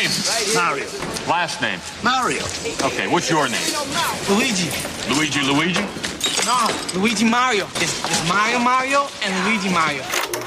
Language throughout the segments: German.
Mario. Last name? Mario. Okay, what's your name? Luigi. Luigi? No, Luigi Mario. It's Mario and Luigi Mario.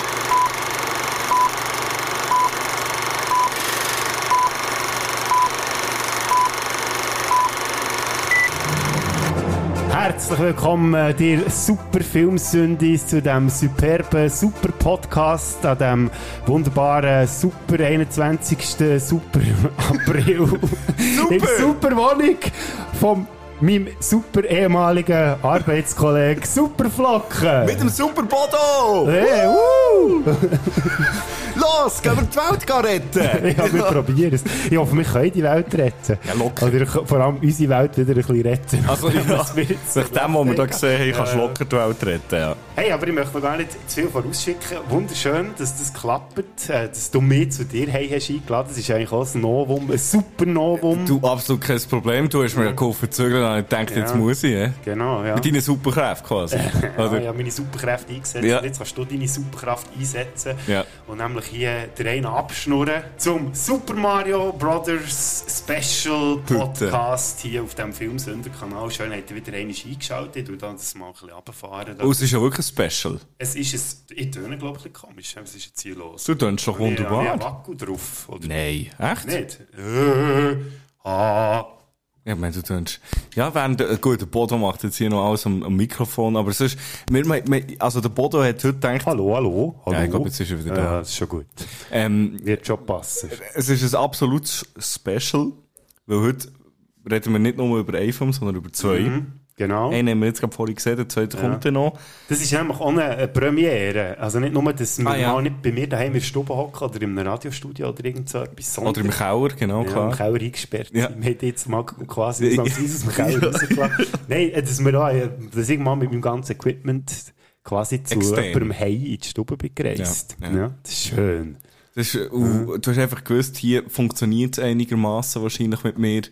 Herzlich willkommen, dir super Filmsündis, zu diesem superben, super Podcast, an diesem wunderbaren, super 21. Super April. In der super Wohnung von meinem super ehemaligen Arbeitskollegen Superflocken. Mit dem Super Bodo! Hey, Los, gehen wir die Welt retten! Ja, wir probieren es. Ich hoffe, wir können die Welt retten. Ja, locker. Oder vor allem unsere Welt wieder ein bisschen retten. Also, ja, nach dem, was wir hier gesehen haben, kannst du locker die Welt retten. Ja. Hey, aber ich möchte noch gar nicht zu viel vorausschicken. Wunderschön, dass das klappt, dass du mich zu dir hast eingeladen. Das ist eigentlich auch ein Novum, ein super Novum. Du, absolut kein Problem. Du hast mir ja geholfen zu zügeln und ich dachte, jetzt muss ich. Ja? Genau, ja. Mit deinen Superkräften quasi. Ja, ich habe meine Superkräfte eingesetzt. Ja. Jetzt kannst du deine Superkraft einsetzen. Ja. Und nämlich hier den einen abschnurren zum Super Mario Brothers Special Podcast hier auf dem Filmsünder-Kanal. Schön, habt ihr wieder einmal eingeschaltet. Ich tue das mal ein bisschen runterfahren. Oh, es ist ja wirklich ein Special. Es ist ich töne, glaube ich, ein bisschen komisch. Was ist jetzt hier los? Du tönst doch wunderbar. Ja, Wackel drauf. Oder? Nein, echt? Nicht? Ja, ich meine, du tönst... Ja, gut, der Bodo macht jetzt hier noch alles am Mikrofon, aber sonst... Also der Bodo hat heute gedacht... Hallo. Ja, ich glaube, jetzt ist er wieder da. Ja, das ist schon gut. Wird schon passen. Es ist ein absolutes Special, weil heute reden wir nicht nur über einen Film, sondern über zwei. Genau. Einen haben wir jetzt gerade vorhin gesehen, der zweite kommt dann noch. Das ist nämlich auch eine Premiere. Also nicht nur, dass wir ja. mal nicht bei mir daheim in der Stube hocken oder in einem Radiostudio oder irgend so etwas. Oder im Keller, genau, ja, klar. im Keller eingesperrt. Ja. Wir haben jetzt mal quasi aus dem Keller rausgelassen. Nein, dass wir auch, dass ich mal mit meinem ganzen Equipment quasi zu jemandem heim in die Stube bin gereist. Ja, das ist schön. Das ist, du hast einfach gewusst, hier funktioniert es einigermaßen wahrscheinlich mit mir.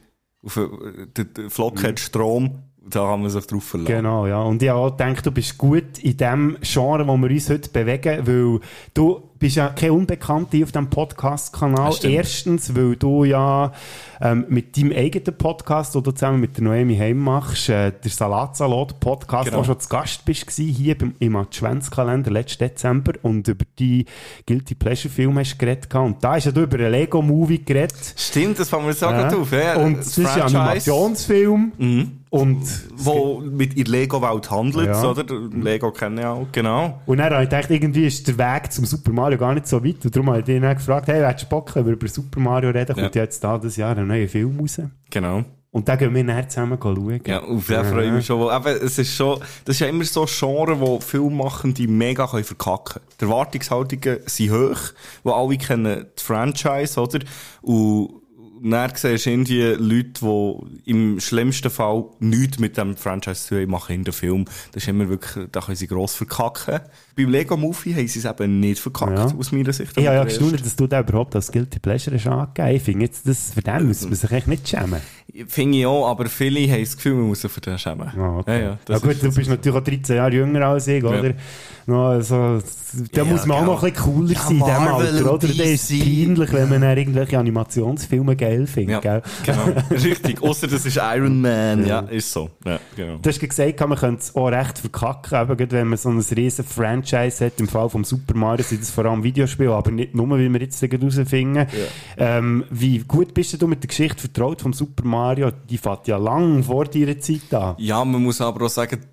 Der Flock hat Strom. Da haben wir sich drauf verlassen. Genau, ja. Und ich habe auch gedacht, du bist gut in dem Genre, wo wir uns heute bewegen, weil du bist ja kein Unbekannter auf diesem Podcast-Kanal. Erstens, weil du ja mit deinem eigenen Podcast, den du zusammen mit der Noemi Heim machst, der Salat-Salat-Podcast, genau. wo schon zu Gast bist hier im Adventskalender letzten Dezember und über die Guilty Pleasure-Film hast du geredet. Und da hast ja du über einen Lego-Movie geredet. Stimmt, das fangen wir jetzt auch gerade auf. Ja, und das ist ja ein Animationsfilm. Und wo mit in Lego-Welt handelt, ja. oder? Lego kennen ja auch, genau. Und dann habe ich gedacht, irgendwie ist der Weg zum Super Mario gar nicht so weit. Und darum habe ich dich dann gefragt, hey, hättest du Bock, wenn wir über Super Mario reden? Kommt ja jetzt dieses Jahr ein neuer Film raus. Genau. Und dann gehen wir nachher zusammen schauen. Ja, auf den freue ich mich schon. Aber es ist schon, das ist ja immer so ein Genre, wo Filmemachende mega verkacken können. Die Erwartungshaltungen sind hoch, wo alle kennen die Franchise, oder? Und dann siehst du irgendwie Leute, die im schlimmsten Fall nichts mit dem Franchise zu tun machen in dem Film. Das ist immer wirklich, da können sie gross verkacken. Beim Lego Movie haben sie es eben nicht verkackt, aus meiner Sicht. Ich habe ja gestaunt, dass du da überhaupt als Guilty Pleasure hast angegeben. Ich finde jetzt, für den muss man sich echt nicht schämen. Finde ich auch, aber viele haben das Gefühl, man muss sich für den schämen. Ah, okay. Ja, gut, du bist natürlich auch 13 Jahre jünger als ich, oder? No, also, da muss man auch noch ein bisschen cooler sein in diesem Alter, oder? Das ist peinlich, wenn man dann irgendwelche Animationsfilme geil findet, gell? Genau, richtig. Ausser das ist Iron Man. Ja, ist so. Ja, genau. Du hast gesagt, man könnte es auch recht verkacken, eben, wenn man so ein riesen Franchise hat. Im Fall vom Super Mario sind das vor allem Videospiele, aber nicht nur, wie wir jetzt herausfinden. Ja. Wie gut bist du mit der Geschichte vertraut vom Super Mario? Die fängt ja lang vor deiner Zeit an. Ja, man muss aber auch sagen,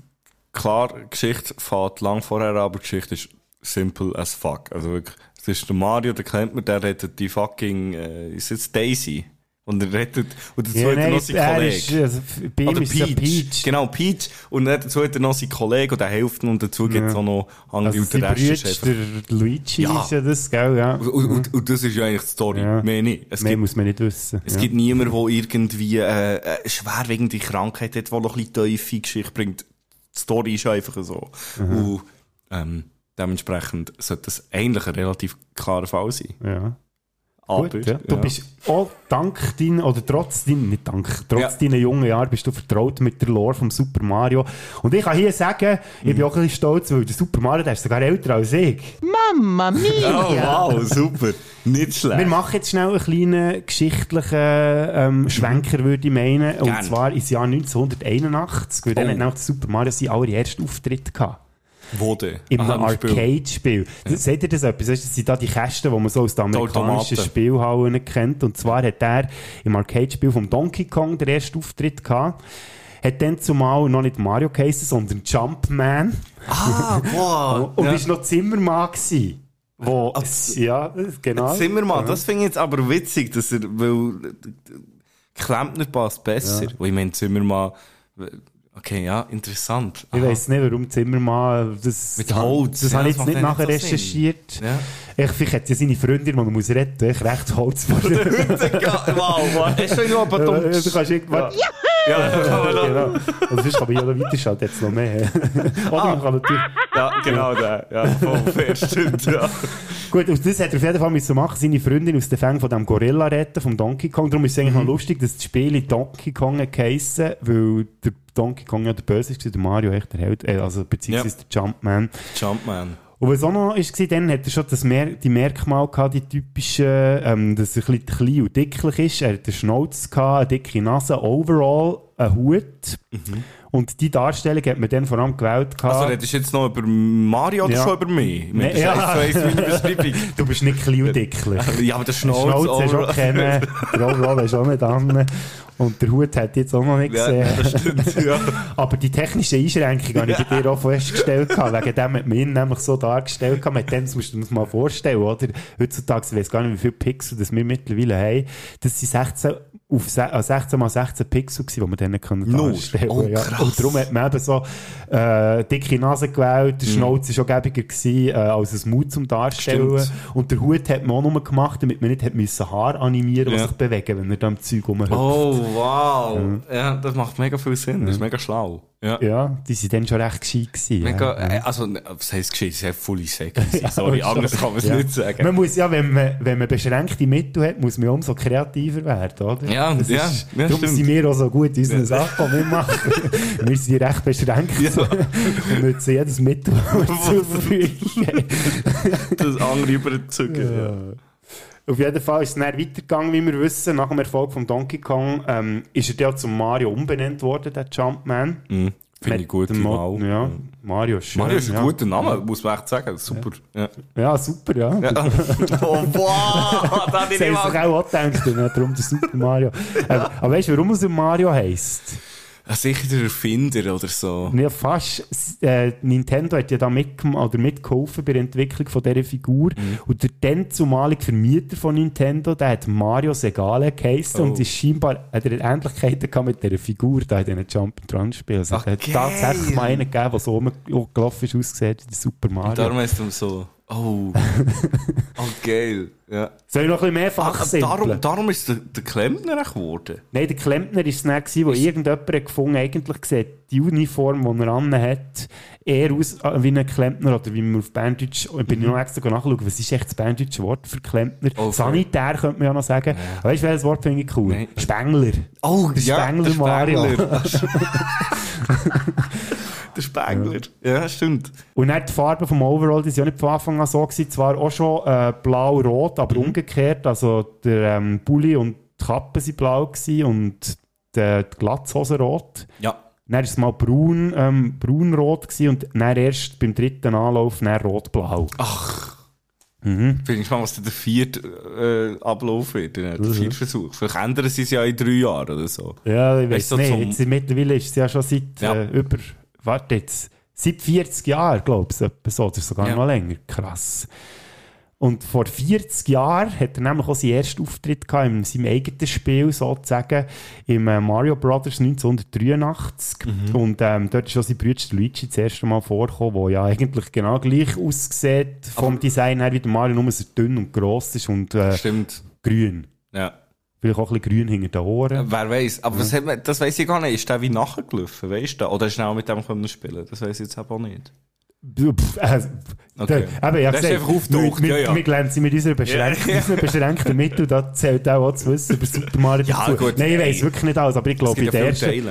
klar, die Geschichte fängt lang vorher an, aber die Geschichte ist simple as fuck. Also wirklich, das ist der Mario, der kennt man, der rettet die fucking, ist jetzt Daisy? Und er rettet, und dazu hat er noch seinen Kollegen. Oder Peach. Genau, Peach. Und dazu hat er noch seinen Kollegen, und der hilft ihm, und dazu gibt es auch noch andere, also der Luigi ist ja das, gell, ja. Und das ist ja eigentlich die Story. Ja. Mehr nicht. Mehr muss man nicht wissen. Es gibt niemanden, der irgendwie, schwerwiegende Krankheit hat, der noch ein bisschen tiefe Geschichte bringt. Die Story ist einfach so. Und, dementsprechend sollte das eigentlich ein relativ klarer Fall sein. Ja. Aber, Gut, ja. Du bist auch trotz deiner jungen Jahren bist du vertraut mit der Lore vom Super Mario. Und ich kann hier sagen, ich bin auch ein bisschen stolz, weil der Super Mario, der ist sogar älter als ich. Mamma mia! Oh wow, super. Nicht schlecht. Wir machen jetzt schnell einen kleinen geschichtlichen Schwenker, würde ich meinen. Und Gerne. zwar ins Jahr 1981, weil dann hat nämlich der Super Mario seinen allerersten Auftritt gehabt. Wo denn? In einem Aha, im Spiel. Arcade-Spiel. Seht ihr das etwas? Das sind da die Kästen, die man so aus den amerikanischen Automaten. Spielhallen kennt. Und zwar hat er im Arcade-Spiel vom Donkey Kong den ersten Auftritt gehabt. Hat dann zumal noch nicht Mario geheissen, sondern Jumpman. Ah, wow. Und ja. ist noch Zimmermann gewesen. Wo, ja, genau. Zimmermann, das finde ich jetzt aber witzig, dass er, weil Klempner passt besser. Ja. Weil ich meine, Zimmermann, okay, ja, interessant. Ich weiss nicht, warum Zimmermann, das Mit Holz, das ja, habe ich das jetzt nicht macht nachher nicht so recherchiert. Ja. Vielleicht hat ja seine Freundin, die man muss retten, ich recht Holz vor der Wow, hast du noch aber dumm? Du kannst irgendwann... Ja, kann man da. Genau. Also sonst kann man ja noch weiterschalten, jetzt noch mehr. Oder man kann natürlich... Ja, genau der. Ja, voll fair, stimmt, ja. Gut, und das hat er auf jeden Fall müssen machen, seine Freundin aus den Fängen von dem Gorilla retten, vom Donkey Kong. Darum ist es eigentlich noch lustig, dass das Spiel in Donkey Kong geheissen, weil der Donkey Kong ja der Böse war, der Mario echt der Held, also beziehungsweise der Jumpman. Jumpman. Und was auch noch war, dann hat er schon die Merkmale gehabt, die typischen, dass er ein bisschen klein und dicklich ist. Er hat einen Schnauz gehabt, eine dicke Nase, overall, einen Hut. Und die Darstellung hat man dann vor allem gewählt gehabt. Also redest du jetzt noch über Mario oder Ja. schon über mich? Ich meine, das Ja. ist meine Beschreibung. Du bist nicht klein und dicklich. Ja, aber der Der Schnauz Schnauz hast du auch kennen, der Overall hast du auch nicht an. Und der Hut hat jetzt auch noch nicht gesehen. Ja, das stimmt, ja. Aber die technische Einschränkung habe ich bei dir auch festgestellt. Wegen dem hat man ihn nämlich so dargestellt. Mit dem musst du dir das mal vorstellen, oder? Heutzutage, ich weiss gar nicht, wie viele Pixel das wir mittlerweile haben. Das sind 16 mal 16 Pixel gewesen, die man dann darstellen Oh, konnte. Ja. krass. Und darum hat man eben so dicke Nase gewählt, der Schnauz war schon gäbiger gewesen, als ein Mut zum Darstellen. Stimmt. Und der Hut hat man auch nur gemacht, damit man nicht hat müssen Haar animieren, was Ja. sich bewegen, wenn er da im Zeug rumhüpft. Oh, wow. Ja, das macht mega viel Sinn. Das ist mega schlau. Ja. Ja, die sind dann schon recht gescheit gewesen. Mega, ja. also, was heisst gescheit? Sie sind fully sexy. Sorry, anders kann man es Ja. nicht sagen. Man muss ja, wenn man beschränkte Mittel hat, muss man ja umso kreativer werden, oder? Ja, Das ja, ist, ja, darum stimmt. sind wir auch so gut in unseren Sachen, die wir machen. Wir sind recht beschränkt und nutzen jedes Mittel zur Verfügung. Das andere überzeugen. Ja. Auf jeden Fall ist es dann weitergegangen, wie wir wissen. Nach dem Erfolg von Donkey Kong ist er ja zum Mario umbenannt worden, der Jumpman. Finde ich gut, die Wahl. Ja, Mario ist schön. Mario ist ein ja. guter Name, muss man echt sagen. Super. Ja. Ja, super, ja. Oh, wow, da habe ich Das nicht haben sich mal... auch gedacht, ja, darum der Super Mario. Aber weißt du, warum er Mario heisst? Sicher der Erfinder oder so. Ja, fast. Nintendo hat ja da mitgeholfen bei der Entwicklung von dieser Figur. Und der dann zumalige Vermieter von Nintendo, der hat Mario Segale geheissen und ist scheinbar, hat er Ähnlichkeiten gehabt mit dieser Figur da in diesen Jump-and-Run-Spielen. Also, Ach, er hat geil. tatsächlich mal einen gegeben, der so rumgelaufen ist, ausgesehen wie der Super Mario. Darum heißt es so... Oh. Oh, geil. Ja. Soll ich noch ein bisschen mehr fachsimpeln? Darum ist der Klempner echt geworden. Nein, der Klempner war es nicht, wo irgendjemand hat gefunden, eigentlich sieht die Uniform, die er anhat, eher aus wie ein Klempner, oder wie man auf Berndeutsch, bin ich noch extra nachschauen, was ist echt das berndeutsche Wort für Klempner? Oh, Sanitär könnte man ja noch sagen. Aber weißt du, welches Wort finde ich cool? Nein. Spengler. Oh, der Spengler Mario. Der Spengler. Ja, stimmt. Und dann die Farbe vom Overall, die sind ja nicht von Anfang an so gewesen, zwar auch schon blau-rot, aber umgekehrt, also der Pulli und die Kappe waren blau gewesen und die Glatzhose rot. Ja. Dann war es mal braunrot gewesen und dann erst beim dritten Anlauf dann rot-blau. Ach. Bin ich gespannt, was der vierte Ablauf wird, der vierte Versuch. Vielleicht ändern sie es ja in 3 Jahren oder so. Ja, ich weiss Weißt du, nicht. zum- Jetzt, mittlerweile ist es ja schon seit 40 Jahren, glaube ich, etwa so, oder sogar Ja. noch länger. Krass. Und vor 40 Jahren hat er nämlich auch seinen ersten Auftritt gehabt in seinem eigenen Spiel, sozusagen, im Mario Brothers 1983. Und dort ist auch sein Bruder Luigi das erste Mal vorgekommen, der ja eigentlich genau gleich aussieht vom Design her wie der Mario, nur dass er dünn und gross ist und Stimmt. grün. Ja. Vielleicht auch ein bisschen grün hinter den Ohren. Wer weiß. Aber was hat man, das weiss ich gar nicht. Ist der wie nachgelaufen, weißt du? Oder ist er auch mit dem können spielen? Das weiss ich jetzt auch nicht. Okay. Das ist einfach auftaucht, wir glänzen mit unseren beschränkten Mitteln, da zählt auch zu wissen über Super Mario dazu. Gut, Nein, ich weiss wirklich nicht alles, aber ich glaube, mit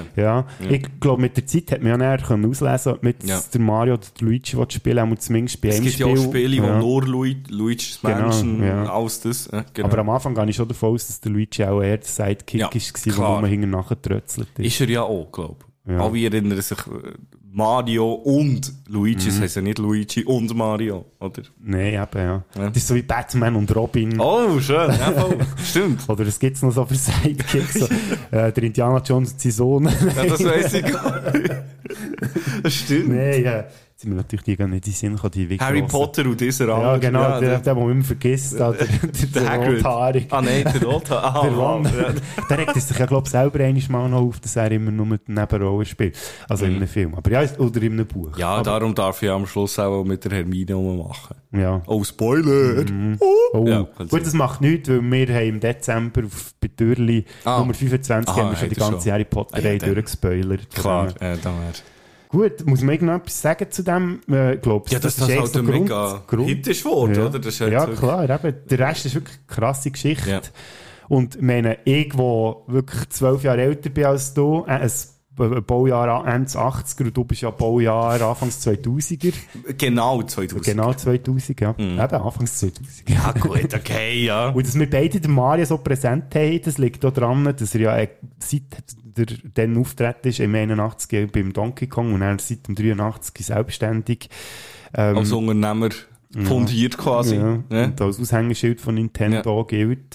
der Zeit hat man ja näher auslesen, ob mit der Mario oder der Luigi spielen, auch zumindest bei einem Spiel. Es gibt ja auch Spiele, wo nur Luigi's Mansion, alles das. Genau. Aber am Anfang gehe ich schon davon aus, dass der Luigi auch eher der Sidekick war, wo man hinten nachher trötzelt ist. Ist er ja auch, glaube ich. Ja. Alle erinnern sich, Mario und Luigi, das heisst ja nicht Luigi und Mario, oder? Nein, eben, ja. Das ist so wie Batman und Robin. Oh, schön, ja, voll. Stimmt. Oder es gibt noch so für Sidekicks, so, der Indiana Jones und sein Sohn. Ja, das weiss ich gar nicht. Das stimmt. Nein, ja. Jetzt sind mir natürlich die gar nicht in den Sinn gekommen, Harry Potter und dieser andere. Ja, genau, der den man immer vergisst. Der Rothaarig. Ah nein, der Rothaarig. Der Ron. Der regt sich ja, glaube ich, selber einmal noch auf, dass er immer nur eine Nebenrolle spielt. Also in einem Film. Aber ja, oder in einem Buch. Ja, aber darum darf ich am Schluss auch mit der Hermine rummachen. Ja. Oh, Spoiler! Oh. Ja, gut, das macht nichts, weil wir haben im Dezember bei Türli Nummer 25 haben wir schon die ganze Harry Potter-Reihe durchgespoilert. Klar, da wäre. Gut, muss man irgendetwas sagen zu dem? Glaubst du, ja, das halt ein mega Hit ist worden, oder? Das ist halt klar, eben. Der Rest ist wirklich eine krasse Geschichte. Ja. Und ich meine, ich, der wirklich 12 Jahre älter bin als du, ein Baujahr Ende 80er und du bist ja Baujahr Anfangs 2000er. Genau 2000. Genau 2000, ja. Eben, Anfangs 2000. Ja gut, okay, ja. Und dass wir beide den Mario so präsent haben, das liegt auch daran, dass er ja seit der dann auftreten ist, im 81 beim Donkey Kong und dann seit dem 83 selbstständig. Als Unternehmer fundiert quasi. Ja. Und als Aushängeschild von Nintendo gilt.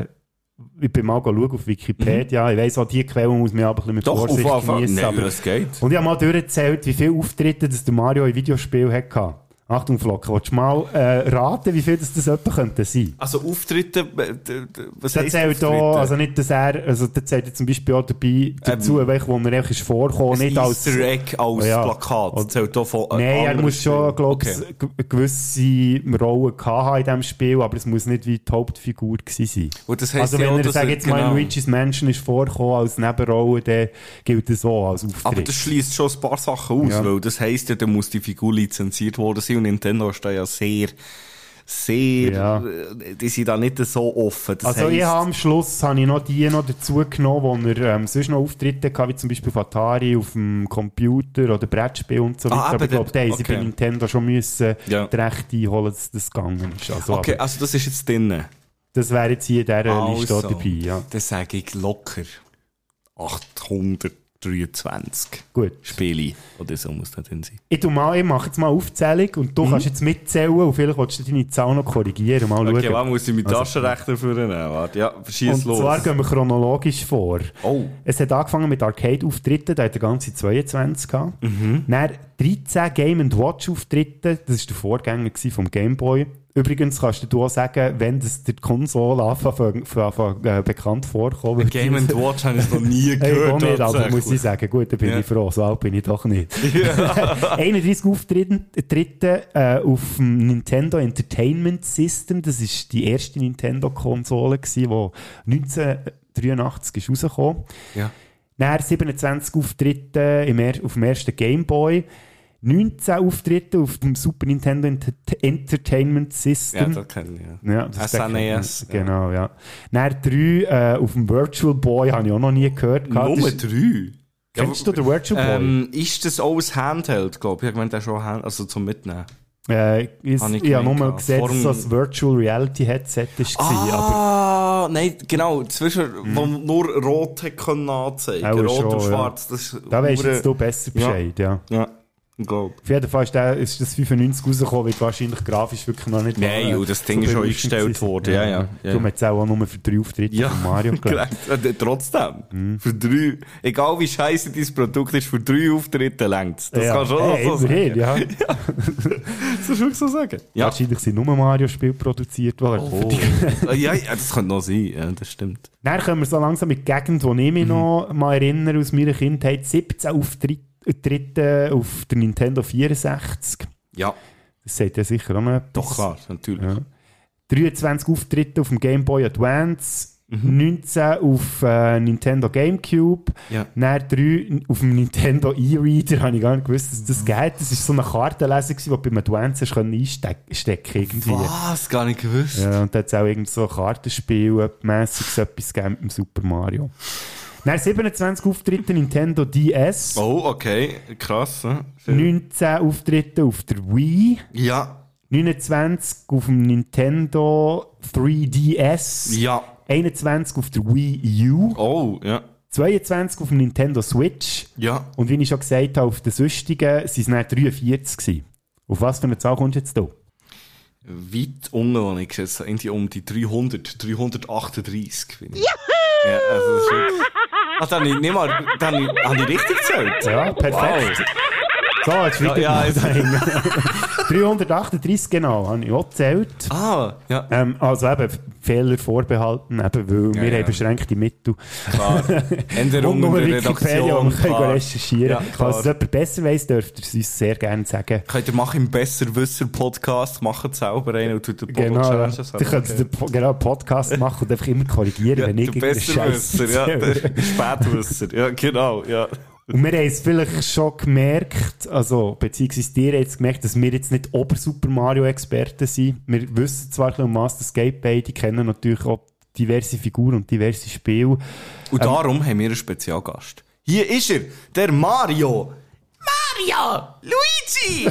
Ich bin mal schauen auf Wikipedia. Ich weiss, auch diese Quelle muss man aber ein bisschen mit Vorsicht genießen. Nein, das geht. Und ich habe mal durchgezählt, wie viele Auftritte das der Mario in Videospielen hatte. Achtung, Flocken, willst du mal raten, wie viel das etwa könnte sein? Also Auftritte, was heisst Auftritte? Auch, also nicht, dass er, also da zählt jetzt zum Beispiel auch dabei dazu, wo er einfach ist vorgekommen, nicht als Easter Egg, als Plakat. Und zählt auch von nein, er muss schon, glaube ich, eine gewisse Rolle haben in diesem Spiel, aber es muss nicht wie die Hauptfigur gewesen sein. Und das heisst also wenn er, sag jetzt mal, Luigi's Mansion ist vorgekommen als Nebenrolle, dann gilt das auch als Auftritt. Aber das schließt schon ein paar Sachen aus, weil das heisst ja, dann muss die Figur lizenziert worden sein. Und Nintendo ist da ja sehr, die sind da nicht so offen. Das also ich habe am Schluss noch die dazu genommen, wo er sonst noch Auftritte hatte, wie zum Beispiel auf Atari, auf dem Computer oder Brettspiel und so weiter. Aber ich glaube, da haben sie bei Nintendo schon müssen die Rechte einholen, dass das gegangen ist. Also, okay, also das ist jetzt drin? Das wäre jetzt hier in dieser Liste dabei, ja. Dann sage ich locker 823 Gut. Spiele. Oder so muss das dann sein. Ich mache jetzt mal eine Aufzählung und du kannst jetzt mitzählen und vielleicht willst du deine Zahl noch korrigieren. Mal okay, schauen. Muss ich meinen Taschenrechner führen? Warte, ja, schieß los. Und zwar gehen wir chronologisch vor. Oh. Es hat angefangen mit Arcade-Auftritten, da hat der ganze 22 gehabt. Dann 13 Game & Watch-Auftritte, das war der Vorgänger vom Game Boy. Übrigens kannst du auch sagen, wenn das der Konsole anfängt bekannt vorkommt. Game & Watch habe ich noch nie gehört. Ich nicht, aber muss ich sagen, gut, dann bin ich froh, so alt bin ich doch nicht. 31 Auftritte auf dem Nintendo Entertainment System, das war die erste Nintendo-Konsole, die 1983 ist rausgekommen. Ja. Dann 27 Auftritte auf dem ersten Game Boy. 19 Auftritte auf dem Super Nintendo Entertainment System. Ja, das kenne ich, ja. SNES. Genau, ja. Dann 3 auf dem Virtual Boy, habe ich auch noch nie gehört. Nummer 3? Kennst du den Virtual Boy? Ist das auch ein Handheld, glaube ich? Ich meine, der schon also zum Mitnehmen. Ich habe nur mal gesehen, dass das Virtual Reality Headset war. Nein, genau. Wo man nur rot anzeigen konnte. Rot und schwarz. Ja. Da weisst jetzt du besser Bescheid, ja. Auf jeden Fall ist das 95 rausgekommen, weil wahrscheinlich grafisch wirklich noch nicht. Nein, das Ding ist schon eingestellt worden. Ja. Du hast jetzt auch nur für 3 Auftritte von Mario gelernt. Trotzdem. Für 3, egal wie scheiße dein Produkt ist, für 3 Auftritte längt. Das kannst du auch so sagen. Ja. Das kannst du wirklich so sagen. Ja. Wahrscheinlich sind nur Mario-Spiele produziert worden. Ja, das könnte noch sein. Ja, das stimmt. Dann kommen wir so langsam mit Gegend, wo ich mich noch mal erinnere aus meiner Kindheit. 17 Auftritte auf der Nintendo 64. Ja. Das sagt ja sicher auch noch etwas. Doch, klar, natürlich. Ja. 23 Auftritte auf dem Game Boy Advance. 19 auf Nintendo Gamecube, Ja. dann 3 auf dem Nintendo E-Reader, habe ich gar nicht gewusst, dass das geht. Das war so eine Kartenleser, die du bei einem Advance einstecken irgendwie. Was? Gar nicht gewusst. Ja, und da hat es auch irgend so Kartenspiel-mässiges etwas gegeben mit dem Super Mario. Dann 27 Auftritte Nintendo DS, Oh, okay. Krass. 19 Auftritte auf der Wii, Ja. 29 auf dem Nintendo 3DS, Ja. 21 auf der Wii U, Oh, ja. 22 auf dem Nintendo Switch Ja. und wie ich schon gesagt habe, auf den sonstigen waren es dann 43 gewesen. Auf was für eine Zahl kommst du jetzt hier? Weit unten, wo ich geschätzt habe, um die 338 bin ich. Ja, also das ist wirklich... Ach, dann habe ich nicht mal... Dann habe ich richtig gezählt. Ja, perfekt. So, jetzt wieder Ja, ja, 338 genau, habe ich auch gezählt. Ah, ja. Also eben Fehler vorbehalten, eben, weil wir ja. haben beschränkte Mittel. Klar. Und Änderungen nur der Wikipedia, Redaktion. und wir können klar. recherchieren. Ja, Falls es klar. jemand besser weiss, dürft ihr es uns sehr gerne sagen. Könnt ihr machen im Besserwisser-Podcast, machen selber einen und tut den Genau, ja. Recherche Du könntest einen Podcast machen und einfach immer korrigieren, Ja, wenn ich der irgendeinen Scheiß Besserwisser, ja, erzähle. der Spätwisser, ja, genau, ja. Und wir haben es vielleicht schon gemerkt, also, beziehungsweise dir jetzt gemerkt, dass wir jetzt nicht Ober-Super Mario-Experten sind. Wir wissen zwar ein bisschen, um was das geht, beide kennen natürlich auch diverse Figuren und diverse Spiele. Und darum haben wir einen Spezialgast. Hier ist er, der Mario. Mario! Luigi!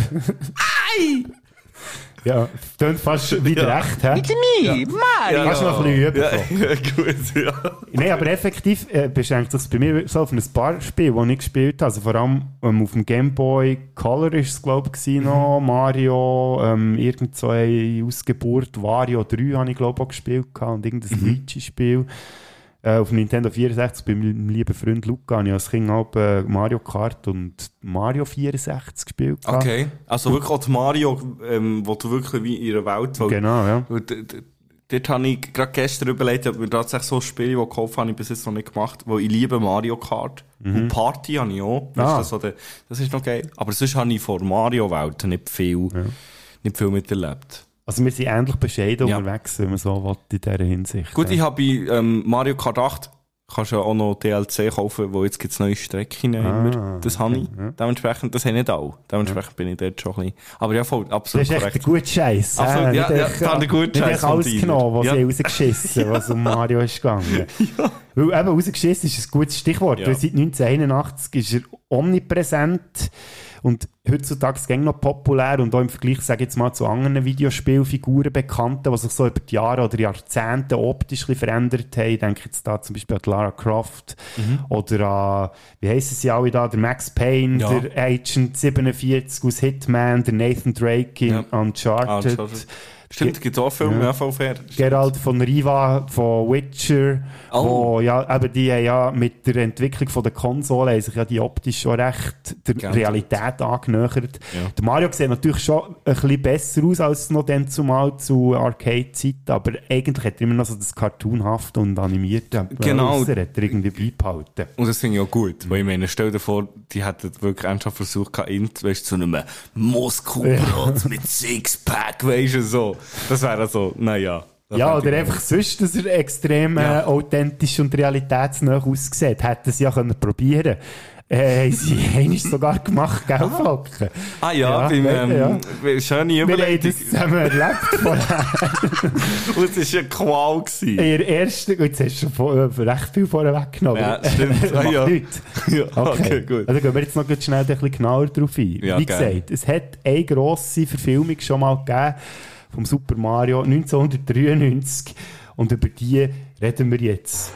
Ei! Ja, klingt fast wieder recht, hä? It's me, Mario. Kannst du noch ein bisschen üben? Ja, so. ja, gut, ja. Nein, aber effektiv beschränkt sich bei mir so auf ein paar Spiele, die ich gespielt habe. Also vor allem auf dem Game Boy Color ist es, glaube ich, noch. Mario, irgend so eine Ausgeburt, Wario 3 habe ich, glaube ich, auch gespielt gehabt, und irgendein Luigi-Spiel. Auf dem Nintendo 64 bei meinem lieben Freund Luca habe ich als Kind auch Mario Kart und Mario 64 gespielt gehabt. Okay, also wirklich auch die Mario, wo du wirklich wie in einer Welt... Weil, Genau, ja. weil dort habe ich gerade gestern überlegt, ob mir tatsächlich so Spiele, die gekauft habe, ich bis jetzt noch nicht gemacht, weil ich liebe Mario Kart. Und Party habe ich auch. Ah. Das ist noch geil. Aber sonst habe ich vor Mario-Welten nicht viel miterlebt. Also wir sind ähnlich bescheiden Ja. unterwegs, wenn man so will, in dieser Hinsicht. Gut, ich habe bei Mario Kart 8 kannst du ja auch noch DLC kaufen, wo jetzt gibt's neue Strecken immer. Das habe ich. Dementsprechend, das haben nicht alle. Dementsprechend bin ich dort schon ein bisschen... Aber ja, voll, Das absolut ist echt korrekt. ein guter Scheiß. Absolut, ja, ja, das hat ein guter Nicht Scheiß echt von alles dir. genommen, was Ja. sie rausgeschissen, was um Mario ist gegangen. Weil eben rausgeschissen ist ein gutes Stichwort. Ja. Weil seit 1981 ist er omnipräsent und heutzutage ist es noch populär und auch im Vergleich, sage ich jetzt mal, zu anderen Videospielfiguren bekannten, die sich so über die Jahre oder Jahrzehnte optisch ein bisschen verändert haben. Ich denke jetzt da zum Beispiel an Lara Croft oder an, wie heissen sie alle da, der Max Payne, Ja. der Agent 47 aus Hitman, der Nathan Drake in Ja. Uncharted. Stimmt, es gibt auch Filme, ja, voll fair. Geralt von Riva von Witcher, Oh. wo, ja, eben die haben ja mit der Entwicklung von der Konsole haben sich ja die optisch schon recht der Geändert. Realität angenähert. Ja. Der Mario sieht natürlich schon ein bisschen besser aus als noch dann zumal zu Arcade-Zeiten, aber eigentlich hat er immer noch so das Cartoonhafte und Animierte Genau. Äußere hat er irgendwie beibehalten. Und das finde ich auch gut, weil ich meine, stell dir vor, die hätten wirklich ernsthaft versucht, weißt, zu einem Muskelbrot mit Sixpack, weißt du, so. Das wäre so, naja. Ja, oder einfach sonst, dass er extrem Ja. authentisch und realität-nah aussieht. Hätten sie ja können probieren. Haben sie einmal sogar gemacht, gell, Falken? Ah ja, beim, schöne Wir haben Überleitung. das zusammen erlebt vorher. Und es war eine Qual gewesen. In der ersten, gut, jetzt hast du schon recht viel vorher weggenommen. Ja, stimmt. Macht ja. nichts. Ja, okay, gut. Also gehen wir jetzt noch ganz schnell ein bisschen genauer drauf ein. Ja, Wie gerne. gesagt, es hat eine grosse Verfilmung schon mal gegeben vom Super Mario 1993 und über die reden wir jetzt.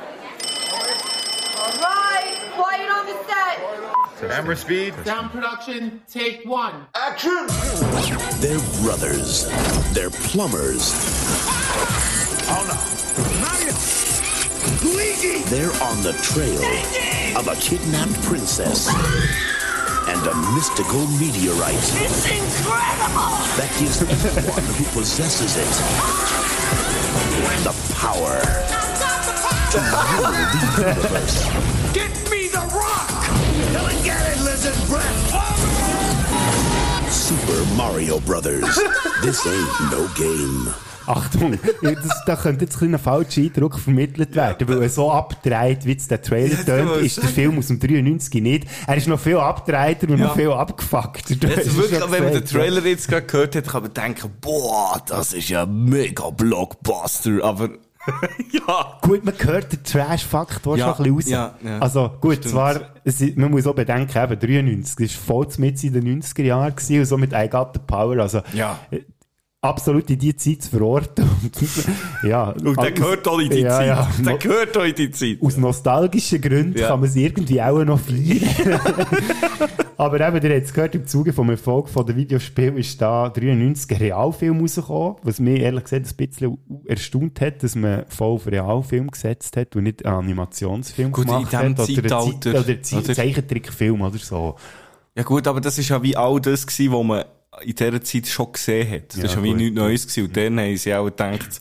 Alright, quiet on the set. Camera speed. Sound production, take one. They're brothers. They're plumbers. Oh no. Mario. Luigi. They're on the trail of a kidnapped princess and a mystical meteorite It's incredible! that gives anyone who possesses it the power to rule the universe. Get me the rock. Come and get it, lizard breath. Super Mario Brothers. This ain't no game. Achtung, da könnte jetzt ein falscher Eindruck vermittelt werden, weil er so abgedreht, wie es der Trailer tönt, ist der Film aus dem 93 nicht. Er ist noch viel abgedrehter und noch viel abgefuckter. Wirklich, wenn man den Trailer jetzt gerade gehört hat, kann man denken, boah, das ist ja ein mega Blockbuster, aber ja. Gut, man hört den Trash-Faktor schon ein bisschen raus. Ja. Also gut, Stimmt. zwar, man muss auch bedenken, eben 93, das war voll mit in den 90er Jahren gewesen, und so mit I Got the Power, also absolut in die Zeit zu verorten. Und der gehört auch in die Zeit. Ja. Der gehört auch in die Zeit. Aus nostalgischen Gründen kann man es irgendwie auch noch feiern. Aber eben, ihr habt es gehört, im Zuge vom Erfolg von der Videospiel ist da 93 ein Realfilm rausgekommen, was mich ehrlich gesagt ein bisschen erstaunt hat, dass man voll auf Realfilm gesetzt hat und nicht einen Animationsfilm gemacht hat. Oder einen Zeichentrickfilm oder so. Ja gut, aber das ist ja wie all das gewesen, was man in dieser Zeit schon gesehen hat. Das war ja wie nichts Neues gewesen. Und dann haben sie auch gedacht,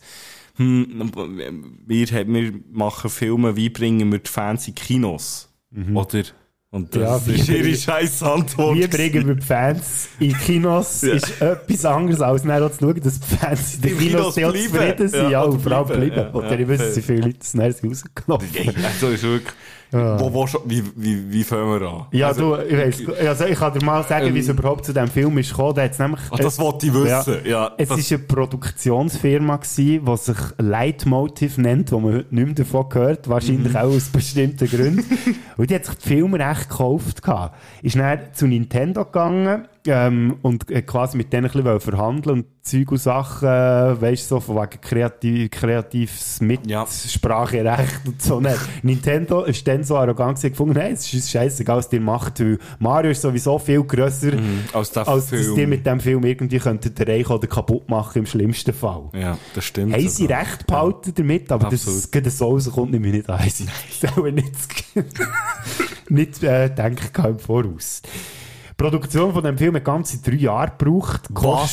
wir machen Filme, wie bringen wir die Fans in Kinos? Oder? Und das ist ihre scheiß Antwort. Wie bringen wir die Fans in Kinos? Ist etwas anderes, als dann auch zu schauen, dass die Fans in den Kinos zufrieden sind. Ja, und vor allem bleiben. Oder ich weiß, wie viele Leute das dann rausgenommen haben. Also ist wirklich... Wie fangen wir an? Ja, ich kann dir mal sagen, wie es überhaupt zu diesem Film ist gekommen. Das wollte ich wissen. Ja, es war eine Produktionsfirma gewesen, die sich Leitmotiv nennt, wo man heute nicht mehr davon gehört, wahrscheinlich auch aus bestimmten Gründen. Und die hat sich die Filmrechte gekauft. Ist dann zu Nintendo gegangen und quasi mit denen ein bisschen verhandeln und Zeug und Sachen, weißt du, so von wegen kreatives Mitspracherecht und so. Nintendo ist dann so arrogant gefunden, hey, es ist scheißegal, was ihr macht, weil Mario ist sowieso viel grösser, als dass ihr mit dem Film irgendwie könntet erreichen oder kaputt machen im schlimmsten Fall. Ja, das stimmt. Haben sie recht behalten damit, aber das geht so rauskommt, nämlich nicht an. Sie sollen nicht denken im Voraus. Die Produktion von dem Film hat ganze 3 Jahre gebraucht.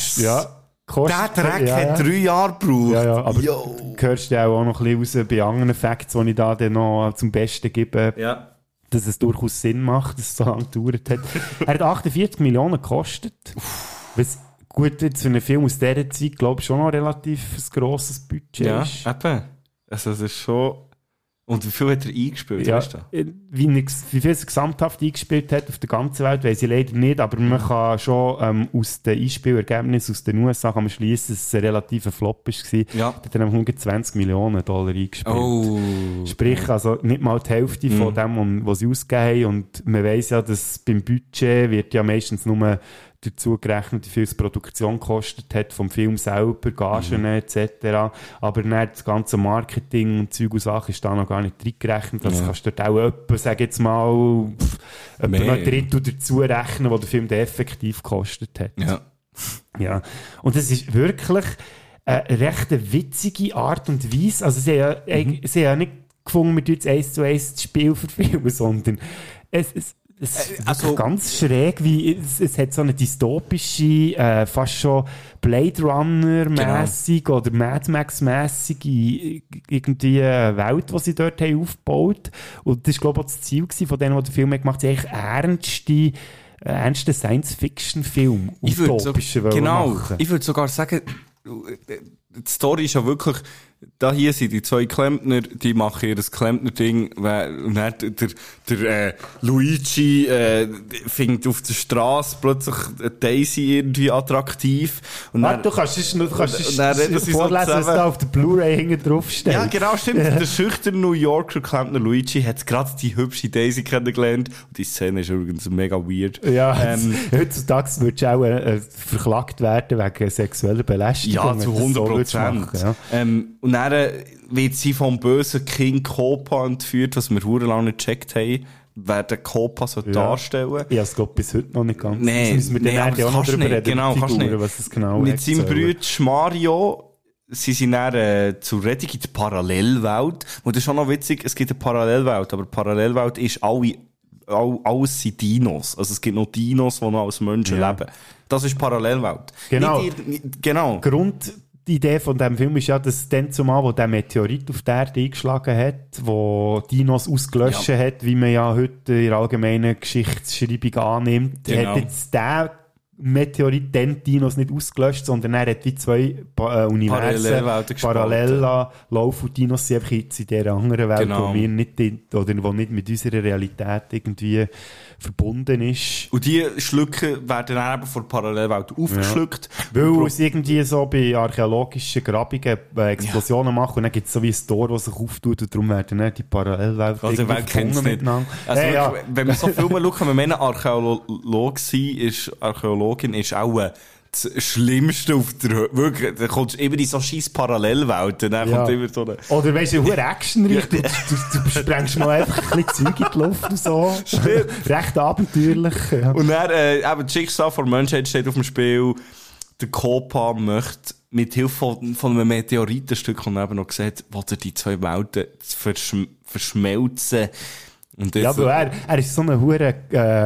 Der Dreck hat 3 Jahre gebraucht. Ja, aber du hörst ja auch noch ein bisschen raus bei anderen Facts, die ich da dann noch zum Besten gebe, dass es durchaus Sinn macht, dass es so lange gedauert hat. Er hat 48 Millionen gekostet. Was gut jetzt für einen Film aus dieser Zeit, glaube ich, schon noch relativ ein grosses Budget ist. Ja, eben. Also es ist schon... Und wie viel hat er eingespielt? Ja, weißt du? wie viel er gesamthaft eingespielt hat auf der ganzen Welt, weiss ich leider nicht, aber man kann schon aus den Einspielergebnissen aus den USA kann man schliessen, dass es ein relativer Flop war. Ja. Da hat er $120 Millionen eingespielt. Oh. Sprich, also nicht mal die Hälfte von dem, was sie ausgegeben haben. Und man weiss ja, dass beim Budget wird ja meistens nur dazu gerechnet, wie viel die Produktion gekostet hat, vom Film selber, Gagen etc. Aber dann das ganze Marketing und Zeug und Sachen ist da noch gar nicht reingerechnet. Also kannst du dort auch etwa, sag jetzt mal, etwa noch ein Drittel dazu rechnen, was der Film effektiv gekostet hat. Ja. Und es ist wirklich eine recht witzige Art und Weise. Also sie haben ja nicht gefunden, wir jetzt 1:1 das Spiel verfilmen, sondern es ist ganz schräg, wie es hat so eine dystopische, fast schon Blade Runner-mässig oder Mad Max-mässige irgendwie Welt, die sie dort haben aufgebaut. Und das war, glaube ich, auch das Ziel von denen, die den Film gemacht haben, eigentlich ernste Science-Fiction-Film utopischen machen. Ich würde sogar sagen, die Story ist ja wirklich, da hier sind die 2 Klempner, die machen ihr Klempner-Ding, und dann der Luigi findet auf der Straße plötzlich Daisy irgendwie attraktiv. Und du kannst es vorlesen, was da auf der Blu-ray hinten drauf steht. Ja, genau, stimmt. Der schüchterne New Yorker Klempner Luigi hat gerade die hübsche Daisy kennengelernt. Und die Szene ist übrigens mega weird. Ja, heutzutage würdest du auch verklagt werden wegen sexueller Belästigung. Ja, zu 100%. Und dann wird sie vom bösen King Koopa entführt, was wir verdammt lange nicht gecheckt haben, wer den Koopa darstellen. Ich glaube bis heute noch nicht ganz. Nee, müssen wir dann auch noch drüber reden. Genau, kannst nicht. Was es genau mit seinem Bruder Mario, sie sind dann zur Rettung in der Parallelwelt. Und das ist schon noch witzig, es gibt eine Parallelwelt, aber die Parallelwelt ist alles sind Dinos. Also es gibt noch Dinos, die noch als Menschen leben. Das ist die Parallelwelt. Genau. Die Idee von diesem Film ist ja, dass dann zumal, wo der Meteorit auf der Erde eingeschlagen hat, wo Dinos ausgelöscht hat, wie man ja heute in der allgemeinen Geschichtsschreibung annimmt, hat jetzt der Meteorit, den Dinos nicht ausgelöscht, sondern er hat wie zwei Universen parallel laufen und Dinos sind einfach jetzt in dieser anderen Welt, wo wir nicht, oder wo nicht mit unserer Realität irgendwie verbunden ist. Und die Schlücke werden dann eben von der Parallelwelt aufgeschluckt. Ja. Weil es irgendwie so bei archäologischen Grabungen Explosionen machen und dann gibt es so wie ein Tor, das sich auftut und darum werden dann die Parallelwelt verbunden miteinander. Also wenn man so Filme schaut, kann man meinen, Archäologin ist auch das Schlimmste auf der Höhe. Wirklich, da kommst du immer in so scheiß Parallelwelten. Dann kommt immer so eine... Oder weißt du, eine Action richtig. Du sprengst mal einfach ein bisschen Zeug in die Luft und so. Stimmt. Recht abenteuerlich. Ja. Und dann, eben, das Schicksal von Menschheit steht auf dem Spiel. Der Copa möchte mit Hilfe von einem Meteoritenstück, und eben noch gesagt, wo er die zwei Welten verschmelzen. Und ja, aber er ist so ein hure,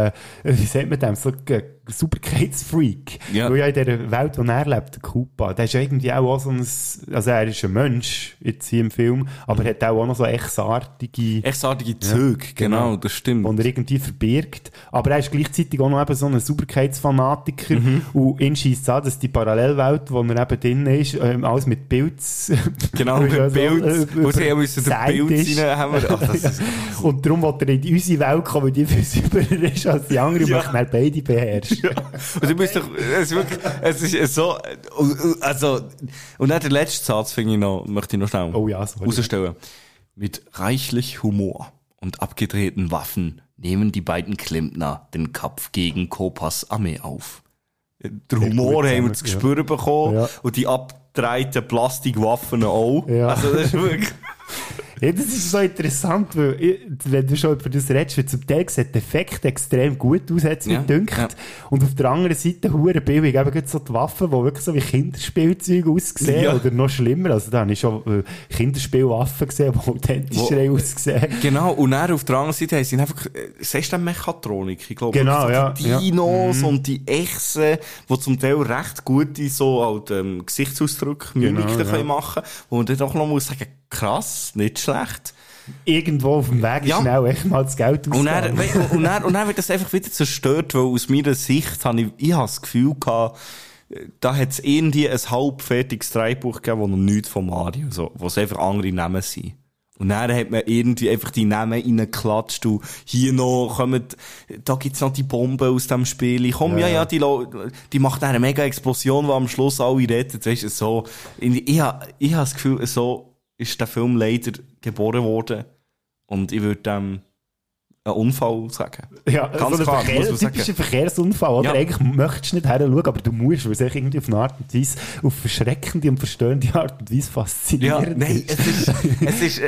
wie sagt man dem, so Superkeitsfreak. Ja. Weil ja in dieser Welt, wo er lebt, der Koopa, der ist ja irgendwie auch so ein, also er ist ein Mensch, jetzt hier im Film, aber er hat auch noch so exartige Züge, genau, das stimmt. Und er irgendwie verbirgt. Aber er ist gleichzeitig auch noch eben so ein Superkeitsfanatiker und ihn scheisst es an, dass die Parallelwelt, wo er eben drin ist, alles mit Pilz... Genau, mit Pilz. Wo sie müssen den Pilz rein haben. Und darum will er in unsere Welt kommen, weil die viel sauberer ist als die andere und möchte dann beide beherrschen. Ja. Und du bist doch, es ist so, also, und dann der letzte Satz möchte ich noch schnell rausstellen. Mit reichlich Humor und abgedrehten Waffen nehmen die beiden Klempner den Kampf gegen Copas Armee auf. Der Humor haben wir zu spüren bekommen und die abgedrehten Plastikwaffen auch. Ja. Also das ist wirklich... Ja, das ist so interessant, weil, wenn du schon über das redest, weil zum Teil sieht der Effekt extrem gut aus, hat es mir gedacht. Ja. Und auf der anderen Seite hure billig, eben so die Waffen, die wirklich so wie Kinderspielzeuge aussehen, oder noch schlimmer. Also da habe ich schon Kinderspielwaffen gesehen, die authentischer aussehen. Genau, und dann auf der anderen Seite haben sie einfach, siehst du Mechatronik, ich glaube, genau, ja, die Dinos und die Echsen, die zum Teil recht gute so halt, Gesichtsausdrücke, Mimiken können machen, wo man dann doch noch muss sagen, krass, nicht schlecht. Irgendwo auf dem Weg schnell echt mal das Geld ausgeben. Und dann wird das einfach wieder zerstört, weil aus meiner Sicht habe ich das Gefühl gehabt, da hat es irgendwie ein halbfertiges Drehbuch gegeben, wo noch nichts von Mario, so, wo es einfach andere Namen sind. Und dann hat man irgendwie einfach die Namen reingeklatscht und hier noch kommen, da gibt's noch die Bombe aus dem Spiel. Komm, die macht eine mega Explosion, die am Schluss alle rettet. Weißt du, so, ich habe das Gefühl, so ist der Film leider geboren worden. Und ich würde einen Unfall sagen. Ja, ganz so klar. Ein typischer Verkehrsunfall, oder? Ja. Eigentlich möchtest du nicht her schauen, aber du musst, weil es irgendwie auf eine Art und Weise, auf verschreckende und verstörende Art und Weise faszinierend ist. Es ist,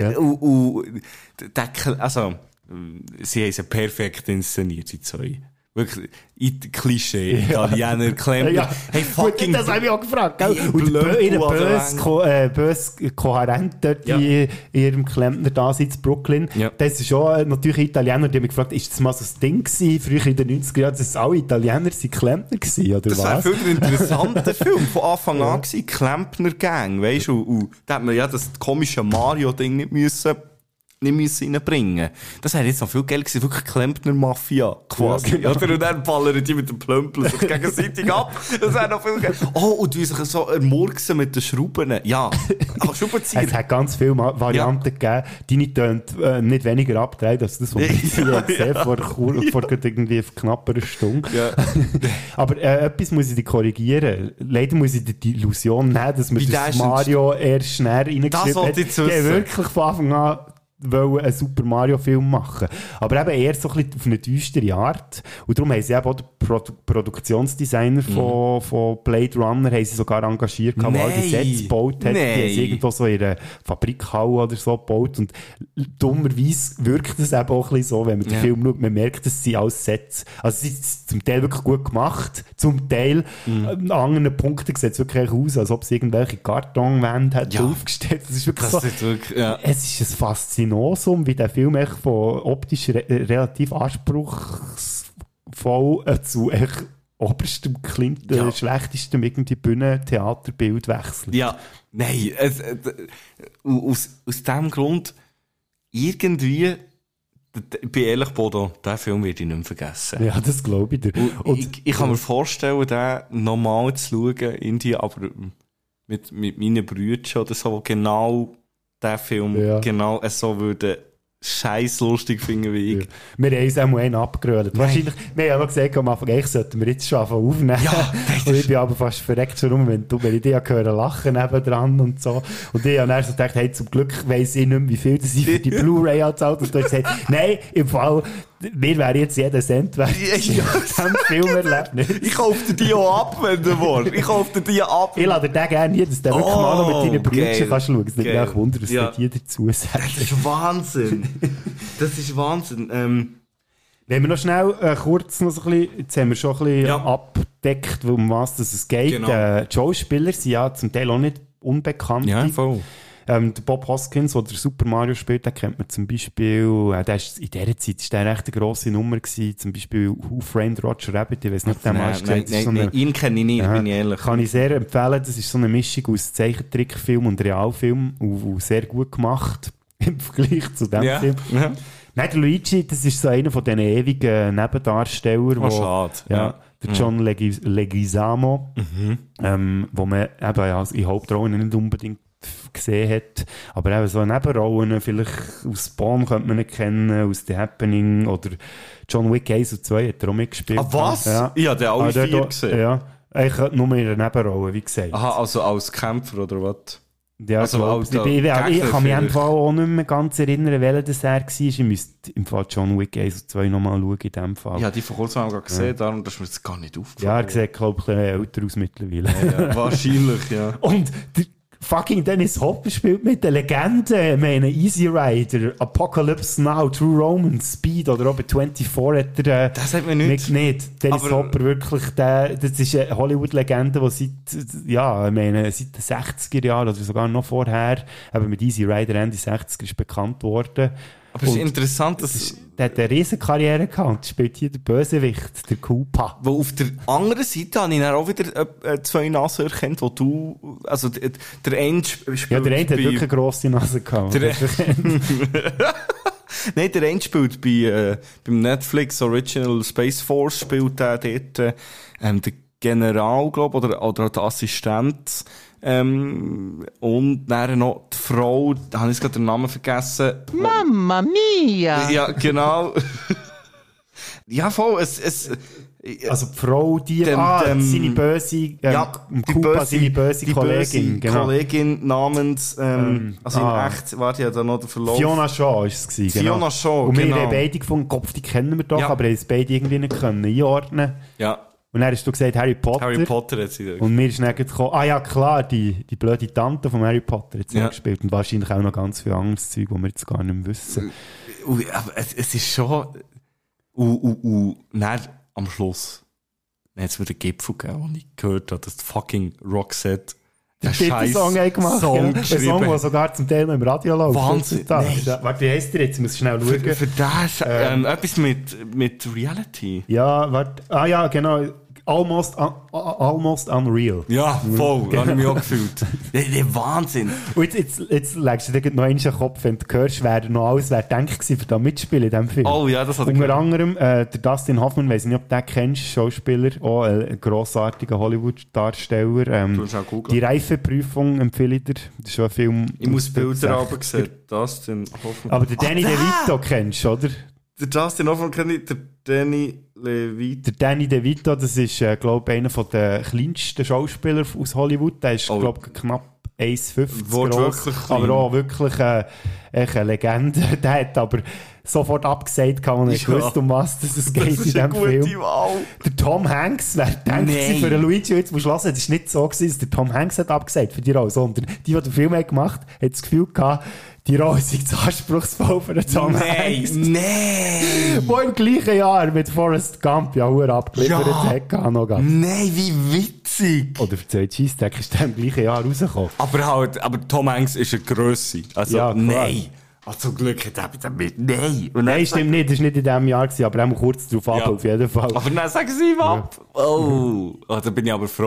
also, sie haben es perfekt inszeniert, die zwei. Wirklich, Klischee, Italiener, Klempner. Ja. Hey, fucking... Das habe ich auch gefragt, gell? Und ihr bös kohärent dort in ihrem Klempner da sitzt in Brooklyn. Ja. Das ist schon natürlich Italiener, die haben mich gefragt, ist das mal so ein Ding gewesen, früher in den 90er Jahren, dass alle Italiener sind Klempner gewesen, oder das was? Das wäre ein interessanter Film, von Anfang an gewesen, Klempner-Gang, weisst du? Und da hat man ja das komische Mario-Ding nicht reinbringen. Das wäre jetzt noch viel Geld gewesen, wirklich Klempner-Mafia, quasi. Ja, genau. Und dann ballern die mit dem Plömpel sich gegenseitig ab. Das wäre noch viel Geld. Oh, und wie sich so ermurksen mit den Schrauben. Ja, Schraubenzieher. Es hat ganz viele Varianten gegeben. Deine tönt nicht weniger abgedreht als das, was ich gesehen vor irgendwie knapp einer Stunde. Ja. Aber etwas muss ich dir korrigieren. Leider muss ich dir die Illusion nehmen, dass man das Mario erst schnell reingeschrieben hat. Ich wirklich von Anfang an einen Super Mario-Film machen. Aber eben eher so ein bisschen auf eine düstere Art. Und darum haben sie eben auch den Produktionsdesigner von Blade Runner haben sie sogar engagiert, der all die Sets gebaut hat. Die haben sie irgendwo so in einer Fabrikhalle oder so gebaut. Und dummerweise wirkt es eben auch ein bisschen so, wenn man den Film schaut, man merkt, dass sie alles Sets, also sie sind zum Teil wirklich gut gemacht, zum Teil an anderen Punkten sieht es wirklich aus, als ob sie irgendwelche Kartonwände aufgestellt. Das ist wirklich das so, ist wirklich, es ist ein Faszinosum, wie der Film echt von optisch relativ anspruchsvoll zu echt oberstem, schlechtestem irgendwie Bühnentheaterbild wechselt. Ja, nein, aus dem Grund irgendwie Ich bin ehrlich, Bodo, diesen Film werde ich nicht mehr vergessen. Ja, das glaube ich dir. Und ich kann mir vorstellen, den nochmal zu schauen, Indien, aber mit meinen Brüdern oder so, die genau diesen Film genau so würden scheiß lustig finden wie ich. Ja. Wir haben uns auch mal einen abgerollt. Wahrscheinlich, wir haben ja gesagt, am Anfang, eigentlich sollten wir jetzt schon aufnehmen. Ja, und ich bin aber fast verreckt schon rum, wenn ich dich höre lachen nebendran und so. Und ich habe dann so gedacht, hey, zum Glück weiss ich nicht mehr, wie viel das ich für die Blu-ray anzahlt. Und du hast gesagt, nein, im Fall, mir wäre jetzt jeder Cent wert. Ja. Diesem Filmerlebnis. Ich kaufe dir die auch ab, wenn du willst. Ich kaufe dir die ab. Ich lade dir gerne hier, dass du wirklich mal noch mit deinen Brüdern kannst schauen. Es nimmt mich auch Wunder, dass du dir dazu sagst. Das ist Wahnsinn. Das ist Wahnsinn. Wenn wir noch schnell kurz noch so ein bisschen, jetzt haben wir schon ein bisschen abgedeckt, um was es geht. Genau. Die Schauspieler sind ja zum Teil auch nicht unbekannt. Ja, voll. Der Bob Hoskins, der Super Mario spielt, den kennt man zum Beispiel, der ist, in dieser Zeit war der echt eine grosse Nummer gewesen, zum Beispiel Who Framed Roger Rabbit, ich weiss nicht, der Mann Nein, ihn kenne ich nicht, bin ich ehrlich. Kann ich sehr empfehlen, das ist so eine Mischung aus Zeichentrickfilm und Realfilm und sehr gut gemacht im Vergleich zu dem Film. Ja. Nein, der Luigi, das ist so einer von diesen ewigen Nebendarstellern, schade. Ja. Der John Leguizamo, wo man eben in Hauptrollen nicht unbedingt gesehen hat, aber eben so Nebenrollen, vielleicht aus Spawn könnte man ihn kennen, aus The Happening oder John Wick 1 und 2 hat er auch mitgespielt. Ah, was? Ja. Ich habe den alle 4 gesehen. Ja, eigentlich nur in einer Nebenrolle, wie gesagt. Aha, also als Kämpfer oder was? Ja, also ich kann mich im Fall auch nicht mehr ganz erinnern, welcher das er war. Ich müsste im Fall John Wick 1 und 2 nochmal schauen in dem Fall. Ja, die vor kurzem auch gesehen, darum ist mir das gar nicht aufgefallen. Ja, er sieht, glaube ich, ein bisschen älter aus mittlerweile. Ja, wahrscheinlich, ja. Und fucking Dennis Hopper spielt mit der Legende, ich meine, Easy Rider, Apocalypse Now, True Romance, Speed oder auch bei 24 hat er... das hat mir nicht. Dennis Hopper wirklich, das ist eine Hollywood-Legende, die seit den 60er Jahren oder sogar noch vorher, eben mit Easy Rider Ende 60er ist bekannt worden. Aber es ist interessant, dass... Der hat eine riesen Karriere gehabt und spielt hier der Bösewicht, der Koopa. Wo auf der anderen Seite habe ich dann auch wieder 2 Nasen erkannt, wo du... Also der eine spielt... Ja, der eine hat wirklich eine grosse Nase gehabt. Nein, der eine spielt beim Netflix Original Space Force, spielt der dort der General, glaube ich, oder der Assistent. Und dann noch die Frau, da habe ich jetzt gerade den Namen vergessen. Mamma mia! Ja, genau. Ja, voll, also die Frau, seine böse, Koopa, seine böse Kollegin. Die Kollegin namens, in echt, warte, ja, da noch der Verlauf. Fiona Shaw ist es gewesen, genau. Fiona Shaw, und genau. wir haben beide gefunden, Kopf, die kennen wir doch, aber wir haben es beide irgendwie nicht können einordnen. Ja. Und dann hast du gesagt, Harry Potter. Harry Potter hat sie da. Und mir ist dann gekommen, ja klar, die blöde Tante von Harry Potter hat sie gespielt. Und wahrscheinlich auch noch ganz viel anderes Zeug, das wir jetzt gar nicht mehr wissen. Aber es ist schon... dann am Schluss hat es wieder einen Gipfel gegeben, wo ich gehört habe, dass die fucking Roxette den scheiß Song gemacht Song Ein Song, der sogar zum Teil noch im Radio läuft. Wahnsinn. Warte, wie heisst der jetzt? Ich muss schnell schauen. Für das, etwas mit Reality. Ja, warte. Ah ja, genau. Almost Unreal. Ja, voll. Habe ich mich auch gefühlt. Wahnsinn. Und jetzt legst du dir noch einen in den Kopf, wenn du hörst, wer noch alles denkt gewesen, für da mitspielen in diesem Film. Oh ja, das hat er unter anderem der Dustin Hoffman, weiss nicht, ob du den kennst, Schauspieler, auch ein grossartiger Hollywood-Darsteller. Die Reifeprüfung empfehle ich dir. Das ist schon ein Film. Ich muss Bilder aber sehen. Dustin Hoffman. Aber der Danny DeVito kennst du, oder? Der Dustin Hoffman kenne ich, der Danny DeVito. Der Danny DeVito, das ist, glaube ich, einer der kleinsten Schauspieler aus Hollywood. Der ist, glaube ich, knapp 1,50 groß. Aber auch wirklich eine Legende. Der hat aber sofort abgesagt, als er nicht gewusst, um was es geht in diesem Film. Wahl. Der Tom Hanks, wer denkt für den Luigi, jetzt musst du hören, es war nicht so gewesen, dass der Tom Hanks hat abgesagt für die Rolle, sondern die den Film gemacht haben, hat das Gefühl gehabt, die Rolle sei zu anspruchsvoll für den Tom Hanks. Nein! Wo im gleichen Jahr mit Forrest Gump ja abgeliefert hat. Nein, wie witzig! Oder für zwei Cheese-Tag ist der im gleichen Jahr rausgekommen. Aber Tom Hanks ist eine Grösse. Also, ja, nein! zum Glück hat er damit. Nein! Nein, stimmt nicht. Das war nicht in diesem Jahr, aber auch kurz darauf ab, auf jeden Fall. Aber dann sagen sie ihm ab. Oh, da bin ich aber froh.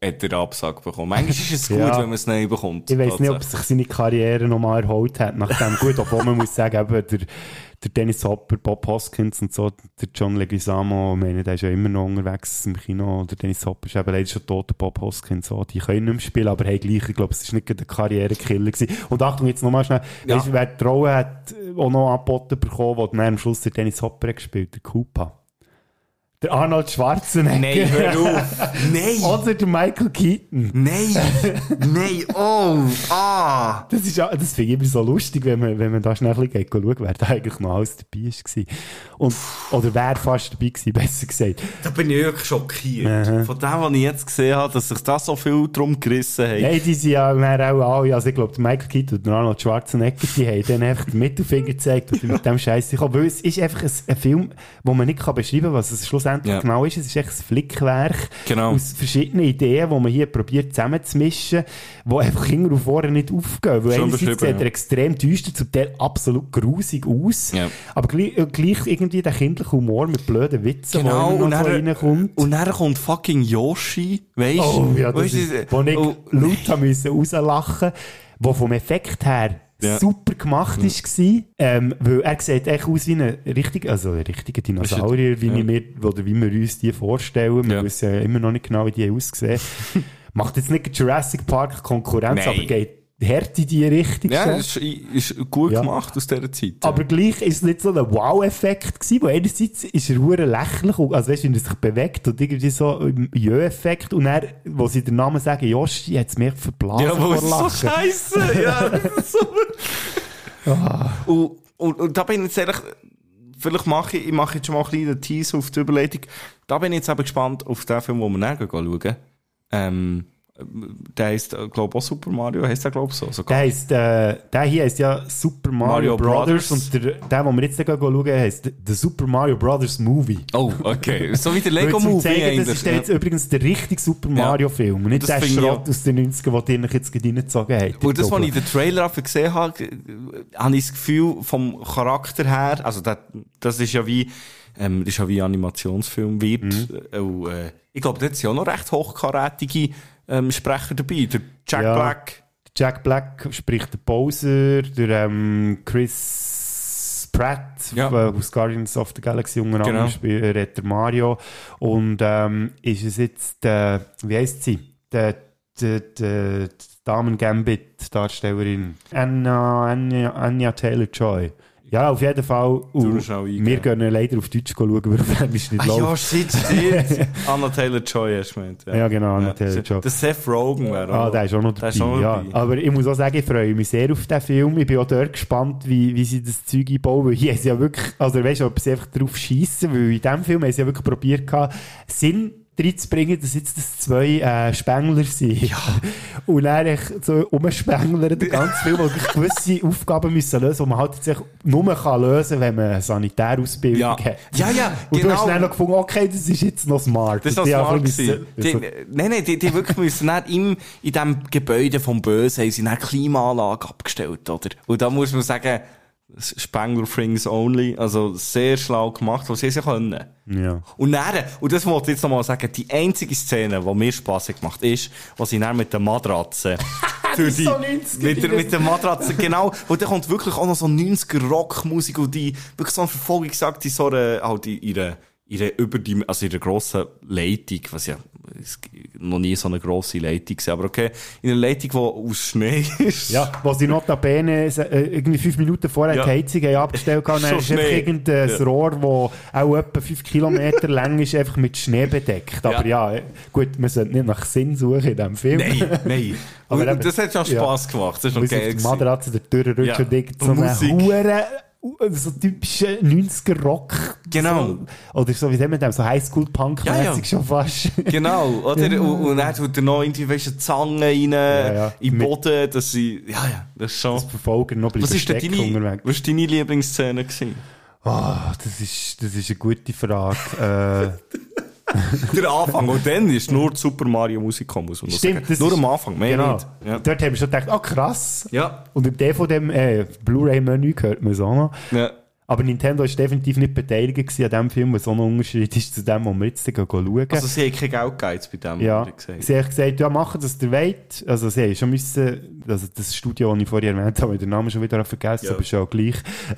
hat er Absage bekommen. Manchmal ist es gut, Ja. wenn man es nicht bekommt. Ich weiss nicht, ob sich seine Karriere nochmal erholt hat. Nachdem, gut, obwohl man muss sagen, eben, der Dennis Hopper, Bob Hoskins und so, der John Leguizamo, ich meine, der ist ja immer noch unterwegs im Kino. Der Dennis Hopper ist eben leider schon tot, der Bob Hoskins, so. Die können nicht mehr spielen, aber hey, gleich, ich glaube, es war nicht gerade ein Karrierekiller gewesen. Und Achtung, jetzt nochmal schnell, Ja. weißt du, wer die Rolle hat auch noch angeboten bekommen, wo dann am Schluss der Dennis Hopper hat gespielt, der Koopa. Der Arnold Schwarzenegger. Nein, hör auf. Nein. Oder der Michael Keaton. Nein. Nein. Oh. Ah. Das finde ich immer so lustig, wenn man da schnell ein bisschen geht, schauen, wer da eigentlich noch alles dabei war. Und, oder wer fast dabei war, besser gesagt. Da bin ich wirklich schockiert. Von dem, was ich jetzt gesehen habe, dass sich da so viel drum gerissen hat. Nein, die sind ja mehr auch alle, also ich glaube, der Michael Keaton und der Arnold Schwarzenegger, die haben dann einfach den Mittelfinger gezeigt und mit dem Scheiß gekommen. Weil es ist einfach ein Film, wo man nicht beschreiben kann, was es schlussendlich genau ist. Es ist echt ein Flickwerk aus verschiedenen Ideen, die man hier probiert zusammenzumischen, die einfach hinten und vorne nicht aufgehen. Weil einerseits sieht er extrem düster, zum Teil absolut grusig aus, aber gleich irgendwie der kindliche Humor mit blöden Witzen, der immer noch so reinkommt. Und dann kommt fucking Yoshi, weißt du? Oh ja, das ist, wo ich laut müssen rauslachen, wo vom Effekt her super gemacht war, weil er sieht echt aus wie ein richtiger Dinosaurier, wie wir uns die vorstellen. Wir wissen ja immer noch nicht genau, wie die aussehen. Macht jetzt nicht Jurassic Park Konkurrenz, aber geht hart in die Richtung. Ja, das ist gut gemacht aus dieser Zeit. Aber gleich ist es nicht so ein Wow-Effekt gewesen, weil einerseits ist er verdammt lächerlich, also weißt du, wenn er sich bewegt und irgendwie so ein Jö-Effekt und dann, wo sie den Namen sagen, Yoshi, hat es mich verblasen vor Lachen. Ja, so scheisse. Ja, das ist so. Und da bin ich jetzt ehrlich, vielleicht mache ich jetzt schon mal einen kleinen Teaser auf die Überleitung. Da bin ich jetzt aber gespannt auf den Film, den wir nachher schauen. Der heisst, glaube ich, auch Super Mario. Heisst der, glaube ich, so? Der hier heisst ja Super Mario Brothers. Und der, den wir jetzt schauen, heisst The Super Mario Brothers Movie. Oh, okay. So wie der Lego-Movie eigentlich. Das ist jetzt übrigens der richtige Super Mario-Film. Nicht der Schrott aus den 90ern, den ich jetzt reingezogen habe. Und das, was ich in den Trailer gesehen habe, habe ich das Gefühl, vom Charakter her, also das ist ja wie Animationsfilm wird. Ich glaube, da ist ja auch noch recht hochkarätige Sprecher dabei. Der Jack Black. Jack Black spricht der Bowser, der Chris Pratt aus Guardians of the Galaxy unter anderem redet der Mario. Und ist es jetzt, wie heisst sie? Die Damen-Gambit-Darstellerin Anya Taylor-Joy. Ja, auf jeden Fall. Wir gehen leider auf Deutsch schauen, weil auf Englisch nicht läuft. Ja, shit. Anna Taylor-Joy hast du gemeint. Ja, genau, Anna Taylor-Joy. Der Seth Rogen wäre auch. Der ist auch noch dabei. Ja. Aber ich muss auch sagen, ich freue mich sehr auf den Film. Ich bin auch dort gespannt, wie sie das Zeug einbauen. Weil hier haben sie ja wirklich, also weißt du, ob sie einfach drauf schiessen, weil in diesem Film haben sie ja wirklich probiert, Sinn reinzubringen, dass jetzt das zwei Spengler sind. Ja. Und dann so umspenglern den ganzen Film, weil gewisse Aufgaben müssen lösen, die man halt jetzt nur kann lösen, wenn man eine Sanitärausbildung hat. Ja, und genau. Du hast dann noch gefunden, okay, das ist jetzt noch smart. Das ist noch smart gewesen. Die wirklich müssen dann in diesem Gebäude vom Bösen haben sie eine Klimaanlage abgestellt, oder? Und da muss man sagen, Spengler Things Only, also sehr schlau gemacht, was sie können. Ja. Und das wollte ich jetzt nochmal sagen, die einzige Szene, die mir Spass gemacht ist, was sie dann mit der Matratze mit der Matratze, genau, und dann kommt wirklich auch noch so 90er Rockmusik und die wirklich so eine Verfolgung sagt, die so halt ihre grossen Leitung, was ja noch nie so eine grosse Leitung war, aber okay, in einer Leitung, die aus Schnee ist. Ja, wo sie notabene irgendwie 5 Minuten vorher die Heizung haben abgestellt haben, dann ist einfach irgendein Rohr, das auch etwa 5 Kilometer lang ist, einfach mit Schnee bedeckt. Aber ja, gut, man sollte nicht nach Sinn suchen in diesem Film. Nein. Aber das hat schon Spass gemacht, das ist noch geil. Die Matratze der Tür rutscht und irgend so eine Hure, so typische 90er-Rock. Genau. Oder so, wie sagen wir das, so Highschool-Punk-mäßig schon fast. Genau, oder? Und dann tut er noch irgendwie, weißt du, Zange rein, in den Boden, dass sie, das ist schon. Das Verfolger noch bleiben stecken unterwegs. Was war deine Lieblingsszene gewesen? Das ist eine gute Frage. Der Anfang, und dann ist nur die Super Mario Musik gekommen, muss man sagen. Nur am Anfang, mehr genau. nicht. Ja. Dort haben wir schon gedacht, krass. Ja. Und im Blu-ray-Menü hört man es auch noch. Ja. Aber Nintendo ist definitiv nicht beteiligt gewesen an dem Film, was so ein Unterschied ist zu dem, wo wir jetzt schauen. Also sie haben kein Geld gegeben bei dem, ja, gesagt. Sie haben gesagt, ja, machen das der wollt. Also sie haben schon müssen, also das Studio, das ich vorher erwähnt habe, den Namen schon wieder vergessen, aber schon gleich,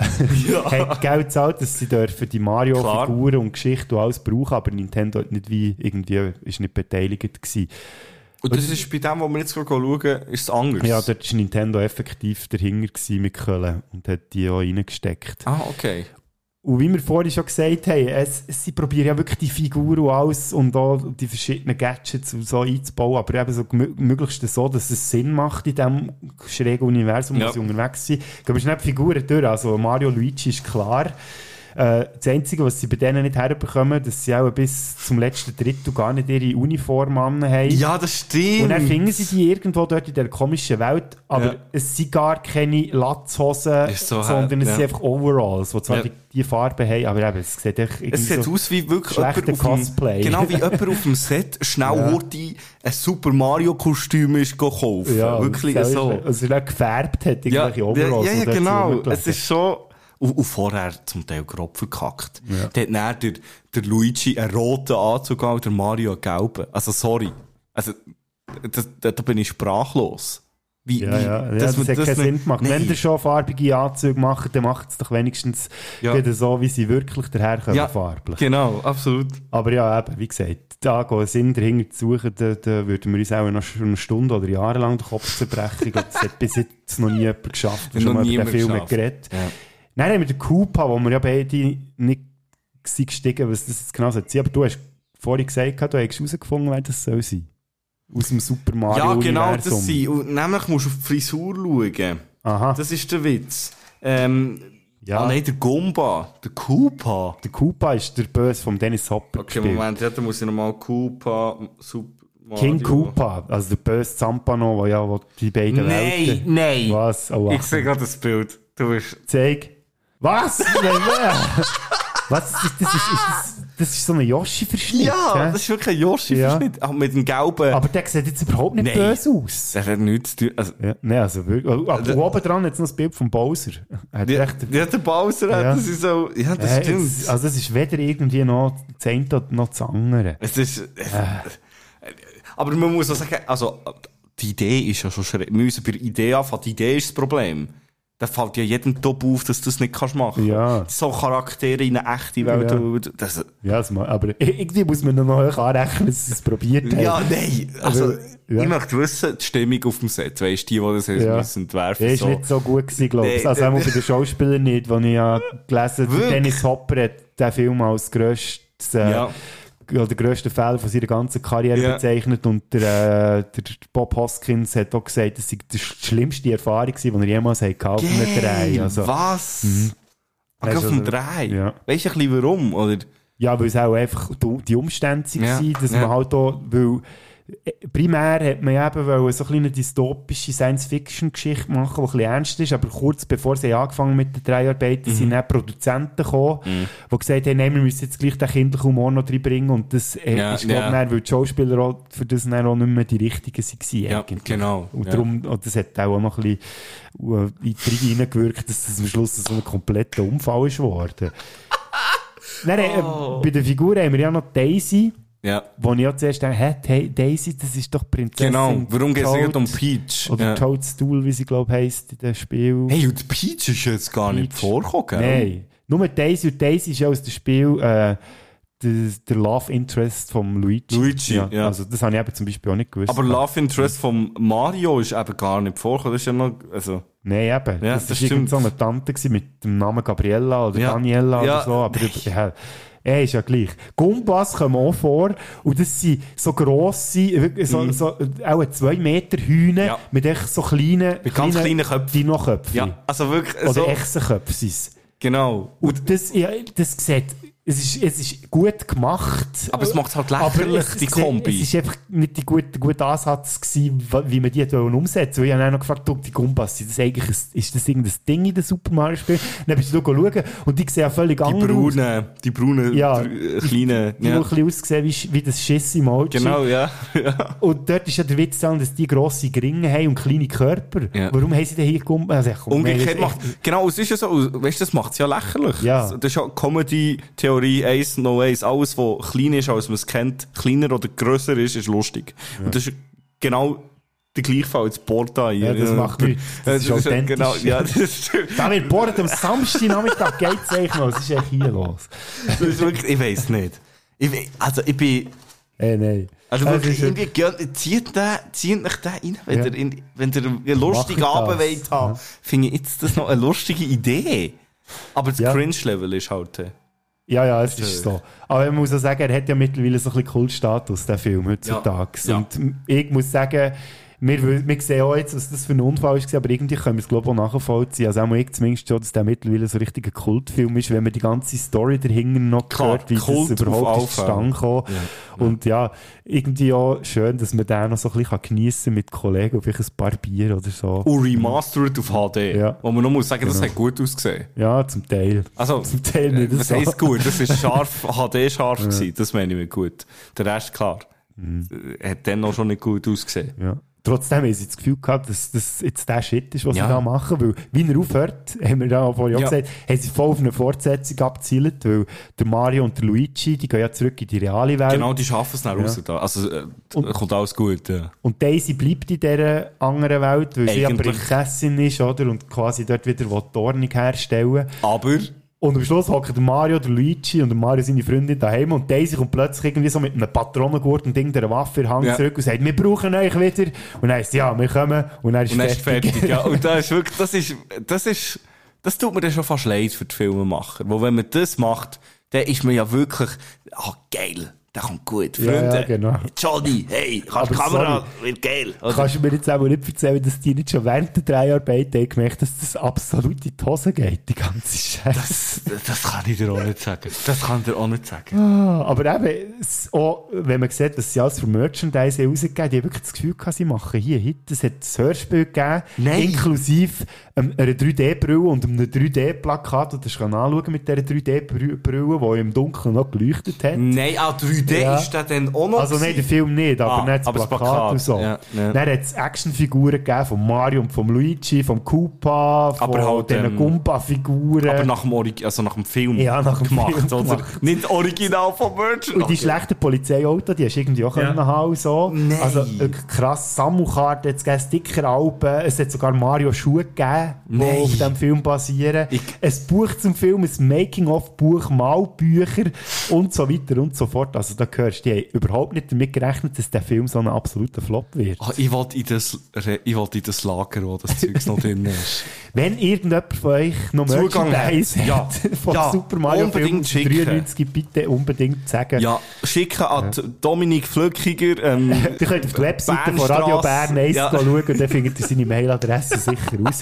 hat Geld gezahlt, dass sie dürfen die Mario-Figuren und Geschichte und alles brauchen, aber Nintendo hat nicht wie irgendwie, ist nicht beteiligt gewesen. Und das ist bei dem, wo wir jetzt schauen, ist es anders? Ja, dort war Nintendo effektiv dahinter mit Köln und hat die auch reingesteckt. Ah, okay. Und wie wir vorhin schon gesagt haben, sie probieren ja wirklich die Figuren und alles und auch die verschiedenen Gadgets so einzubauen, aber eben so möglichst so, dass es Sinn macht in diesem schrägen Universum, wo sie unterwegs sind. Gehen wir schnell die Figuren durch. Also Mario, Luigi ist klar. Das Einzige, was sie bei denen nicht herbekommen, dass sie auch bis zum letzten Drittel gar nicht ihre Uniform haben. Ja, das stimmt. Und dann finden sie die irgendwo dort in dieser komischen Welt, aber es sind gar keine Latzhosen, so sondern es sind einfach Overalls, die zwar die Farbe haben, aber eben, es sieht echt irgendwie sieht aus wie wirklich schlechter Cosplay. Genau, wie jemand auf dem Set schnell heute ein Super Mario-Kostüm ist kaufen. Ja, wirklich so. Also er gefärbt hat, irgendwelche Overalls. Ja, genau. Es ist schon... Und vorher zum Teil grob verkackt. Ja. Da hat dann der Luigi einen roten Anzug und der Mario einen gelben. Also, sorry. Also, da bin ich sprachlos. Das hat keinen Sinn gemacht. Nee. Wenn ihr schon farbige Anzüge macht, dann macht es doch wenigstens wieder so, wie sie wirklich daherkommen, farblich. Genau, absolut. Aber ja, eben, wie gesagt, da gehen Sinn dahinter zu suchen, da würden wir uns auch noch eine Stunde oder jahrelang den Kopf zerbrechen. Das hat bis jetzt noch nie jemand geschafft, der schon mal über den Film geredet. Ja. Dann haben wir den Koopa, wo wir ja beide nicht gestiegen, was das jetzt genau sein soll. Aber du hast vorhin gesagt, du hast herausgefunden, wer das soll sein. Aus dem Super Mario-Universum. Ja, genau, das sein. Und nämlich musst du auf die Frisur schauen. Aha. Das ist der Witz. Nein, der Gumba. Der Koopa. Der Koopa ist der Böse von Dennis Hopper Okay, gespielt. Moment, da muss ich nochmal Koopa, Super Mario. King Koopa, also der böse Zampano, wo die beiden Welten... Nein! Was? Oh, ich sehe gerade das Bild. Du bist... Zeig. Was? Was? Das ist so ein Yoshi-Verschnitt. Ja, das ist wirklich ein Yoshi-Verschnitt. Auch mit dem gelben... Aber der sieht jetzt überhaupt nicht böse aus. Der hat nichts zu tun. Also, Nein, also wirklich. Aber oben dran hat es noch das Bild von Bowser. Der Bowser hat das so... Ja, das stimmt. Also es ist weder irgendwie noch das eine noch das andere. Es ist... Aber man muss auch sagen, also die Idee ist ja schon schräg. Wir müssen bei der Idee anfangen. Die Idee ist das Problem. Da fällt ja jedem Top auf, dass du das nicht machen kannst. Ja. So Charaktere in eine echte Welt. Aber irgendwie muss man noch hoch anrechnen, dass sie es probiert haben. Ja, nein. Also, ich möchte wissen, die Stimmung auf dem Set. Weißt du, die das müssen entwerfen. Die war nicht so gut gewesen, glaube ich. Also auch bei den Schauspielern nicht, wo ich ja gelesen habe, Dennis Hopper hat den Film als grösstes... der grösste Fehler von seiner ganzen Karriere bezeichnet und der Bob Hoskins hat auch gesagt, das sei die schlimmste Erfahrung, die er jemals hatte auf einem Dreh. Also, was? Auf dem Dreh? Ja. Weißt du ein bisschen warum? Oder? Ja, weil es auch einfach die Umstände waren, dass man halt auch, weil primär hat man eben so eine dystopische Science-Fiction-Geschichte machen, die ein bisschen ernst ist, aber kurz bevor sie angefangen mit den Dreharbeiten, sind dann Produzenten gekommen, die gesagt haben, nein, wir müssen jetzt gleich den kindlichen Humor noch reinbringen und das ist, glaube ich, weil die Schauspieler auch für das dann auch nicht mehr die richtigen waren. Ja, genau. Und darum, und das hat auch noch ein bisschen in die reingewirkt, dass das am Schluss so ein kompletter Unfall ist geworden. Bei der Figur haben wir ja noch Daisy. Ja. Wo ich auch zuerst dachte, hey, Daisy, das ist doch Prinzessin. Genau, warum geht es um Peach? Oder Toadstool, wie sie, glaube ich, heisst in dem Spiel. Hey, und Peach ist jetzt gar nicht vorgekommen, gell? Nein, nur Daisy. Und Daisy ist ja aus dem Spiel der Love Interest vom Luigi. Ja. Also das habe ich eben zum Beispiel auch nicht gewusst. Aber Love Interest vom Mario ist eben gar nicht vorgekommen. Das ist ja noch... Also nein, eben. Ja, das war irgend so eine Tante mit dem Namen Gabriella oder Daniela oder so. Aber ist ja gleich. Gumbas kommen auch vor und das sind so grosse, auch 2 Meter Hühner mit echt so kleinen kleinen Köpfen. Dino-Köpfen. Ja, also wirklich oder Echsenköpfe sind es. Genau. Und das sieht Es ist gut gemacht. Aber es macht halt lächerlich, die Kombi. Es war einfach nicht der gute Ansatz gewesen, wie man die umsetzen wollen. Ich habe auch noch gefragt, ob die Gumpas, ist das irgendein Ding in den Super Mario-Spielen? Dann bist du schauen und die sehen ja völlig anders aus. Die braunen, kleinen... Die ein bisschen aussehen wie das Schiss-Emoji. Genau, ja. Und dort ist ja der Witz daran, dass die grosse Gringe haben und kleine Körper. Ja. Warum haben sie denn hier Gumpas? Also, umgekehrt macht... Genau, es ist ja so, weißt du, das macht es ja lächerlich. Ja. Das ist ja Comedy-Theorie, Ace, No Ace, alles, was klein ist, als man es kennt, kleiner oder grösser ist lustig. Ja. Und das ist genau der gleiche Fall als Porta hier. Ja, das macht nichts. Das ist authentisch. Genau, ja, das stimmt. Da wird Porta am Samstagnachmittag geht's eigentlich noch. Was ist eigentlich hier los? Das ist wirklich, ich weiss nicht. Ich bin... Nein. Also wirklich, irgendwie, zieht euch den rein, wenn ihr einen lustigen Abend wollt haben. Finde ich jetzt das noch eine lustige Idee. Aber das Cringe-Level ist halt... Ja, es ist so. Aber man muss auch sagen, er hat ja mittlerweile so ein bisschen Kultstatus, der Film, heutzutage. Ja. Und ich muss sagen, wir sehen auch jetzt, was das für ein Unfall ist, aber irgendwie können wir es, glaube ich, auch nachvollziehen. Also auch ich zumindest schon, dass der mittlerweile so richtig ein Kultfilm ist, wenn man die ganze Story dahinter noch hört, wie Kult das überhaupt zustande kam. Ja. Und ja, irgendwie auch schön, dass man den noch so ein bisschen geniessen kann mit Kollegen, vielleicht ein paar Bier oder so. Und remastered auf HD. Ja. Wo man noch muss sagen, das hat gut ausgesehen. Ja, zum Teil. Also, zum Teil nicht was heisst gut? Das ist scharf, HD-scharf gewesen. Das meine ich mir gut. Der Rest, klar, hat dann noch schon nicht gut ausgesehen. Ja. Trotzdem haben sie das Gefühl gehabt, dass das jetzt der Shit ist, was sie da machen. Weil, wie er aufhört, haben wir ja vorhin gesagt, haben sie voll auf eine Fortsetzung abgezielt, weil der Mario und der Luigi, die gehen ja zurück in die reale Welt. Genau, die schaffen es dann raus. Da. Also, kommt alles gut. Ja. Und Daisy bleibt in dieser anderen Welt, weil sie ja Prinzessin ist, oder? Und quasi dort wieder die Ordnung herstellen. Aber... Und am Schluss hocken der Mario, der Luigi und der Mario seine Freundin daheim und Daisy kommt plötzlich irgendwie so mit einem Patronengurt und einer Waffe in der Hand zurück und sagt, wir brauchen euch wieder. Und dann heißt wir kommen und dann ist fertig. Ja. Und das ist wirklich, das tut mir dann schon fast leid für die Filmemacher. Wo wenn man das macht, dann ist man ja wirklich, geil. Der kommt gut. Freunde, ja, genau. Johnny, hey, kannst die Kamera, wird geil. Oder? Kannst du mir jetzt auch nicht erzählen, dass die nicht schon während der Dreharbeiten gemerkt haben, dass das absolut in die Hose geht, die ganze Scheiße. Das kann ich dir auch nicht sagen. Das kann ich dir auch nicht sagen. Aber eben, auch, wenn man sieht, dass sie alles für Merchandise rausgegeben, die haben wirklich das Gefühl gehabt, sie machen hier Hit. Es hat ein Hörspiel gegeben, inklusive einer 3D-Brille und einem 3D-Plakat, das kannst du anschauen mit dieser 3D-Brille, die im Dunkeln noch geleuchtet hat. Nein, auch 3D ist der dann auch noch. Also nein, der Film nicht, aber nicht das Plakat und so. Ja. Dann hat es Actionfiguren gegeben von Mario und von Luigi, von Koopa, von halt, diesen Gumba-Figuren. Aber nach dem Film gemacht, oder? Nicht original vom Merchant. Und die schlechten Polizeiautos, die hast du irgendwie auch haben so. Nein. Also krass, Samu-Karte, jetzt gibt es Sticker-Alben, es hat sogar Mario-Schuhe gegeben, die auf diesem Film basieren. Ein Buch zum Film, ein Making-of-Buch, Malbücher und so weiter und so fort. Also da hörst du, die haben überhaupt nicht damit gerechnet, dass der Film so ein absoluter Flop wird. Ich wollte in das Lager, wo das Zeugs noch drin ist. Wenn irgendjemand von euch noch Merchandise hat von Super Mario Film 93, bitte unbedingt sagen. Ja, schicken an Dominik Flückiger. Ihr könnt auf die Webseite von Radio Bern 1 schauen und dann findet ihr seine Mailadresse sicher raus.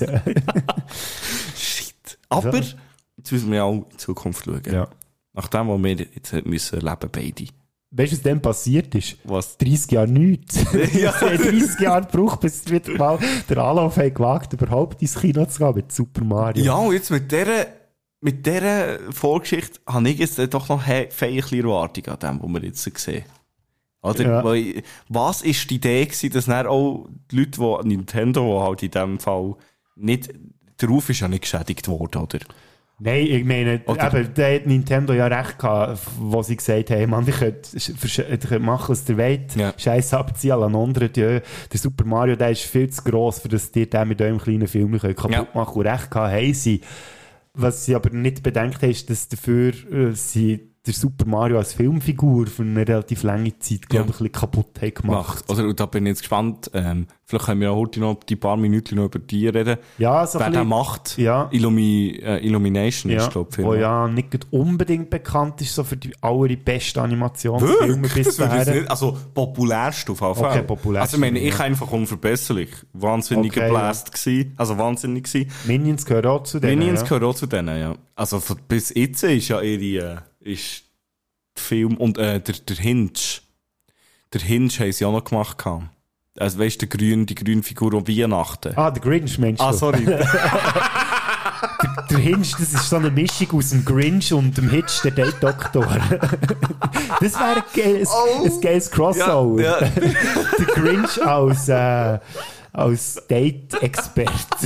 Shit. Aber jetzt müssen wir ja auch in Zukunft schauen. Ja. Nach dem, was wir jetzt müssen erleben, beide. Weißt du, was dann passiert ist? Was? 30 Jahre nichts. Ja. Es hat 30 Jahre gebraucht, bis wieder mal der Anlauf hat gewagt, überhaupt ins Kino zu gehen mit Super Mario. Ja, und jetzt mit dieser Vorgeschichte habe ich jetzt doch noch eine Erwartung an dem, was wir jetzt sehen. Oder? Ja. Weil, was war die Idee gewesen, dass dann auch die Leute, die Nintendo, die halt in diesem Fall nicht, der Ruf ist ja nicht geschädigt worden, oder? Nein, ich meine, da hat Nintendo ja recht gehabt, wo sie gesagt haben, man, ihr könnt machen, was ihr wollt, Scheiß abziehen, à la Nondre, der Super Mario, der ist viel zu gross, für das ihr den mit eurem kleinen Film kaputt machen und recht gehabt haben sie. Was sie aber nicht bedenkt haben, ist, dass dafür sie der Super Mario als Filmfigur für eine relativ lange Zeit, glaube ich, ein bisschen kaputt haben gemacht. Oder, da bin ich jetzt gespannt, vielleicht können wir auch heute noch die paar Minuten noch über die reden. Ja, so wer der macht. Ja. Illumination ist, glaube ich. Wo ja nicht unbedingt bekannt ist, so für die allerbesten Animationsfilme bis dahin. Also, populärst auf jeden Fall. Okay, populärst. Also, ich meine, ich einfach unverbesserlich. Wahnsinnig gebläst gewesen. Also, wahnsinnig gewesen. Minions gehören auch zu denen. Minions gehören auch zu denen, ja. Also, bis jetzt ist ja ihre ist der Film, und der Hinge. Der Hinge haben sie auch noch gemacht. Also weißt du, die grüne Figur um Weihnachten. Ah, der Grinch, meinst du? Ah, sorry. Der Hinge, das ist so eine Mischung aus dem Grinch und dem Hitch, der Date-Doktor. Das wäre ein geiles Crossover. Ja, ja. Der Grinch als Date-Experte.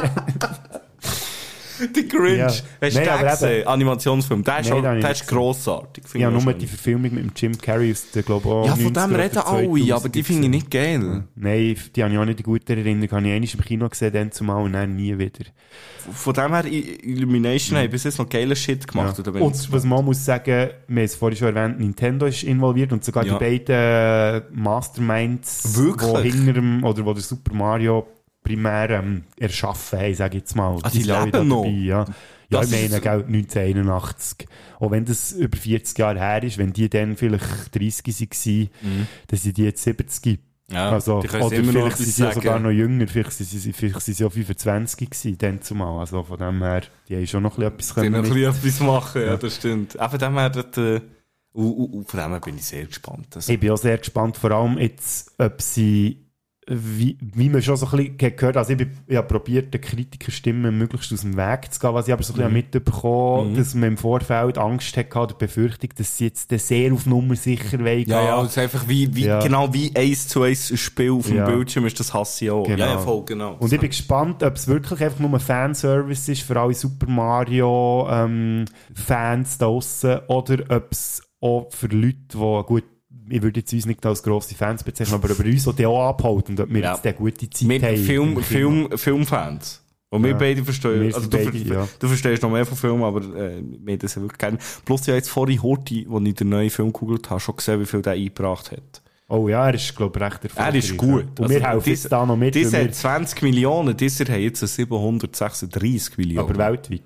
Der Grinch. Ja. Hast du Nein, den aber gesehen? Animationsfilm. Der ist, Nein, den habe ich der nicht ist grossartig. Ja, nur die Verfilmung mit dem Jim Carrey aus der, glaube ich, Ja, von dem reden alle, aber die finde ich nicht geil. Nein, die habe ich auch nicht in guter Erinnerung. Habe ich einmal im Kino gesehen, dann zumal und dann nie wieder. Von dem her, Illumination haben bis jetzt noch geile Shit gemacht. Ja. Und was man muss sagen, wir haben es vorhin schon erwähnt, Nintendo ist involviert und sogar die beiden Masterminds, die hinter dem, oder wo der Super Mario primär erschaffen haben, sage ich jetzt mal. Die leben noch? Dabei, ja. Ja, ich meine, 1981. Auch wenn das über 40 Jahre her ist, wenn die dann vielleicht 30 waren, dann sind die jetzt 70. Ja, also, die oder immer vielleicht noch sind sie ja sogar noch jünger, vielleicht sind sie ja 25 gewesen, dann zumal. Also von dem her, die haben schon noch etwas können. Die haben noch etwas machen, ja, das stimmt. Von dem her, von dem her bin ich sehr gespannt. Also. Ich bin auch sehr gespannt, vor allem jetzt, ob sie, wie man schon so ein bisschen gehört, also ich habe probiert, den Kritikerstimmen möglichst aus dem Weg zu gehen, was ich aber so ein bisschen mitbekommen, dass man im Vorfeld Angst hatte oder Befürchtung, dass sie jetzt sehr auf Nummer sicher wollen. Ja, das ist einfach genau wie 1:1 ein Spiel auf dem Bildschirm ist, das hasse ich auch. Genau. Ja, voll, genau. Und ich bin gespannt, ob es wirklich einfach nur ein Fanservice ist für alle Super Mario Fans da draussen, oder ob es auch für Leute, die gut, ich würde jetzt uns nicht als grosse Fans bezeichnen, aber über uns, die auch abholt und ob wir jetzt eine gute Zeit haben. Filmfans. Und wir beide verstehen. Also du verstehst noch mehr von Filmen, aber wir haben das ja wirklich gerne. Plus ich habe jetzt vorhin Horti, als ich den neuen Film gegoogelt habe, schon gesehen, wie viel der eingebracht hat. Oh ja, er ist, glaube ich, recht erfolgreich. Er ist gut. Und wir helfen jetzt da noch mit. Dieser hat 20 Millionen, dieser hat jetzt 736 Millionen. Aber weltweit?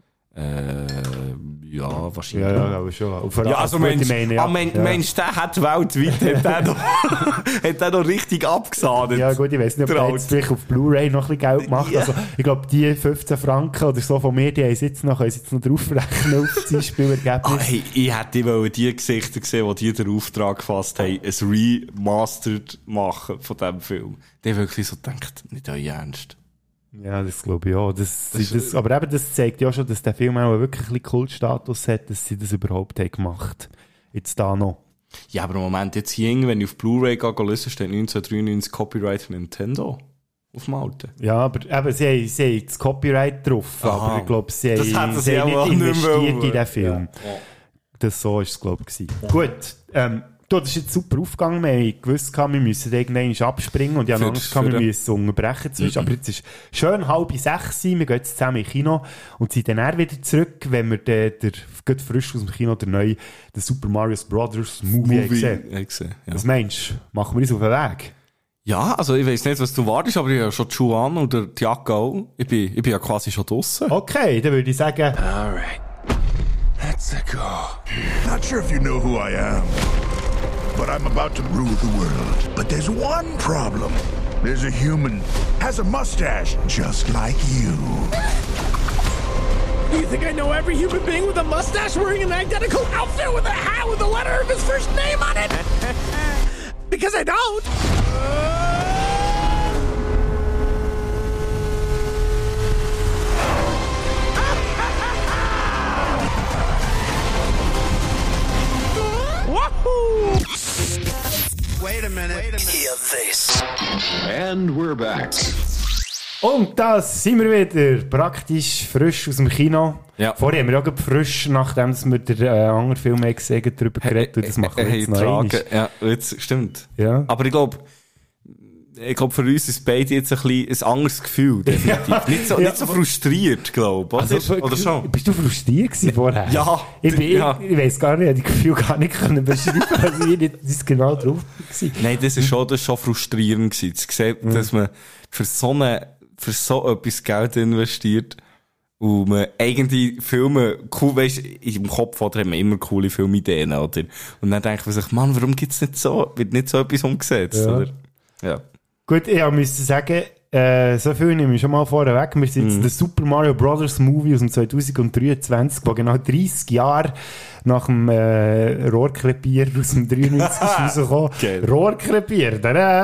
Ja, wahrscheinlich. Ja, aber schon. Ja, also Mensch, der hat weltweit, hat der noch richtig abgesahnet. Ja gut, ich weiss nicht, ob der jetzt vielleicht auf Blu-ray noch ein bisschen Geld macht. Ja. Also, ich glaube, die 15 Franken oder so von mir, die haben jetzt noch draufrechnen auf das Spielergebnis. Hey, ich hätte die Gesichter gesehen, die den Auftrag gefasst haben, ein Remastered machen von diesem Film. Die wirklich so gedacht, nicht euer Ernst. Ja, das glaube ich auch. Aber eben, das zeigt ja schon, dass der Film auch wirklich ein bisschen Kultstatus hat, dass sie das überhaupt haben gemacht. Jetzt da noch. Ja, aber im Moment, jetzt hier, wenn ich auf Blu-ray gehe, lese, steht 1993 Copyright Nintendo auf dem Alten. Ja, aber eben, sie haben das Copyright drauf, aber ich glaube, sie haben nicht investiert in den Film. Ja. So war es, glaube ich. Gut, das ist jetzt super aufgegangen. Wir haben gewusst, wir müssen irgendwann abspringen und ich habe Angst, wir müssen unterbrechen. Aber jetzt ist schön 5:30, wir gehen jetzt zusammen ins Kino und sind dann wieder zurück, wenn wir den frisch aus dem Kino den Super Mario Brothers Movie haben gesehen. Ja. Was meinst du? Machen wir uns auf den Weg? Ja, also ich weiss nicht, was du wartest, aber ich habe schon die Schuhe an oder die Jacke auch. Ich bin ja quasi schon draussen. Okay, dann würde ich sagen... Alright, let's go. Not sure if you know who I am. But I'm about to rule the world. But there's one problem. There's a human, has a mustache, just like you. You think I know every human being with a mustache wearing an identical outfit with a hat with the letter of his first name on it? Because I don't. Wahoo! Wait a minute. Hear this. And we're back. Und das sind wir wieder. Praktisch frisch aus dem Kino. Ja. Vorher haben wir auch frisch, nachdem wir den anderen Film gesehen haben, darüber geredet. Und das machen wir jetzt noch einmal. Ja, jetzt stimmt. Ja. Aber ich glaube, für uns ist beide jetzt ein anderes Gefühl, definitiv. Ja. Nicht so frustriert, glaube ich. Also, oder schon? Bist du frustriert gewesen vorher? Ja. Ich weiss gar nicht, ich habe das Gefühl gar nicht können beschreiben, also ich nicht genau drauf war. Nein, das ist schon frustrierend gewesen. Zu sehen, dass man für so etwas Geld investiert und man eigentlich Filme cool, weisst, im Kopf hat man immer coole Filmideen, oder? Und dann denkt man sich, Mann, warum wird nicht so etwas umgesetzt, oder? Ja. Gut, ich musste sagen, so viel nehme ich schon mal vorweg. Wir sind jetzt der Super Mario Bros. Movie aus dem 2023, der genau 30 Jahre nach dem Rohrkrepier aus dem 93 rausgekommen. Rohrkrepier,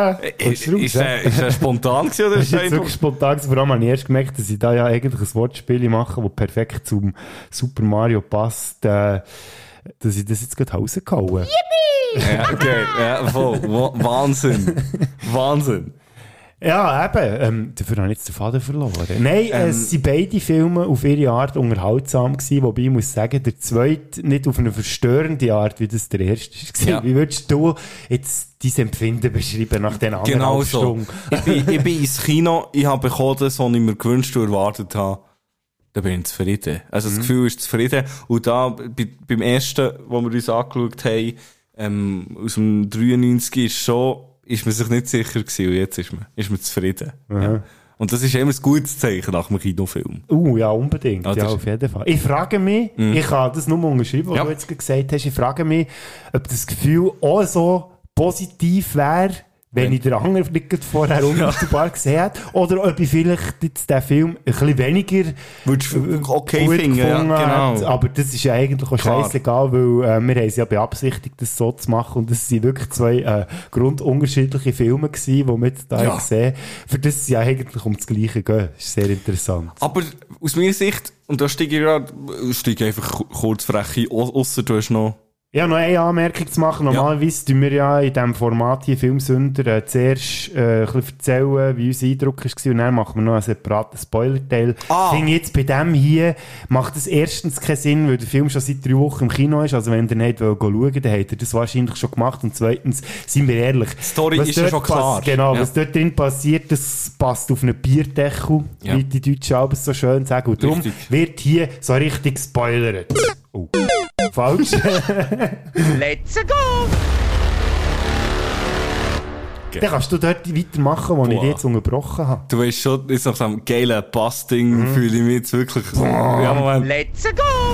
Ist er spontan gewesen, oder ist jetzt wirklich spontan gewesen? Vor allem habe ich erst gemerkt, dass ich da ja eigentlich ein Wortspiel mache, das perfekt zum Super Mario passt, dass ich das jetzt gerade rausgehauen. Yippie! Ja, okay. Ja, voll. Wahnsinn. Wahnsinn. Ja, eben. Dafür habe ich jetzt den Faden verloren. Nein, es waren beide Filme auf ihre Art unterhaltsam gewesen, wobei ich muss sagen, der zweite nicht auf eine verstörende Art, wie das der erste war. Ja. Wie würdest du jetzt dein Empfinden beschreiben nach den anderen Genau so. Ich bin ins Kino, ich habe bekommen, das, was ich mir gewünscht und erwartet habe. Da bin ich zufrieden. Also das Gefühl ist zufrieden. Und da, beim ersten, wo wir uns angeschaut haben, aus dem 93 ist man sich nicht sicher gewesen, und jetzt ist man zufrieden. Ja. Und das ist immer ein gutes Zeichen nach einem Kinofilm. Ja, unbedingt. Ja, auf jeden Fall. Ich frage mich, ich kann das nur unterschreiben, was du jetzt gesagt hast, ich frage mich, ob das Gefühl auch so positiv wäre, wenn ich den anderen vielleicht vorher unmittelbar gesehen hätte, oder ob ich vielleicht jetzt den Film ein bisschen weniger okay gut finden, gefunden ja, genau. Aber das ist ja eigentlich auch scheissegal, weil wir haben es ja beabsichtigt, das so zu machen, und das sind wirklich zwei grundunterschiedliche Filme gewesen, die wir jetzt da gesehen haben, für das es ja eigentlich um das Gleiche geht. Das ist sehr interessant. Aber aus meiner Sicht, und da steige ich einfach kurz frech ein, ausser du hast noch... Ja, noch eine Anmerkung zu machen. Normalerweise tun wir ja in diesem Format hier Filmsünder zuerst ein bisschen erzählen, wie unser Eindruck war, und dann machen wir noch einen separaten Spoiler-Teil. Ich finde jetzt, bei dem hier macht es erstens keinen Sinn, weil der Film schon seit 3 Wochen im Kino ist. Also wenn ihr nicht schauen wollt, dann habt ihr das wahrscheinlich schon gemacht. Und zweitens, sind wir ehrlich. Die Story ist ja schon klar. Genau, was dort drin passiert, das passt auf einen Bierdeckel, wie die Deutschen aber so schön sagen. Und darum wird hier so richtig spoilert. Oh. Falsch. Let's go! Dann kannst du dort weitermachen, wo ich dich jetzt unterbrochen habe. Du weißt schon, jetzt nach diesem geilen Bass-Ding fühle ich mich jetzt wirklich... Ja, Moment. Let's go!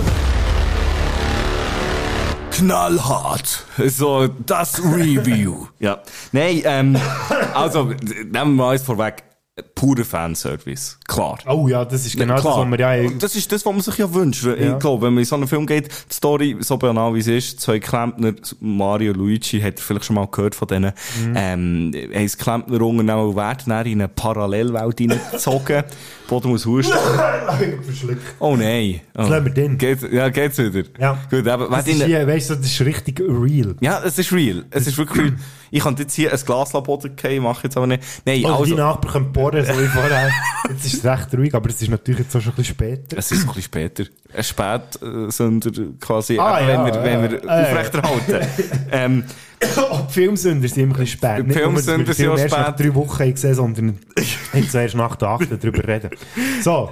Knallhart. So, das Review. Ja. Nein, also, nehmen wir mal eins vorweg. Purer Fanservice. Klar. Oh ja, das ist genau das, was man ja... Das ist das, was man sich ja wünscht. Ja. Ich glaube, wenn man in so einen Film geht, die Story, so banal wie sie ist, 2 Klempner, Mario, Luigi, hat ihr vielleicht schon mal gehört von denen, haben das Klempner-Unternehmen und werden dann in eine Parallelwelt hineingezogen. Boden muss husten. Oh nein. Das lassen wir drin. Geht's wieder? Ja. Gut, aber das ist hier, weißt du, das ist richtig real. Ja, es ist real. Es ist wirklich real. Ich kann jetzt hier ein Glas Boden gehen, mache jetzt aber nicht. Nein, also die Nachbarn können bohren, so wie vorher. Jetzt ist es recht ruhig, aber es ist natürlich jetzt auch schon ein bisschen später. Es ist ein bisschen später. Ein Spätsünder quasi, wenn wir aufrechterhalten. Die Filmsünder sind immer ein bisschen spät. Nicht Filmsünder sind auch spät. Erst nach 3 Wochen gesehen, sondern nicht zuerst nach der 8. darüber reden. So,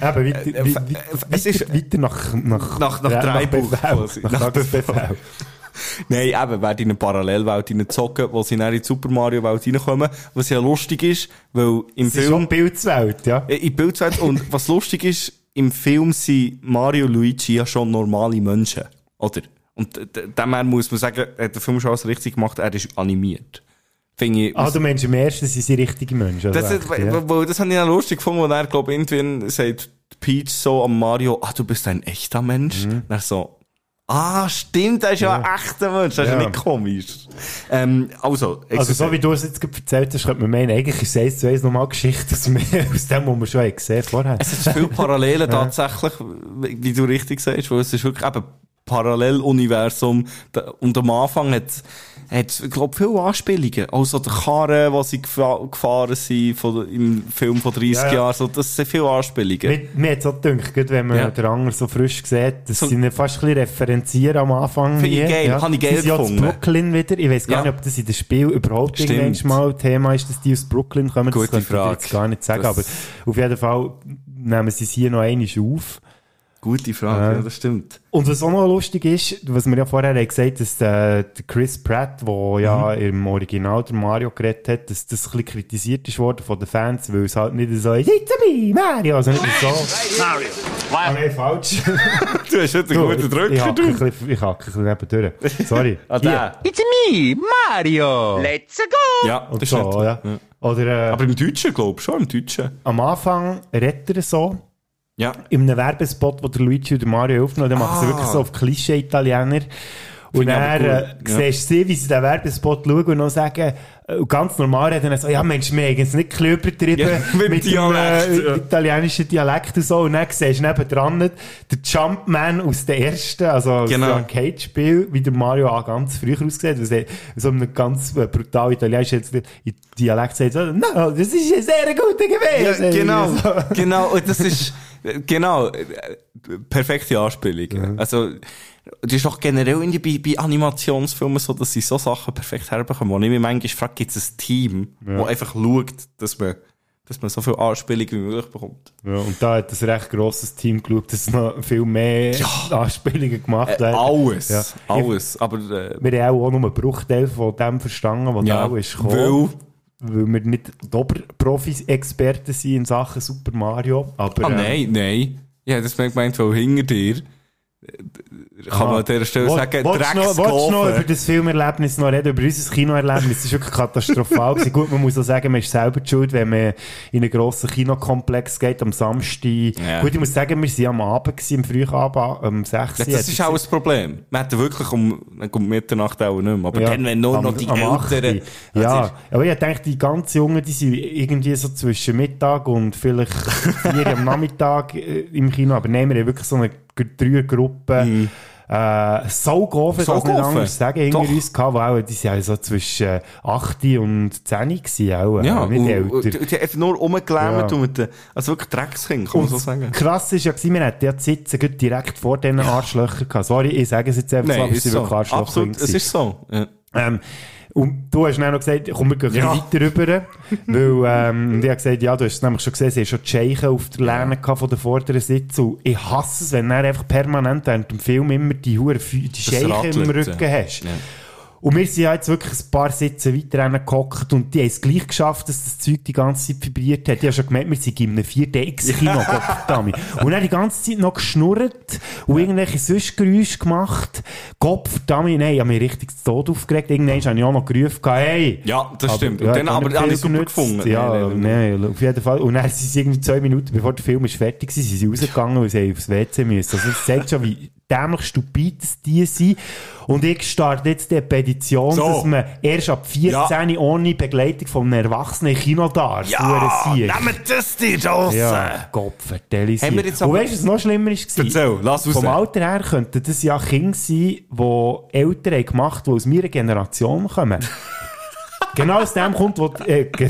weiter nach Tagesbefehl. Nein, eben, werden in eine Parallelwelt hineingezogen, wo sie dann in die Super Mario Welt reinkommen, was ja lustig ist, weil im Film... ist schon Bildswelt, ja. In Bildswelt, und was lustig ist, im Film sind Mario und Luigi ja schon normale Menschen, oder? Und dem muss man sagen, hat der Film schon alles richtig gemacht, er ist animiert. Du meinst im ersten sind sie richtige Menschen? Das habe ich ja lustig gefunden, wo er, glaube ich, irgendwann sagt Peach so am Mario, du bist ein echter Mensch. Und er so, stimmt, das ist ja ein echter Mensch, das ist ja nicht komisch. Also so wie du es jetzt erzählt hast, könnte man meinen, eigentlich ist es 1:1 nochmal Geschichte aus dem, was wir schon gesehen vorher. Es ist viel Parallelen tatsächlich, wie du richtig sagst, weil es ist wirklich eben Paralleluniversum, und am Anfang hat es, glaube ich, viele Anspielungen. Also die Karren, die sie gefahren sind im Film von 30 Jahren, so, das sind viele Anspielungen. Mir hat es auch gedacht, wenn man den anderen so frisch sieht, dass sie ihn fast ein bisschen referenzieren am Anfang. Finde ich geil, habe ich geil gefunden. Sie sind aus Brooklyn wieder, ich weiss gar nicht, ob das in dem Spiel überhaupt irgendwann mal Thema ist, dass die aus Brooklyn kommen. Gute das könnte ich jetzt gar nicht sagen, aber auf jeden Fall nehmen sie es hier noch einmal auf. Gute Frage, ja, das stimmt. Und was auch noch lustig ist, was wir ja vorher haben gesagt, dass der Chris Pratt, der ja im Original der Mario geredet hat, dass das ein bisschen kritisiert ist worden von den Fans, weil es halt nicht so ist, it's me, Mario, also nicht so. Mario. Ah, nee, falsch. Du hast heute einen guten Drücker, Ich hacke ein bisschen nebendurch. Sorry. Der. It's me, Mario. Let's go! Ja, Und das so, stimmt. ja. Oder Aber im Deutschen, glaube ich, schon im Deutschen. am Anfang redet er so, Ja. in einem Werbespot, wo der Luigi und der Mario aufnehmen, dann machen sie wirklich so auf Klischee-Italiener. Und Finde ich dann aber cool. siehst du sie, wie sie den Werbespot schauen und dann sagen, ganz normal reden, dann so, ja Mensch, wir haben es nicht ein bisschen übertrieben Ja, mit Dialekt, dem ja. italienischen Dialekt und so. Und dann siehst du nebendran der Jumpman aus der ersten, also aus dem Genau. Arcade-Spiel, wie der Mario auch ganz früher aussieht. Also so einem ganz brutal italienischen Dialekt sagt so, no, das ist ein sehr guter gewesen. Ja, genau, So. genau, und das ist, genau, perfekte Anspielung. Ja. Also, das ist doch generell bei Animationsfilmen so, dass sie so Sachen perfekt herbekommen. Und ich mich manchmal frage, gibt es ein Team, das einfach schaut, dass man so viel Anspielung wie möglich bekommt. Ja, und da hat ein recht grosses Team geschaut, dass noch viel mehr Anspielungen gemacht werden. Alles, Ja. alles. Aber, Wir haben auch nur einen Bruchteil von dem verstanden, was da auch ist gekommen. Weil wir nicht die Oberprofi-Experten sind in Sachen Super Mario. Aber, nein. Ja, das meint, weil hinter dir kann man an dieser Stelle sagen, Wolltest du noch über das Filmerlebnis noch reden, über unser Kinoerlebnis? Das ist wirklich katastrophal gewesen. Gut, man muss auch sagen, man ist selber die schuld, wenn man in einen grossen Kinokomplex geht, am Samstag. Ja. Gut, ich muss sagen, wir waren am Abend gewesen, am Frühabend, um 6 Uhr. Ja, das ist auch ein Problem. Man hat wirklich um Mitternacht auch nicht mehr. Aber dann, wenn nur noch die Älteren... Ja, aber ich denke, die ganz Jungen, die sind irgendwie so zwischen Mittag und vielleicht 4 Uhr am Nachmittag im Kino. Aber nehmen wir wirklich so eine Dreiergruppe. Saugofen, kann ich nicht anders sagen, hinter uns gehabt, weil auch, die sind also zwischen 8 und 10 gewesen, auch, ja, nicht älter. Die haben einfach nur rumgelähmt und mit den, also wirklich Dreckskind, kann man so sagen. Krass ist ja gewesen, wir hatten ja die Sitze direkt vor diesen Arschlöchern gehabt. Sorry, ich sage es jetzt einfach so, aber sie sind wirklich Arschlöcher. Absolut, es ist so. Ja. Und du hast dann noch gesagt, komm, wir gehen weiter rüber. Weil, und ich habe gesagt, ja, du hast es nämlich schon gesehen, sie haben schon die Scheichen auf der Lehne von der vorderen Sitze. Und ich hasse es, wenn du einfach permanent während dem Film immer die Scheichen im Rücken hast. Ja. Und wir sind ja jetzt wirklich ein paar Sitze weiter gehockt und die haben es gleich geschafft, dass das Zeug die ganze Zeit vibriert hat. Ich habe schon gemerkt, wir sind in einem 4DX-Kino, Gottverdammt. Und dann die ganze Zeit noch geschnurrt und irgendwelche sonst Geräusche gemacht. Gottverdammt, nein, ich habe mich richtig zu Tod aufgeregt. Irgendwann habe ich auch noch gerufen, hey! Ja, das stimmt. Und dann aber habe ich super gefunden. Ja, nein, auf jeden Fall. Und dann sind sie irgendwie 2 Minuten, bevor der Film ist fertig war, sind sie rausgegangen, weil sie aufs WC müssen. Also das zeigt schon, wie dämlich stupid die sind. Und ich starte jetzt die Petition, dass man erst ab 14 ohne Begleitung von einem erwachsenen Kino darf. Ja, nehmt das dir raus! Ja, Gott, vertell ich Und weißt du, was noch schlimmer war? Erzähl, lass raus. Vom Alter her könnten das ja Kinder sein, die Eltern haben gemacht, die aus meiner Generation kommen. Genau aus dem Grund, wo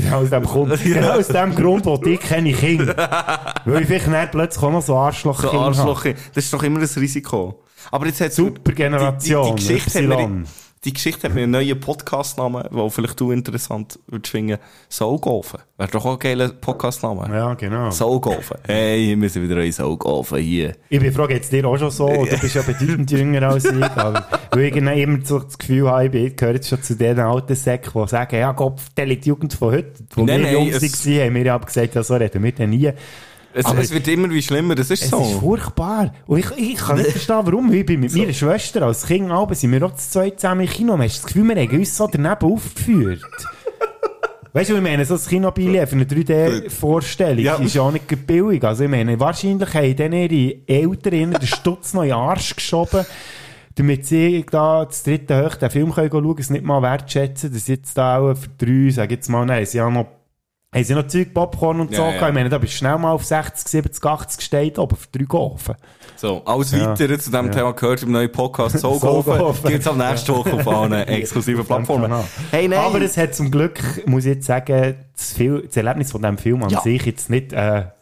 ich keine Kinder. Weil ich vielleicht dann plötzlich auch noch so Arschloch-Kinder habe. Das ist doch immer ein Risiko. Aber jetzt hat Super Generation. Die Geschichte hat mir einen neuen Podcast-Namen, den vielleicht du interessant würdest finden. Saugofen. Wäre doch auch ein geiler Podcast-Name. Ja, genau. Saugofen. Hey, wir sind wieder in Saugofen hier. Ich bin froh, geht's dir auch schon so? Du bist ja bedeutend jünger als ich. Aber weil ich immer so das Gefühl habe, ich gehöre jetzt schon zu den alten Säcken, die sagen, ja Gott, die Jugend von heute. Wo wir jung waren, haben wir ja gesagt, ja so reden wir dann nie. Es wird immer wie schlimmer, das ist so. Es ist furchtbar. Und ich kann nicht verstehen, warum. Ich bin mit meiner Schwester als Kind aber sind wir auch zu zweit zusammen im Kino. Hast du das Gefühl, wir haben uns so daneben aufgeführt? Weißt du, ich meine, so ein Kinobillett für eine 3D-Vorstellung ist ja auch nicht billig. Also ich meine, wahrscheinlich haben dann ihre Eltern den Stutz noch in den Arsch geschoben, damit sie da das dritte Hoch den Film schauen können, es nicht mal wertschätzen, dass jetzt da auch für 3, sag jetzt mal, nein, sie haben noch Zeug, Popcorn und so gehabt. Ich meine, da bist du schnell mal auf 60, 70, 80 gesteht, aber für 3 Gofen. So, alles Weitere zu diesem Thema gehört im neuen Podcast Saugofen. Gibt's am nächsten Woche auf allen exklusiven Plattformen. Hey, nein. Aber es hat zum Glück, muss ich jetzt sagen, das Erlebnis von diesem Film an sich jetzt nicht,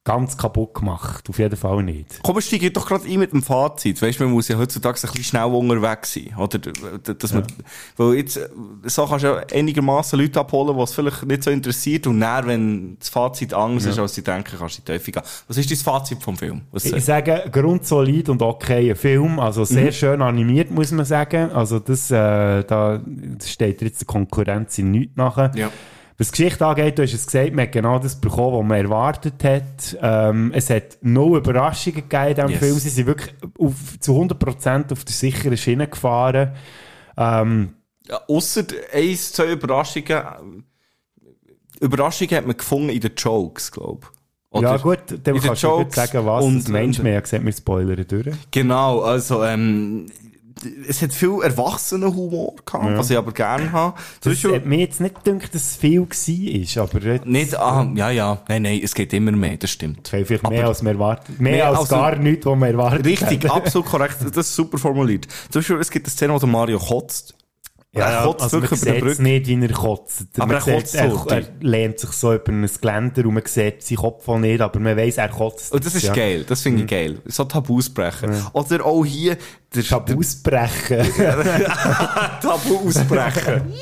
ganz kaputt gemacht. Auf jeden Fall nicht. Komm, wir steigen doch gerade ein mit dem Fazit. Weißt du, man muss ja heutzutage ein bisschen schnell unterwegs sein. Oder, dass man, weil jetzt, so kannst du ja einigermaßen Leute abholen, die es vielleicht nicht so interessiert. Und dann, wenn das Fazit anders ist, als sie denken, kannst du in die Tiefe gehen. Was ist dein Fazit vom Film? Ich sage, grundsolid und okay Film. Also sehr schön animiert, muss man sagen. Also das, da steht jetzt der Konkurrenz in nichts nachher. Ja. Was die Geschichte angeht, du hast es gesagt, man hat genau das bekommen, was man erwartet hat. Es hat no Überraschungen gegeben in diesem Film. Sie sind wirklich zu 100% auf der sicheren Schiene gefahren. Ausser 1, 2 Überraschungen. Überraschungen hat man gefunden in den Jokes, glaube ich. Ja gut, dann kannst du gut sagen, was und, das Mensch mehr gesagt, wir spoilern durch. Genau, also es hat viel erwachsenen Humor gehabt, was ich aber gerne habe. Das hat mir jetzt nicht gedacht, dass es viel war, aber jetzt... Nicht, nein, es geht immer mehr, das stimmt. Okay, vielleicht mehr als man erwartet. Mehr als gar nichts, was man erwartet. Richtig, absolut korrekt, das ist super formuliert. Zum Beispiel, es gibt eine Szene, wo der Mario kotzt. Ja, er kotzt wirklich über den Brücke. Nicht, wie er kotzt. Aber er kotzt so. Er lehnt sich so über ein Geländer und man sieht seinen Kopf auch nicht, aber man weiss, er kotzt. Und das ist geil, das finde ich geil. So Tabus brechen. Oder auch hier... Tabus brechen. Tabus brechen.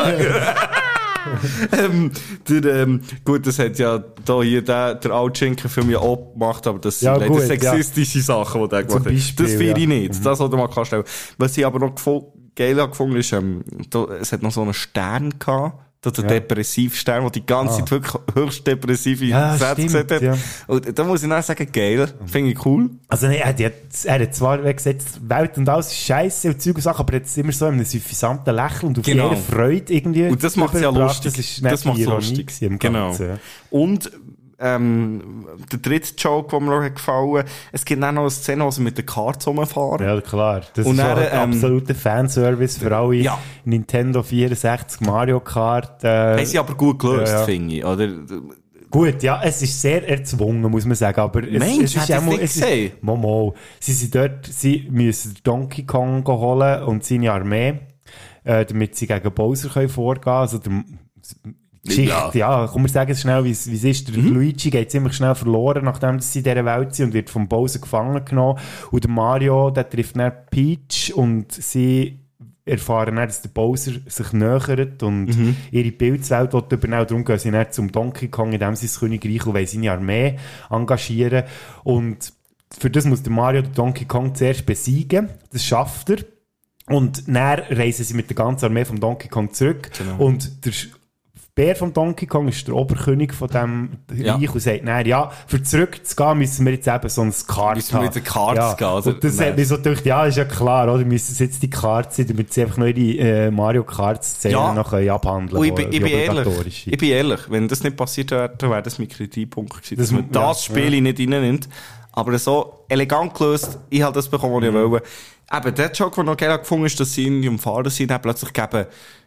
Gut, das hat ja da hier der Altschinken-Film ja auch gemacht, aber das sind leider sexistische Sachen, die der gemacht hat. Das finde ich nicht. Das sollte man klarstellen. Was ich aber noch geil gefunden ist, es hat noch so einen Stern gehabt, der Depressivstern, der die ganze Zeit wirklich höchst depressive Sätze gesagt hat. Ja. Und da muss ich dann sagen, geil, finde ich cool. Also nee, er hat zwar gesagt, die Welt und alles ist scheisse und Zeug und Sachen, aber jetzt immer so in einem suffisanten Lächeln und auf jede Freude irgendwie. Und das macht es ja lustig. Das macht es lustig. Genau. Und der dritte Joke, der mir noch gefallen hat, es gibt auch noch eine Szene, wo sie mit den Karts rumfahren. Ja, klar. Das ist ein absoluter Fanservice für alle Nintendo 64 Mario Kart. Haben sie aber gut gelöst, finde ich. Oder? Gut, ja, es ist sehr erzwungen, muss man sagen, aber es ist ja mal, sie sind dort, sie müssen Donkey Kong holen und seine Armee, damit sie gegen Bowser vorgehen können. Also Geschichte, komm, wir sagen es schnell, wie es ist. Der Luigi geht ziemlich schnell verloren, nachdem sie in dieser Welt sind und wird vom Bowser gefangen genommen. Und der Mario, der trifft dann Peach und sie erfahren dann, dass der Bowser sich nähert und ihre Pilzwelt übernehmen. Darum gehen sie dann zum Donkey Kong, in dem sie das Königreich und wollen seine Armee engagieren. Und für das muss der Mario den Donkey Kong zuerst besiegen. Das schafft er. Und dann reisen sie mit der ganzen Armee vom Donkey Kong zurück. Genau. Und der Bär von Donkey Kong ist der Oberkönig von diesem Reich und sagt, nein, für zurückzugehen müssen wir jetzt eben so ein Kart haben. Müssen wir mit den Karts gehen? Oder? Und das hat mich so gedacht, ist ja klar, oder? Müssen jetzt die Karts sein, damit sie einfach noch ihre Mario Kart-Szenen noch abhandeln können. Ich bin ehrlich, wenn das nicht passiert wäre, dann wäre das mein Kritikpunkt gewesen, dass man das Spiel nicht reinnimmt. Aber so elegant gelöst, ich habe das bekommen, was ich wollte. Eben, der Joke, der noch geil gefunden ist, dass sie irgendwie umfahren sind, dann plötzlich geben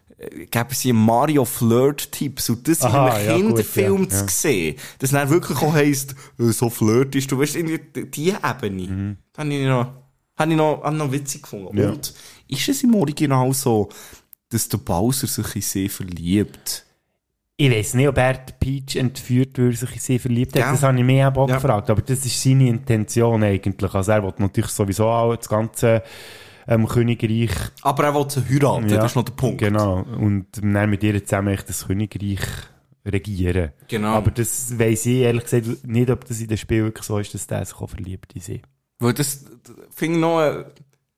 sie Mario Flirt-Tipps. Und das in einem Kinderfilm zu sehen, das dann wirklich auch heisst, so flirtest du, weißt du, die Ebene. Habe ich noch witzig gefunden. Ja. Und ist es im Original so, dass der Bowser sich in sie verliebt? Ich weiss nicht, ob er die Peach entführt, weil er sich in sie verliebt hat. Ja. Das habe ich mir auch gefragt. Aber das ist seine Intention eigentlich. Also er will natürlich sowieso auch das ganze Königreich. Aber er will sie heiraten, das ist noch der Punkt. Genau. Und dann mit ihr zusammen das Königreich regieren. Genau. Aber das weiss ich ehrlich gesagt nicht, ob das in dem Spiel wirklich so ist, dass der sich auch verliebt in sie. Weil das finde ich noch...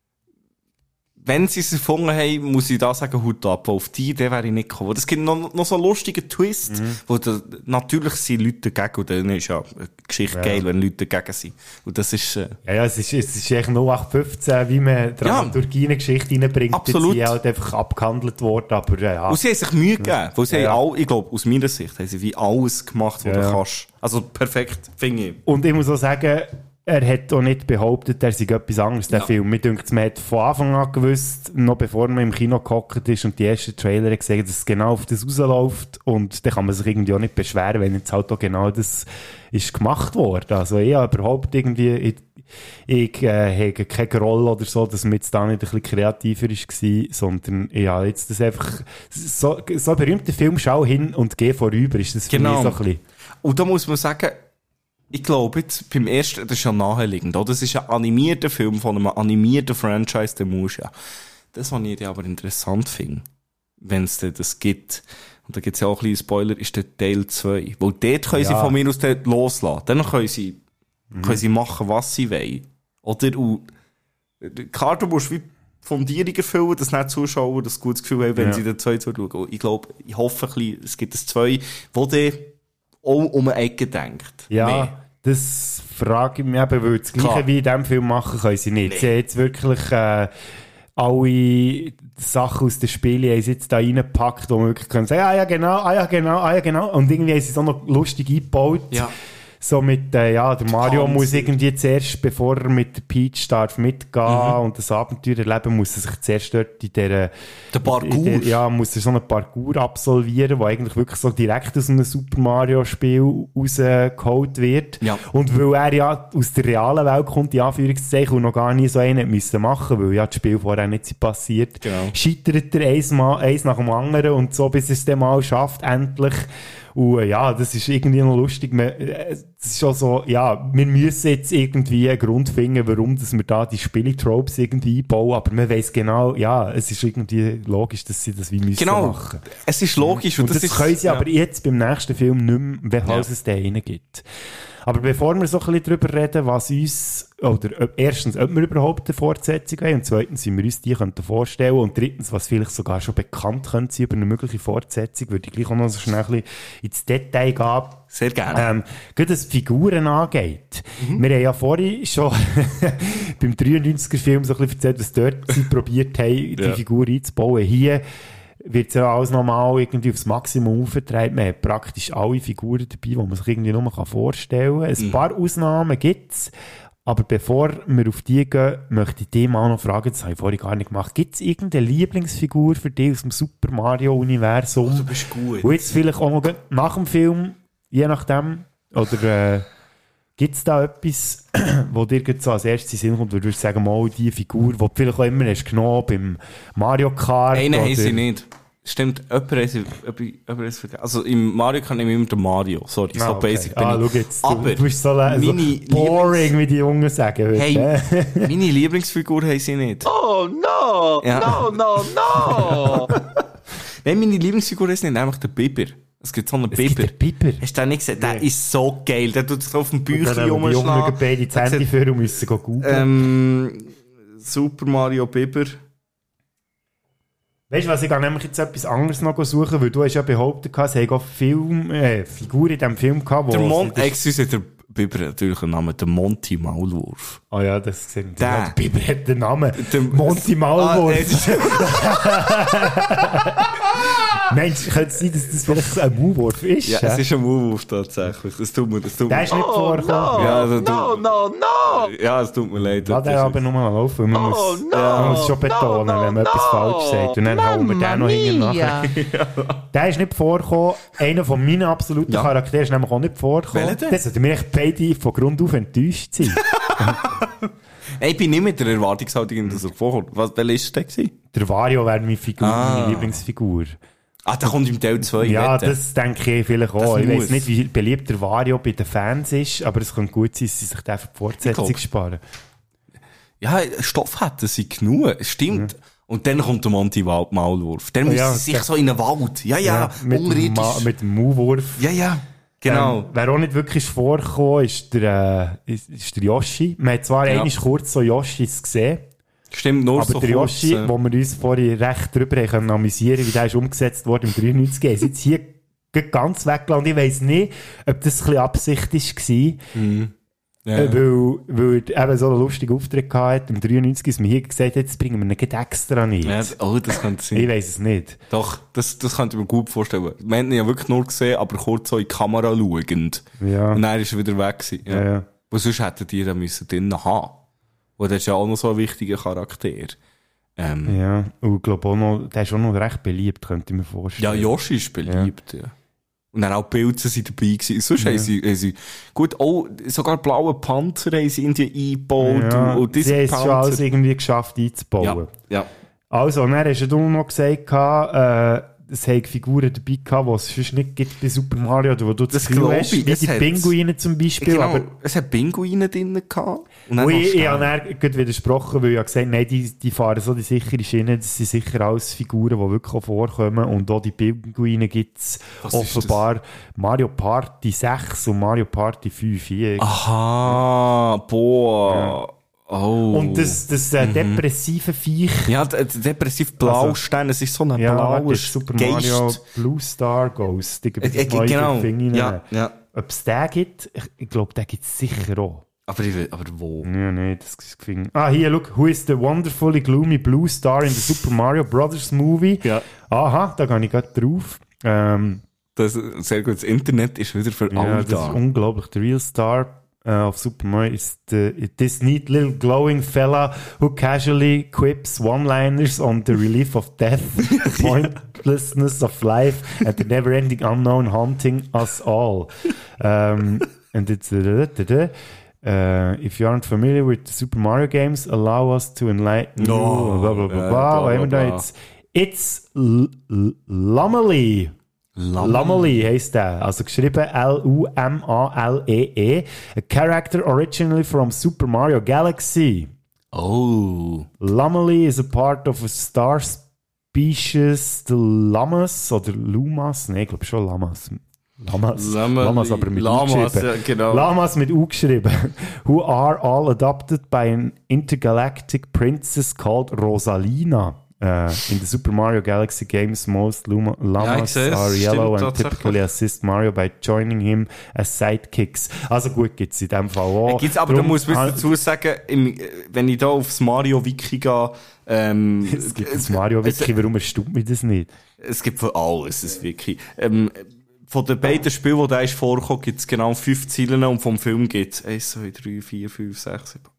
Wenn sie es erfunden haben, muss ich da sagen, Hut ab. Auf die Idee wäre ich nicht gekommen. Es gibt noch so einen lustigen Twist, wo natürlich sind Leute dagegen, und dann ist ja eine Geschichte geil, wenn Leute dagegen sind. Und das ist... es ist eigentlich 0815, wie man Dramaturgie in eine Geschichte reinbringt. Absolut. Die halt einfach abgehandelt worden, aber Und sie haben sich Mühe gegeben. Weil sie haben ich glaube, aus meiner Sicht, haben sie wie alles gemacht, was du kannst. Also perfekt, finde ich. Und ich muss auch sagen, er hat auch nicht behauptet, er sei etwas anderes, der Film. Mir denkt, man hat von Anfang an gewusst, noch bevor man im Kino gehockt ist und die ersten Trailer gesehen, dass es genau auf das rausläuft. Und dann kann man sich irgendwie auch nicht beschweren, wenn jetzt halt auch genau das ist gemacht worden. Also ich habe überhaupt irgendwie, ich habe keine Rolle oder so, dass man jetzt da nicht ein bisschen kreativer war, sondern ja, jetzt das einfach, so ein berühmter Film, schau hin und geh vorüber, ist das für mich so ein bisschen. Und da muss man sagen, Ich glaube jetzt, beim ersten, das ist ja naheliegend, oder? Das ist ein animierter Film von einem animierten Franchise, der muss ja. Das, was ich aber interessant finde, wenn es das gibt, und da gibt es ja auch ein bisschen Spoiler, ist der Teil 2. Weil dort können sie von mir aus loslassen. Dann können sie machen, was sie wollen. Oder? Und klar, du musst wie Fundierung erfüllen, dass nicht Zuschauer das gutes Gefühl haben, wenn sie den 2 zuschauen. Und ich glaube, ich hoffe ein bisschen, es gibt das 2, wo der auch um eine Ecke denkt. Ja, mehr. das frage ich mich eben, weil das Gleiche wie in diesem Film machen können sie nicht. Nee. Sie haben jetzt wirklich alle Sachen aus den Spielen haben sie jetzt da reingepackt, wo man wirklich können sagen, ja genau. Und irgendwie haben sie es auch noch lustig eingebaut. Ja. So mit, der Mario muss irgendwie zuerst, bevor er mit der Peach darf mitgehen und das Abenteuer erleben, muss er sich zuerst dort in der Parcours. Muss er so einen Parcours absolvieren, der eigentlich wirklich so direkt aus einem Super Mario Spiel rausgeholt wird. Ja. Und weil er ja aus der realen Welt kommt, in Anführungszeichen, und noch gar nie so einen müssen machen, weil ja das Spiel vorher nicht passiert, scheitert er eins nach dem anderen und so, bis er es dann mal schafft, endlich. Und das ist irgendwie noch lustig. Es ist schon so, wir müssen jetzt irgendwie einen Grund finden, warum dass wir da die Spiele-Tropes irgendwie einbauen, aber man weiss genau, es ist irgendwie logisch, dass sie das wie müssen machen. Es ist logisch. Und das können sie aber jetzt beim nächsten Film nicht mehr, falls es den rein gibt. Aber bevor wir so ein bisschen darüber reden, was uns, oder erstens, ob wir überhaupt eine Fortsetzung haben, und zweitens, wie wir uns die vorstellen könnten, und drittens, was vielleicht sogar schon bekannt könnte sein über eine mögliche Fortsetzung, würde ich gleich auch noch so schnell ein bisschen ins Detail gehen. Sehr gerne. Gerade was Figuren angeht. Wir haben ja vorhin schon beim 93er-Film so ein bisschen erzählt, was dort sie probiert haben, die Figur einzubauen. Hier wird ja alles normal irgendwie aufs Maximum aufgetragen. Man hat praktisch alle Figuren dabei, die man sich irgendwie nur vorstellen kann. Ein paar Ausnahmen gibt es. Aber bevor wir auf die gehen, möchte ich dich mal noch fragen, das habe ich vorhin gar nicht gemacht. Gibt es irgendeine Lieblingsfigur für dich aus dem Super Mario-Universum? Du bist gut. Und jetzt vielleicht auch noch nach dem Film, je nachdem, oder gibt es da etwas, wo dir so als erstes in den Sinn kommt, wo du würdest sagen, mal die Figur, die du vielleicht auch immer hast genommen beim Mario Kart? Einen haben sie nicht. Stimmt, jemand vergessen. Also im Mario Kart nehme ich immer den Mario. Sorry, so basic bin ich. Schau jetzt, aber du bist so boring, wie die Jungen sagen. Hey, meine Lieblingsfigur haben sie nicht. Oh no! Ja. No! Nein, meine Lieblingsfigur ist nicht, nämlich der Biber. Es gibt so einen Biber. Hast du den nicht gesehen? Der ist so geil. Der tut sich auf dem Büchlein rumschlagen. Die Jungen beide die Handy für und müssen googeln. Super Mario Biber. Weißt du was, ich gehe nämlich jetzt etwas anderes noch suchen, weil du hast ja behauptet, es hätte auch Figuren in diesem Film gehabt, wo... der Biber hat natürlich einen Namen, der Monty Maulwurf. Ah ja, das gesehen. Der Biber hat den Namen. Monty Maulwurf. Mensch, könnte es sein, dass das vielleicht ein Maulwurf ist? Ja, es ist ein Maulwurf tatsächlich. Das tut mir. Der ist nicht vorgekommen. No. Ja, also, No. Ja, es tut mir leid. Lass den aber nur mal laufen. Man muss schon betonen, wenn man etwas falsch sagt. Und dann hauen wir den noch hinten nachher. Der ist nicht vorgekommen. Einer von meinen absoluten Charakteren ist nämlich auch nicht vorgekommen. Das sollten wir echt beide von Grund auf enttäuscht sein. Ich bin nicht mit der Erwartungshaltung, dass er vorkommt. Welcher war der? Der Wario wäre meine Lieblingsfigur. Der kommt im Teil 2. Ja, das denke ich vielleicht auch. Ich weiss nicht, wie beliebt der Wario bei den Fans ist, aber es könnte gut sein, dass sie sich den für die Fortsetzung sparen. Ja, Stoff hätten sie genug. Stimmt. Ja. Und dann kommt der Monty Maulwurf. Dann müssen sie sich so in den Wald. Ja, unterirdisch. Mit dem Maulwurf. Ja. Genau. Wer auch nicht wirklich vorgekommen ist der Yoshi. Man hat zwar einmal kurz so Yoshis gesehen. Stimmt, nur aber so der Yoshi, wo wir uns vorhin recht drüber haben amüsieren, wie der ist umgesetzt worden im 93, ist jetzt hier ganz weggelassen. Und ich weiss nicht, ob das ein bisschen Absicht war. Weil er eben so einen lustigen Auftritt hatte im 93, dass wir hier gesagt haben, jetzt bringen wir ihn extra nicht. Ja, das könnte sein. Ich weiss es nicht. Doch, das könnte ich mir gut vorstellen. Wir haben ihn ja wirklich nur gesehen, aber kurz so in die Kamera schauend. Ja. Und dann ist er wieder weg gewesen. Ja. Weil sonst hätten die den müssen drinnen haben. Und der ist ja auch noch so ein wichtiger Charakter. Ja, und ich glaube auch noch, der ist auch noch recht beliebt, könnte ich mir vorstellen. Ja, Yoshi ist beliebt, ja. Und dann auch die Pilze sind dabei gewesen. Sonst haben sie gut, auch sogar blaue Panzer haben sie irgendwie eingebaut. Ja, und sie haben es schon alles irgendwie geschafft einzubauen. Ja. Also, dann hast du noch gesagt, es haben Figuren dabei gehabt, die es sonst nicht gibt bei Super Mario, oder wo du das Gefühl hast, wie die Pinguine zum Beispiel. Genau, aber es hat Pinguine drin gehabt. Und ich habe dann gerade widersprochen, weil ich gesagt habe, nein, die fahren so die sichere Schiene, das sind sicher alles Figuren, die wirklich auch vorkommen, und auch die Pinguine gibt es offenbar Mario Party 6 und Mario Party 5. Aha, boah. Ja. Oh. Und das depressive Viech. Ja, depressiv Blaustern, es ist so ein blauer Super Geist. Mario Blue Star Ghost. Genau. Ja. Ob es den gibt, ich glaube, den gibt es sicher auch. Aber wo? Ja, nee, das ist gefunden. Hier, look, who is the wonderfully gloomy blue star in the Super Mario Brothers movie? Ja. Aha, da gehe ich gerade drauf. Das sehr gut. Das Internet ist wieder für alle das ist unglaublich. The real star of Super Mario is this neat little glowing fella who casually quips one-liners on the relief of death, the pointlessness of life, and the never-ending unknown haunting us all. And it's if you aren't familiar with the Super Mario games, allow us to enlighten you. Blah, blah, blah, blah. It's Lummalee. Lummalee heisst der. Also geschrieben Lumalee. A character originally from Super Mario Galaxy. Oh. Lummalee is a part of a star species, the Llamas oder Lumas. Nein, ich glaube schon Llamas. Llamas aber mit U geschrieben. Ja, genau. Llamas mit U geschrieben. Who are all adopted by an intergalactic princess called Rosalina. In the Super Mario Galaxy games, most llamas are yellow and typically assist Mario by joining him as sidekicks. Also gut, gibt es in dem Fall auch. Aber du musst dazu sagen, wenn ich da aufs Mario Wiki gehe, es gibt das Mario Wiki, warum erstaunt mich das nicht? Es gibt für alles ein Wiki. Von den beiden Spielen, die da ist vorgekommen, gibt es genau 5 Zeilen und vom Film gibt es 1, 2, 3, 4, 5, 6, 7, 8.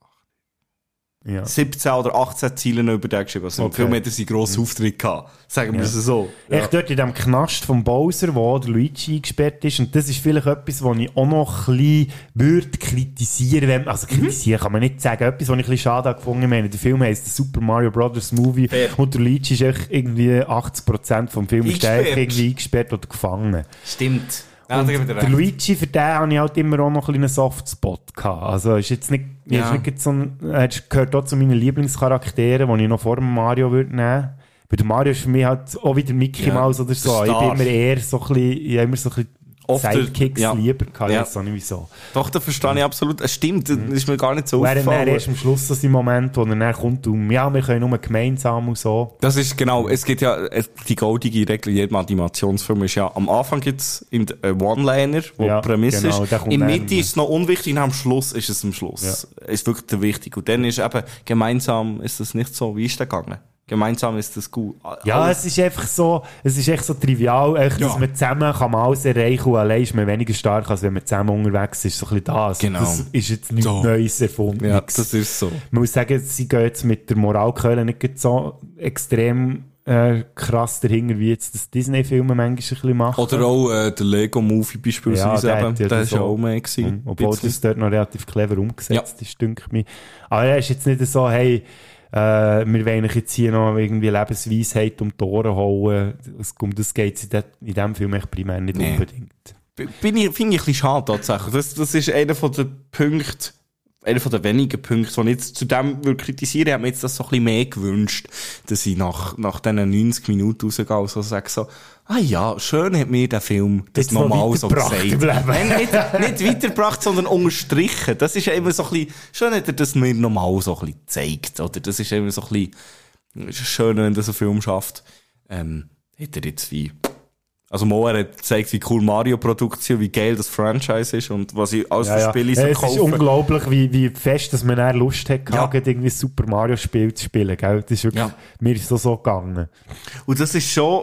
Ja. 17 oder 18 Zeilen über den geschrieben. Also im Film hat er seinen grossen Auftritt gehabt. Sagen wir es so. Ja. Echt dort in dem Knast vom Bowser, wo der Luigi eingesperrt ist. Und das ist vielleicht etwas, was ich auch noch ein bisschen würde kritisieren. Also kritisieren kann man nicht sagen. Etwas, was ich ein bisschen schade gefunden habe. Der Film heisst Super Mario Brothers Movie. Und der Luigi ist echt irgendwie 80% vom Film irgendwie eingesperrt oder gefangen. Stimmt. Ja, der Luigi, für den habe ich halt immer auch noch einen Softspot gehabt. Also, ist jetzt nicht, ist nicht so er gehört auch zu meinen Lieblingscharakteren, die ich noch vor dem Mario würde nehmen. Weil der Mario ist für mich halt auch wieder Mickey Mouse oder so. Ich bin immer eher so ein bisschen, Sidekicks lieber gehabt, jetzt auch nicht wieso. Doch, das verstehe ich absolut. Es stimmt, das ist mir gar nicht so aufgefallen. Wäre erst am Schluss so ein Moment, wo er dann kommt und wir können nur gemeinsam und so. Das ist genau, es gibt ja die goldige Regel in jedem Animationsfilm ist ja, am Anfang gibt es One-Liner, wo die Prämisse ist. In der Mitte ist es noch unwichtig und am Schluss ist es am Schluss. Ja. Ist wirklich der wichtig. Und dann ist eben, gemeinsam ist das nicht so. Wie ist der gegangen? Gemeinsam ist das gut. Ja, es ist einfach so, es ist echt so trivial, dass man zusammen kann man alles erreichen und allein ist man weniger stark, als wenn man zusammen unterwegs ist. So ein bisschen das. Genau. Das ist jetzt nichts Neues erfunden. Ja, das ist so. Man muss sagen, sie gehen jetzt mit der Moralkeule nicht so extrem krass dahinter, wie jetzt das Disney-Filme manchmal ein bisschen machen. Oder auch der Lego-Movie beispielsweise. Ja, der ist ja auch mehr gewesen. Obwohl das dort noch relativ clever umgesetzt ist, denke ich. Aber er ist jetzt nicht so, hey, wir wollen jetzt hier noch irgendwie Lebensweisheit um die Ohren hauen. Um das geht es in diesem Film echt primär nicht unbedingt. Finde ich ein bisschen schade tatsächlich. Das ist einer von den Punkten, einer von den wenigen Punkten, die ich jetzt zu dem kritisieren würde. Ich habe mir jetzt das so ein bisschen mehr gewünscht, dass ich nach diesen 90 Minuten rausgehe und so sage so, ja, schön hat mir der Film das nochmal so gesagt. Nein, nicht weitergebracht, sondern unterstrichen. Das ist ja immer so ein bisschen, schön hat er das mir nochmal so ein bisschen gezeigt, oder? Das ist immer so ein bisschen, schön, wenn das ein Film schafft. Hat er jetzt wie, also Moer hat gezeigt, wie cool Mario-Produktion, wie geil das Franchise ist und was ich alles für Spiele so kaufe. Es ist unglaublich, wie fest, dass man dann Lust hat, irgendwie Super Mario-Spiel zu spielen, gell? Das ist wirklich, mir ist so gegangen. Und das ist schon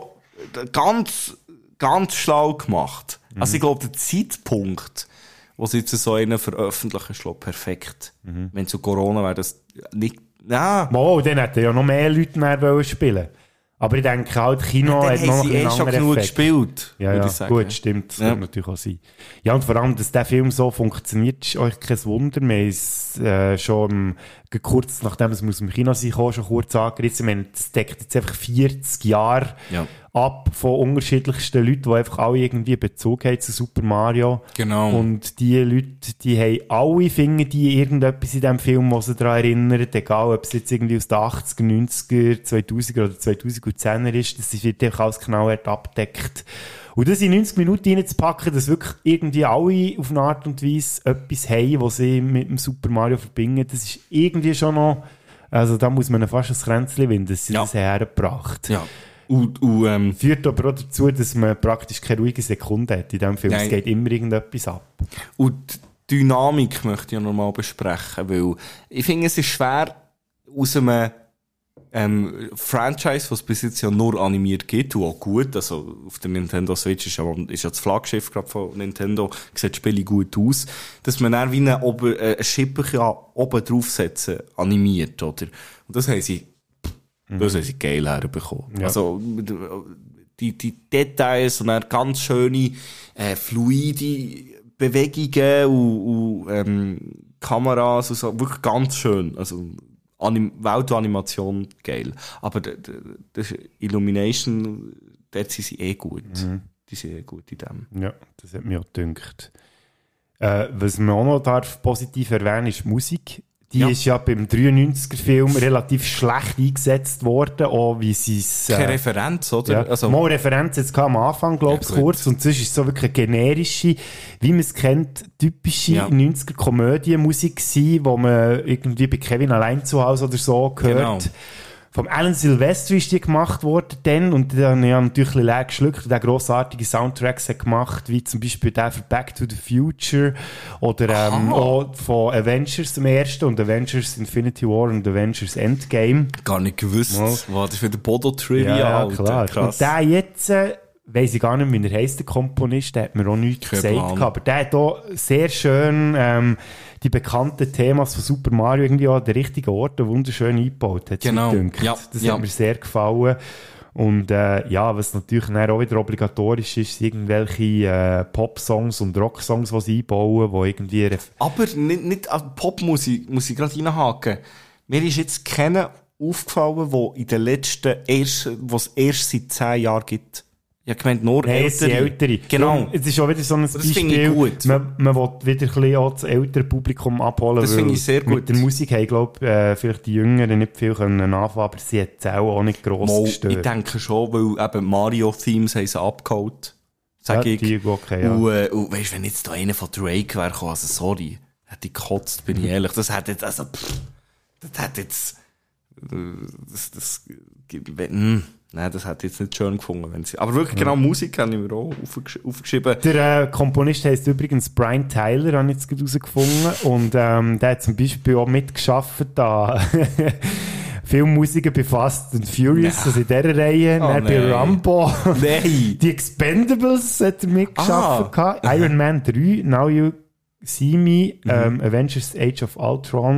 ganz, ganz schlau gemacht. Also ich glaube, der Zeitpunkt, wo sie jetzt so einen veröffentlichen, ist glaube perfekt. Wenn zu Corona wäre das nicht, dann hätten ja noch mehr Leute mehr spielen. Aber ich denke halt, Kino hat noch einen anderen genug Effekt. Gespielt. Ja, gut, stimmt. Das kann natürlich auch sein. Ja, und vor allem, dass der Film so funktioniert, ist euch kein Wunder. Wir haben es schon kurz nachdem es aus dem Kino kam, schon kurz angerissen. Das deckt jetzt einfach 40 Jahre ab von unterschiedlichsten Leuten, die einfach alle irgendwie Bezug haben zu Super Mario. Genau. Und die Leute, die haben alle, finden die irgendetwas in diesem Film, was sie daran erinnern, egal ob es jetzt irgendwie aus den 80er, 90er, 2000er oder 2010er ist, das wird einfach alles genau abgedeckt. Und das in 90 Minuten reinzupacken, dass wirklich irgendwie alle auf eine Art und Weise etwas haben, was sie mit dem Super Mario verbinden, das ist irgendwie schon noch, also da muss man fast ein Kränzchen winden, dass sie das hergebracht. Ja. Führt aber auch dazu, dass man praktisch keine ruhige Sekunde hat in diesem Film. Es geht immer irgendetwas ab. Und die Dynamik möchte ich ja nochmal besprechen, weil ich finde, es ist schwer, aus einem Franchise, was es bis jetzt ja nur animiert gibt, und auch gut, also auf der Nintendo Switch ist ja das Flaggschiff gerade von Nintendo, sieht das Spiel gut aus, dass man dann wie ein Schipperchen oben draufsetzen, animiert, oder? Und das haben sie geil herbekommen. Ja. Also, die Details und dann ganz schöne, fluide Bewegungen und Kameras und so, wirklich ganz schön. Also, Weltanimation geil. Aber das Illumination, dort sind sie gut. Die sind gut in dem. Ja, das hat mir auch gedacht. Was man auch noch positiv erwähnen ist Musik. Die ist ja beim 93er-Film relativ schlecht eingesetzt worden, auch wie sie es... Keine Referenz, oder? Ja, also, mal Referenz jetzt am Anfang, glaube ich, kurz. Und sonst ist es so wirklich eine generische, wie man es kennt, typische 90er-Komödienmusik gewesen, wo man irgendwie bei Kevin allein zu Hause oder so gehört. Genau. Vom Alan Silvestri ist die gemacht worden dann, und dann habe ich natürlich leer geschluckt und der grossartige Soundtracks hat gemacht, wie zum Beispiel der für Back to the Future oder auch von Avengers im ersten und Avengers Infinity War und Avengers Endgame. Gar nicht gewusst. Wow, das ist wieder Bodo-Trivia. Ja, klar. Krass. Und der jetzt, weiss ich gar nicht, wie er heisst, der Komponist, der hat mir auch nichts gesagt, aber der hat auch sehr schön die bekannten Themas von Super Mario irgendwie an den richtigen Orten wunderschön eingebaut. Hat genau. Ja, das hat mir sehr gefallen. Und was natürlich dann auch wieder obligatorisch ist, irgendwelche Pop-Songs und Rock-Songs, die sie einbauen, wo irgendwie... Aber nicht Popmusik, muss ich gerade reinhaken. Mir ist jetzt keiner aufgefallen, wo in den letzten, was es erst seit 10 Jahren gibt. Ja, gemeint nur Ältere. Genau. Es ist auch wieder so ein Beispiel. Gut. Man will wieder ein bisschen auch das ältere Publikum abholen. Das finde ich sehr gut. Mit der Musik haben, glaube ich, vielleicht die Jüngeren nicht viel anfangen, aber sie hat es auch nicht gross gestört. Ich denke schon, weil eben Mario-Themes haben sie abgeholt. Sag ich. Die okay, ja. Und weißt, wenn jetzt da einer von Drake wäre, also sorry, hätte ich gekotzt, bin ich ehrlich. Das hat jetzt, nein, das hätte ich jetzt nicht schön gefunden. Wenn sie, aber wirklich genau Musik habe ich mir auch aufgeschrieben. Der Komponist heisst übrigens Brian Tyler, habe ich jetzt gerade herausgefunden. Und der hat zum Beispiel auch mitgearbeitet an Filmmusiken bei Fast and Furious, also in dieser Reihe. Bei Rambo. Nein. Die Expendables hat er mitgearbeitet. Iron Man 3, Now You See Me, Avengers Age of Ultron.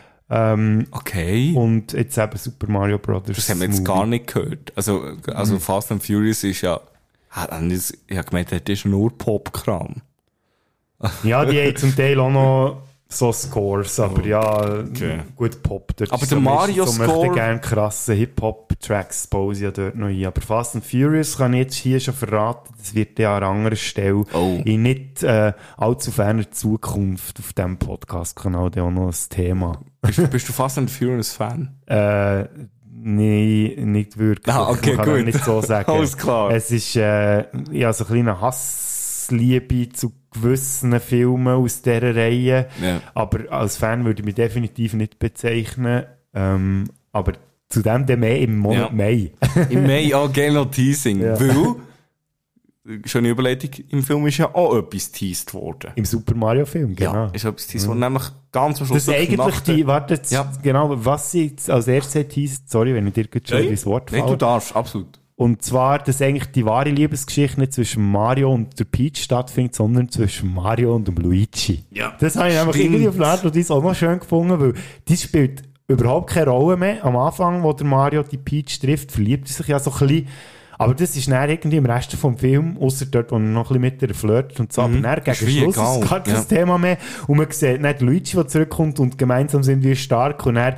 Okay. Und jetzt eben Super Mario Brothers. Das haben wir jetzt gar nicht gehört. Also Fast and Furious ist ja, ich habe gemeint, das ist nur Pop-Kram. Ja, die haben zum Teil auch noch so Scores, aber gut Pop. Dort aber der Mario-Score... Ich möchte gerne krasse Hip-Hop-Tracks bauen ja dort noch ein. Aber Fast and Furious kann ich jetzt hier schon verraten, das wird ja an einer anderen Stelle in nicht allzu ferner Zukunft auf diesem Podcast-Kanal auch noch ein Thema. Bist du Fast and Furious Fan? Nein, nicht wirklich. Okay, man kann gut. nicht so sagen. Alles klar. Es ist so ein kleiner Hassliebe zu gewissen Filmen aus dieser Reihe. Ja. Aber als Fan würde ich mich definitiv nicht bezeichnen. Aber zu dem dann mehr im Monat Mai. Im Mai, gerne noch Teasing. Ja. Weil, schöne Überleitung, im Film ist ja auch etwas teased worden. Im Super Mario Film, genau. Ja, ist etwas teased worden, nämlich ganz am Schluss. Das ist eigentlich genau, was sie jetzt als erstes teased, sorry, wenn ich dir schon ins Wort falle. Nein, du darfst, absolut. Und zwar, dass eigentlich die wahre Liebesgeschichte nicht zwischen Mario und der Peach stattfindet, sondern zwischen Mario und dem Luigi. Ja. Das habe ich einfach irgendwie auf Art und Weise auch noch schön gefunden, weil die spielt überhaupt keine Rolle mehr. Am Anfang, wo der Mario die Peach trifft, verliebt er sich ja so ein bisschen. Aber das ist dann irgendwie im Rest vom Film, ausser dort, wo er noch ein bisschen mit ihr flirtet und so. Aber dann gegen Schluss ist gar kein Thema mehr. Und man sieht nicht Luigi, der zurückkommt und gemeinsam sind wir stark. Und dann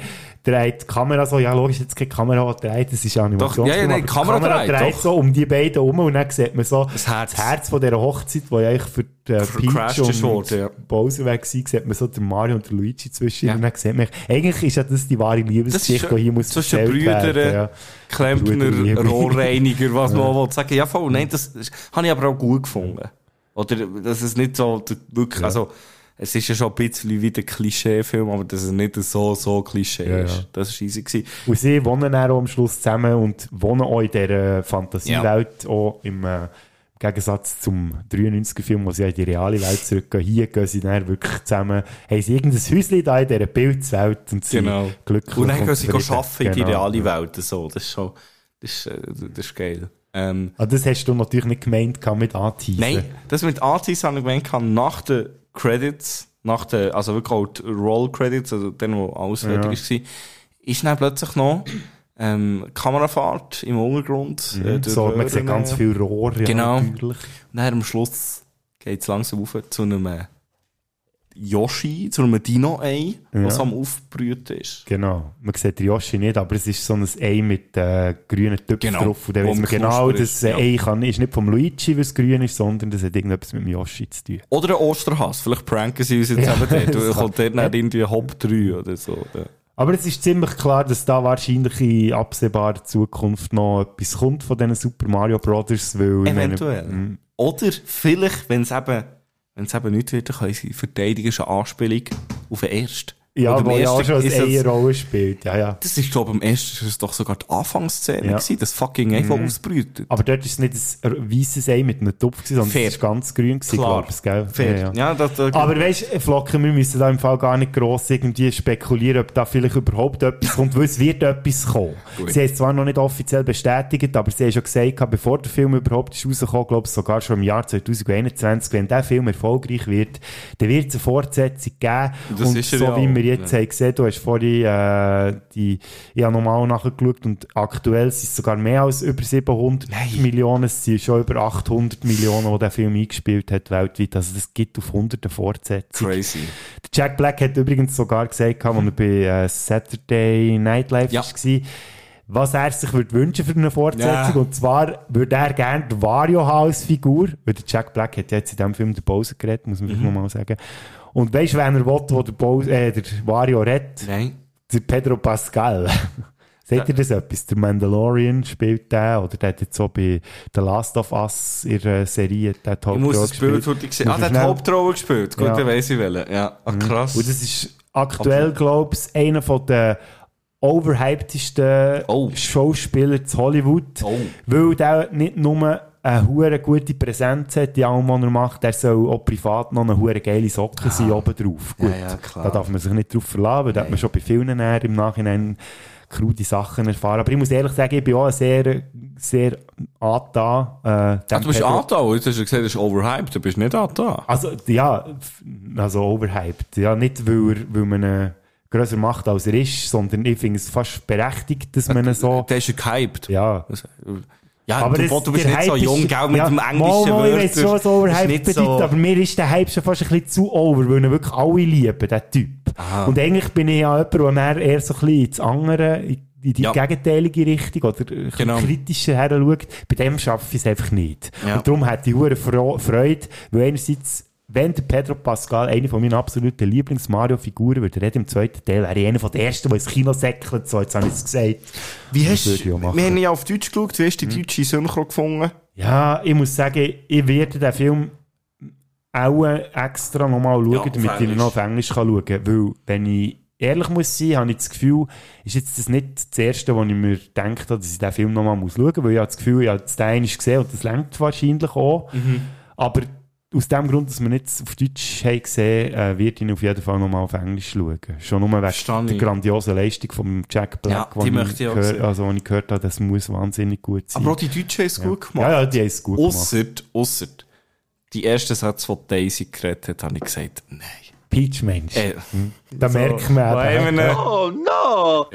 dreht die Kamera so, ja logisch, jetzt keine Kamera, die dreht, das ist Animation. Doch, die Kamera dreht so um die beiden um und dann sieht man so das Herz von dieser Hochzeit, wo ja eigentlich für Peach und Bowser weg war, sieht man so den Mario und den Luigi zwischen und dann sieht man, eigentlich ist ja das die wahre Liebesgeschichte, die hier muss erzählt werden. Ja. Klempner, Rohrreiniger, was man will sagen. Ja, voll, nein, das habe ich aber auch gut gefunden. Oder, dass es nicht so, wirklich, also, es ist ja schon ein bisschen wie der Klischee-Film, aber dass es nicht so Klischee ist. Das war easy gewesen. Und sie wohnen dann auch am Schluss zusammen und wohnen auch in dieser Fantasiewelt, auch im Gegensatz zum 93er-Film, wo sie in die reale Welt zurückgehen. Hier gehen sie dann wirklich zusammen, haben sie irgendein Häuschen da in dieser Bildswelt und sind glücklich. Und dann gehen sie arbeiten in die reale Welt. So. Das ist schon, das ist geil. Das hast du natürlich nicht gemeint mit Anteasen. Nein, das mit Anteasen habe ich gemeint, nach den Credits, also wirklich auch die Roll-Credits, also dann, wo alles fertig war, ist dann plötzlich noch Kamerafahrt im Untergrund. So, man sieht ganz viel Rohr. Genau. Natürlich. Und dann am Schluss geht es langsam auf zu einem Yoshi, zu einem Dino-Ei, was am Aufbrüten ist. Genau. Man sieht den Yoshi nicht, aber es ist so ein Ei mit grünen Töpfen drauf. Und dann weiss man genau, das Ei ist nicht vom Luigi, weil es grün ist, sondern das hat irgendetwas mit dem Yoshi zu tun. Oder ein Osterhass. Vielleicht pranken sie uns jetzt eben dort. Kommt dort dann irgendwie Hop 3 oder so. Ja. Aber es ist ziemlich klar, dass da wahrscheinlich in absehbarer Zukunft noch etwas kommt von diesen Super Mario Brothers. Weil eventuell. Oder vielleicht, wenn es eben nicht wird, dann können sie verteidigen, schon Anspielung auf den ersten. Ja, wo ja auch schon eine Rolle spielt. Ja. Das ist, glaube ich, am ersten ist doch sogar die Anfangsszene gewesen, das fucking einfach ausbrütet. Aber dort war es nicht ein weisses Ei mit einem Topf, sondern es war ganz grün gewesen, glaube ich, gell? Fair. Ja, aber weisst, Flocken, wir müssen da im Fall gar nicht gross irgendwie spekulieren, ob da vielleicht überhaupt etwas kommt, weil es wird etwas kommen. Sie haben es zwar noch nicht offiziell bestätigt, aber sie haben schon gesagt, bevor der Film überhaupt ist rausgekommen, glaube ich sogar schon im Jahr 2021, wenn der Film erfolgreich wird, dann wird es eine Fortsetzung geben. Das und ist so wie wir jetzt haben gesehen, du hast vorhin ich habe nochmal nachgeschaut und aktuell sind es sogar mehr als über 700 Millionen, es sind schon über 800 Millionen, die der Film eingespielt hat weltweit, also das gibt auf hunderte Fortsetzungen. Crazy. Der Jack Black hat übrigens sogar gesagt, als er bei Saturday Night Live war, was er sich wünschen für eine Fortsetzung. Und zwar würde er gerne die Wario-Haus-Figur, weil der Jack Black hat jetzt in diesem Film den Bowser geredet, muss man vielleicht nochmal sagen. Und weisst du, wen er will, wo der Wario redet? Nein. Der Pedro Pascal. Seht ihr das etwas? Der Mandalorian spielt der, oder der hat jetzt so bei The Last of Us in der Serie die Hauptrolle gespielt. Der hat die Hauptrolle gespielt. Gut, dann weiss ich welchen. Ja, krass. Und das ist aktuell, glaube ich, einer von den overhypedsten Schauspieler zu Hollywood. Weil der nicht nur eine hure gute Präsenz hat, die allem, was er macht, der soll auch privat noch eine hure geile Socke sein oben drauf. Gut, klar. Da darf man sich nicht drauf verlassen, weil da hat man schon bei vielen im Nachhinein krude Sachen erfahren. Aber ich muss ehrlich sagen, ich bin auch sehr, sehr angetan. Du bist angetan? Jetzt hast du gesagt, du bist overhyped, du bist nicht angetan. Also overhyped. Ja, nicht, weil man grösser macht, als er ist, sondern ich finde es fast berechtigt, dass man so... Der ist ja gehyped. Ja. Ja, aber du bist nicht so jung, gell, mit dem englischen Wörter. Ich weiß schon, so overhyped bedeutet, aber mir ist der Hype schon fast ein bisschen zu over, weil ihn wirklich alle lieben, der Typ. Aha. Und eigentlich bin ich ja jemand, der eher so ein bisschen ins andere, in die gegenteilige Richtung oder kritischer her schaut. Bei dem schaffe ich es einfach nicht. Ja. Und darum hat die hure Freude, weil einerseits, wenn der Pedro Pascal eine von meinen absoluten Lieblings-Mario-Figuren würde reden im zweiten Teil, wäre ich einer von den ersten, der ins Kino säckelt. So, jetzt habe ich es gesagt. Wir haben ja auf Deutsch geschaut. Wie hast du die deutsche Synchro gefunden? Ja, ich muss sagen, ich werde den Film auch extra nochmal schauen, damit ich ihn noch auf Englisch schauen kann. Weil, wenn ich ehrlich muss sein, habe ich das Gefühl, ist jetzt das nicht das Erste, was ich mir gedacht habe, dass ich den Film nochmal schauen muss. Weil ich habe das Gefühl, ich habe das einmal gesehen und das reicht wahrscheinlich auch. Aber aus dem Grund, dass wir nicht auf Deutsch haben gesehen, werde ich ihn auf jeden Fall nochmal auf Englisch schauen. Schon nur wegen der grandiosen Leistung von Jack Black, die ich gehört habe, das muss wahnsinnig gut sein. Aber auch die Deutschen haben es gut gemacht. Ja, die haben es gut gemacht. Ausser die ersten Sätze, die Daisy geredet hat, habe ich gesagt, nein. Peach, Mensch. Da merkt man eben. No.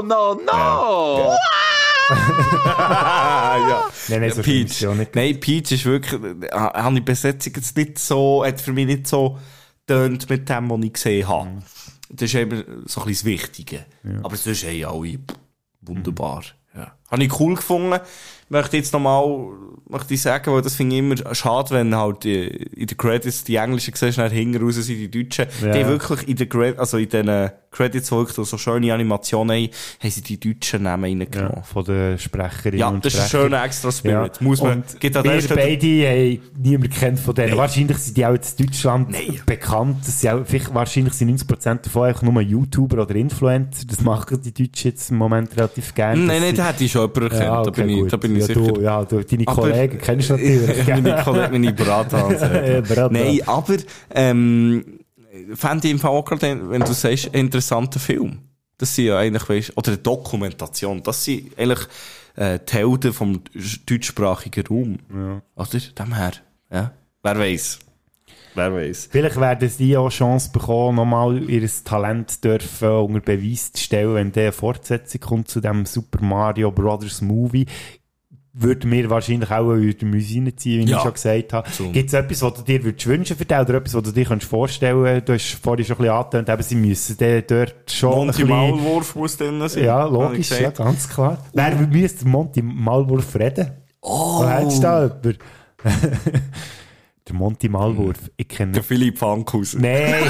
Nein, Peach ist wirklich, habe ich Besetzung jetzt nicht so, hat für mich nicht so tönt mit dem, was ich gesehen habe. Das ist eben so ein bisschen das Wichtige. Ja. Aber sonst haben alle wunderbar. Ja. Habe ich cool gefunden. Möchte jetzt nochmal sagen, weil das finde ich immer schade, wenn halt in den Credits die Englischen siehst, dann hinten raus sind die Deutschen. Ja. Die wirklich in den Credits, wo wirklich so schöne Animationen haben sie die deutschen Namen reingenommen. Ja, von den Sprecherinnen und Sprechern. Ja, das ist ein schöner extra Spirit. Ja. Muss man, wir beide haben niemand kennt von denen. Nee. Wahrscheinlich sind die auch in Deutschland bekannt. Das sind auch, wahrscheinlich sind 90% davon einfach nur YouTuber oder Influencer. Das machen die Deutschen jetzt im Moment relativ gerne. Nein, da hätte ich schon jemanden erkannt. Ja, okay, da bin ich sicher. Deine Kollegen kennst du natürlich. meine Berater. Nein, aber fände ich im Fall auch gerade, wenn du sagst, einen interessanten Film. Das sind ja eigentlich, weißt, oder eine Dokumentation. Das sind eigentlich die Helden vom deutschsprachigen Raum. Ja. Oder? Dem her. Ja. Wer weiß. Vielleicht werden sie auch Chance bekommen, nochmal ihr Talent dürfen unter Beweis zu stellen, wenn der Fortsetzung kommt zu dem Super Mario Brothers Movie. Würde mir wahrscheinlich auch in die Musik reinziehen, wie ich schon gesagt habe. So. Gibt es etwas, was du dir wünschen für dich, oder etwas, was du dir vorstellen kannst? Du hast vorhin schon ein bisschen angetönt, eben, sie müssen dort schon Monty Maulwurf muss drin sein. Ja, logisch, ja, ganz klar. Wer müsste Monty Maulwurf reden? Oh! Hättest du da jemanden? Der Monty Maulwurf, ich kenne... Der Philipp Fankhauser. Nein!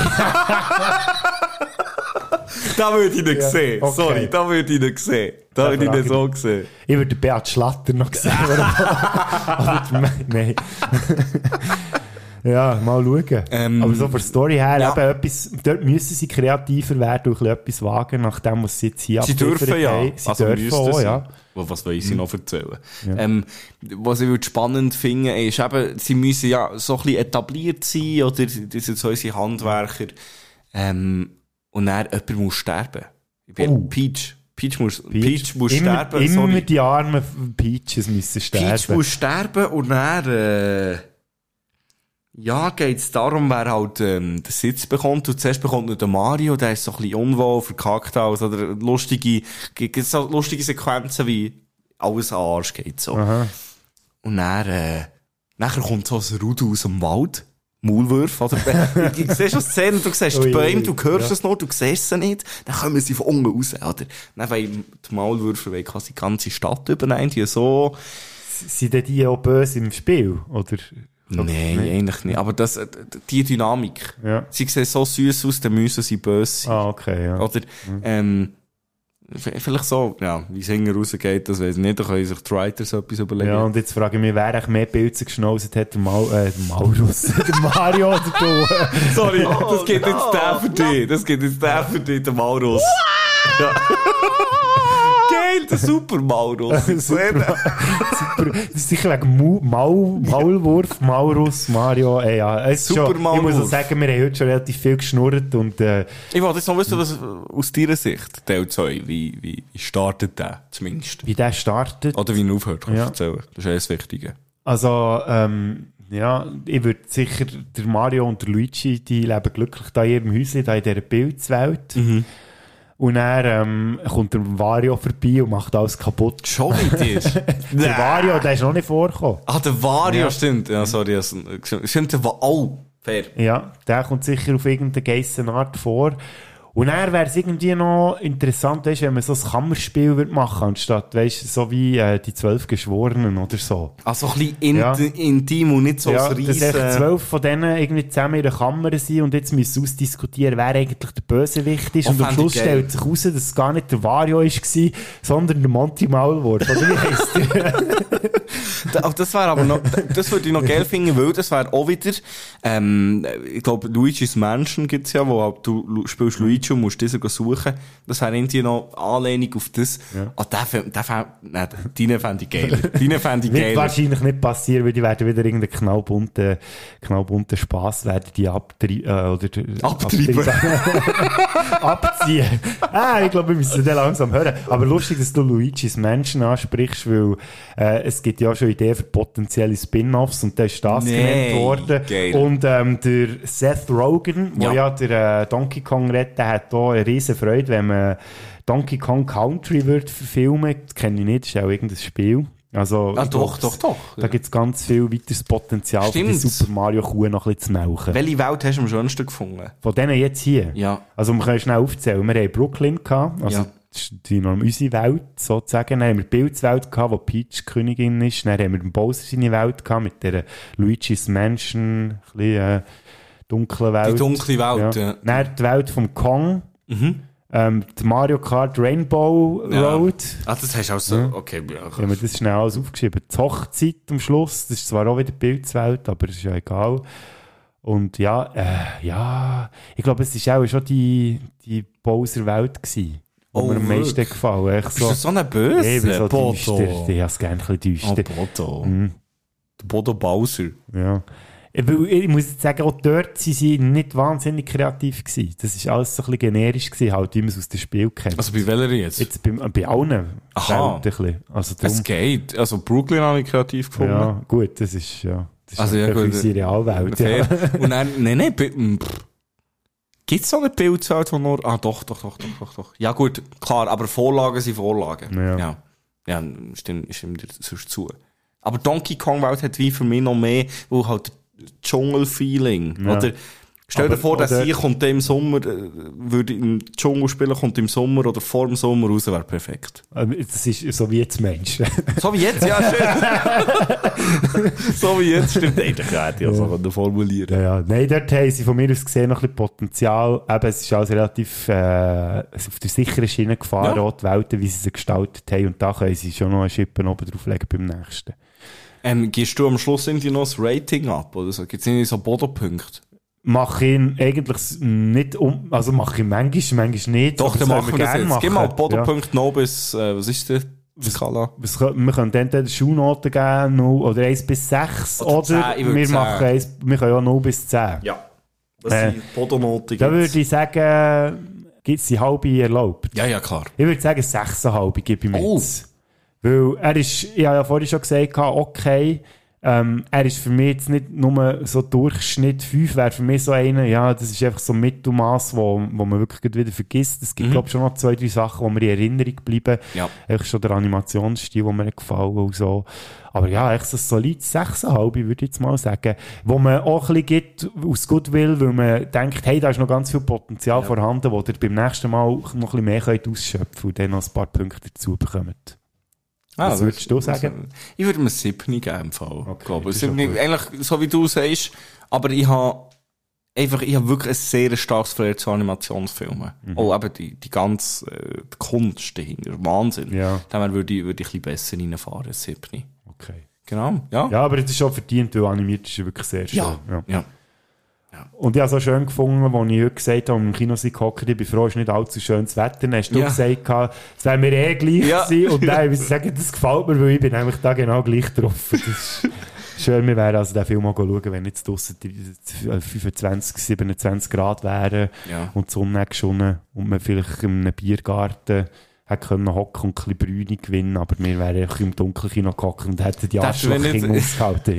Da würde ich nicht sehen. Okay. Sorry, da würde ich nicht sehen. Da würde ich nicht so sehen. Ich würde Beat Schlatter noch sehen. Nein. Ja, mal schauen. Aber so von der Story her, eben etwas, dort müssen sie kreativer werden und etwas wagen, nachdem was sie jetzt hier abgeliefert haben. Ja. Sie dürfen auch, ja. Was will ich sie noch erzählen? Ja. Was ich spannend finde, ist eben, sie müssen ja so ein bisschen etabliert sein, oder das sind so unsere Handwerker. Und dann jemand muss sterben. Peach muss sterben. Immer die armen Peaches müssen sterben. Peach muss sterben und dann geht es darum, wer halt den Sitz bekommt. Und zuerst bekommt nur der Mario, der ist so ein bisschen unwohl, verkackt aus. Oder lustige Sequenzen, wie alles an Arsch geht. So. Und dann nachher kommt so ein Rudel aus dem Wald. Maulwurf, oder? Du siehst schon Szenen, du siehst die Bäume, du hörst es noch, du siehst sie nicht, dann kommen sie von unten raus, oder? Dann wollen die Maulwürfe quasi die ganze Stadt übernehmen, die so... Sind denn die auch böse im Spiel, oder? Nein, eigentlich nicht. Aber die Dynamik. Ja. Sie sehen so süß aus, dann müssen sie böse sein. Ah, okay, ja. Oder, vielleicht so, ja, wie es hinten rausgeht, das weiss ich nicht, da können sich die Writers etwas überlegen. Ja, und jetzt frage ich mich, wer eigentlich mehr Pilze geschnauzt hat, der Maurus, der Mario oder du? Sorry, das geht jetzt der für dich, der Maurus. Ja. Geil, der Super Maurus. Super. Das ist sicher wegen Maulwurf, Maurus, Mario, ja. Super schon, Maulwurf. Ich muss auch sagen, wir haben heute schon relativ viel geschnurrt und, ich wollte jetzt noch wissen, was aus deiner Sicht, Teil 2, wie startet der zumindest? Wie der startet? Oder wie er aufhört, kannst du erzählen. Das ist ja das Wichtige. Also, ja, ich würde sicher, der Mario und der Luigi, die leben glücklich da in ihrem Häuschen, da in dieser Pilzwelt. Mhm. Und dann kommt der Wario vorbei und macht alles kaputt. Schon mit dir? Der Wario, der ist noch nicht vorgekommen. Ah, der Wario, stimmt. Ja, sorry. Stimmt, der Wario. Fair. Ja, der kommt sicher auf irgendeine Geissenart vor. Und dann wäre es irgendwie noch interessant, weißt, wenn man so ein Kammerspiel machen würde, anstatt, weißt, so wie die 12 Geschworenen oder so. Also ein bisschen intim und nicht so ein riesen... dass echt 12 von denen irgendwie zusammen in der Kammer sind und jetzt müssen sie ausdiskutieren, wer eigentlich der Bösewicht ist. Und am Schluss stellt sich raus, dass es gar nicht der Wario war, sondern der Monty Maulwurf. Oder wie heisst der? Das wäre aber noch, das würde ich noch geil finden, weil das wäre auch wieder, ich glaube, Luigi's Mansion gibt's ja, wo du spielst Luigi und musst diese suchen. Das wäre irgendwie noch Anlehnung auf das. Ja. Ah, deine fände ich geiler. Wird wahrscheinlich nicht passieren, weil die werden wieder irgendeinen knallbunten Spass werden die abziehen. Ich glaube, wir müssen den langsam hören. Aber lustig, dass du Luigi's Mansion ansprichst, weil es gibt ja schon Ideen für potenzielle Spin-Offs und da ist das genannt worden. Geil. Und der Seth Rogen, der ja der Donkey Kong redet, der hat hier eine riesen Freude, wenn man Donkey Kong Country wird verfilmen. Das kenne ich nicht, das ist auch irgendein Spiel. Also, doch. Da gibt es ganz viel weiteres Potenzial für die Super Mario Kuh noch ein bisschen zu melken. Welche Welt hast du am schönsten gefunden? Von denen jetzt hier? Ja. Also, wir können schnell aufzählen. Wir haben Brooklyn gehabt, also das ist unsere Welt, sozusagen. Dann haben wir die Pilzwelt gehabt, wo Peach Königin ist. Dann haben wir den Bowser seine Welt gehabt, mit der Luigi's Mansion, ein bisschen dunkle Welt. Die dunkle Welt, ja. Dann die Welt vom Kong. Die Mario Kart Rainbow Road. Ah, das hast du auch so, okay. Ja. Ich habe mir das schnell alles aufgeschrieben. Die Hochzeit am Schluss, das ist zwar auch wieder die Pilzwelt, aber das ist ja egal. Und ja, ich glaube, es war auch schon die Bowser Welt gewesen. Die mir am meisten gefallen. Bist du so eine Böse? Ich bin so düster. Ich habe es gerne ein bisschen düster. Bodo. Der Bodo Bowser. Ja. Ich muss jetzt sagen, auch dort waren sie nicht wahnsinnig kreativ gewesen. Das war alles so ein bisschen generisch gewesen, halt, wie man es aus dem Spiel kennt. Also bei welcher jetzt? Jetzt bei allen. Aha. Also es geht. Also Brooklyn habe ich kreativ gefunden. Ja, gut, das ist also, ja, gut, unsere Realwelt. Ja. Und dann, nein, gibt es so eine Pilzwelt, die nur... Ah, doch. Ja gut, klar, aber Vorlagen sind Vorlagen. Ja, stimmt dir sonst zu. Aber Donkey Kong Welt hat wie für mich noch mehr, wo halt Dschungel-Feeling. Ja. Oder stell dir vor, dass ich kommt im Sommer, würde im Dschungel spielen, kommt im Sommer oder vor dem Sommer raus, wäre perfekt. Das ist so wie jetzt Mensch. So wie jetzt, ja, schön. So wie jetzt, stimmt. Eigentlich hätte ich das auch formulieren. Ja. Nein, dort haben sie von mir aus gesehen noch ein bisschen Potenzial. Eben, es ist alles relativ auf der sicheren Schiene gefahren, auch die Welten, wie sie sie gestaltet haben. Und da können sie schon noch eine Schippe oben drauflegen beim nächsten. Gehst du am Schluss irgendwie noch das Rating ab? Oder so? Gibt es irgendwie so Bodenpunkte? Mache ich eigentlich nicht also mache ich manchmal nicht. Doch, dann machen wir das jetzt. Gib mal Bodenpunkte ja. noch bis, was ist die Skala? Wir können entweder Schulnoten geben, 0, oder 1 bis 6, oder 10, wir können auch 0 bis 10. Ja, das sind Bodennoten. Da würde ich sagen, gibt es die halbe erlaubt? Ja, klar. Ich würde sagen, 6,5 gebe ich mir jetzt. Weil ich habe ja vorhin schon gesagt, okay, er ist für mich jetzt nicht nur so Durchschnitt 5, wäre für mich so einer, ja, das ist einfach so ein Mittelmaß, wo man wirklich wieder vergisst. Es gibt, glaube ich, schon noch 2, 3 Sachen, die mir in Erinnerung bleiben. Ja. Eigentlich schon der Animationsstil, der mir gefallen und so. Aber ja, echt so ein solides 6,5, würde ich jetzt mal sagen. Wo man auch ein bisschen gibt, aus Goodwill, weil man denkt, hey, da ist noch ganz viel Potenzial vorhanden, wo ihr beim nächsten Mal noch ein bisschen mehr ausschöpfen könnt und dann noch ein paar Punkte dazu bekommt. Was würdest du sagen? Ich würde mir 7 geben, im Fall. Okay, eigentlich, so wie du sagst, aber ich habe wirklich ein sehr starkes Flair zu Animationsfilmen. Auch eben die ganze die Kunst dahinter. Wahnsinn. Ja. Dann würde ich ein bisschen besser reinfahren, 7. Okay. Genau, ja. Ja, aber es ist schon verdient, weil animiert ist wirklich sehr schön. Ja. Und ich habe es auch schön gefunden, als ich heute gesagt habe, im Kino gehockt, ich bin froh, es ist nicht allzu schönes Wetter. Dann hast du gesagt, es wäre mir gleich gewesen. Und dann habe ich gesagt, das gefällt mir, weil ich bin nämlich da genau gleich drauf. Das ist schön, wir wären also den Film auch schauen, wenn jetzt draussen 25, 27 Grad wären und die Sonne geschonnen und man vielleicht in einem Biergarten hätte können hocken und ein bisschen Brüne gewinnen, aber wir wären im Dunkeln noch gehockt und hätten die Arschlochkinder ausgehalten.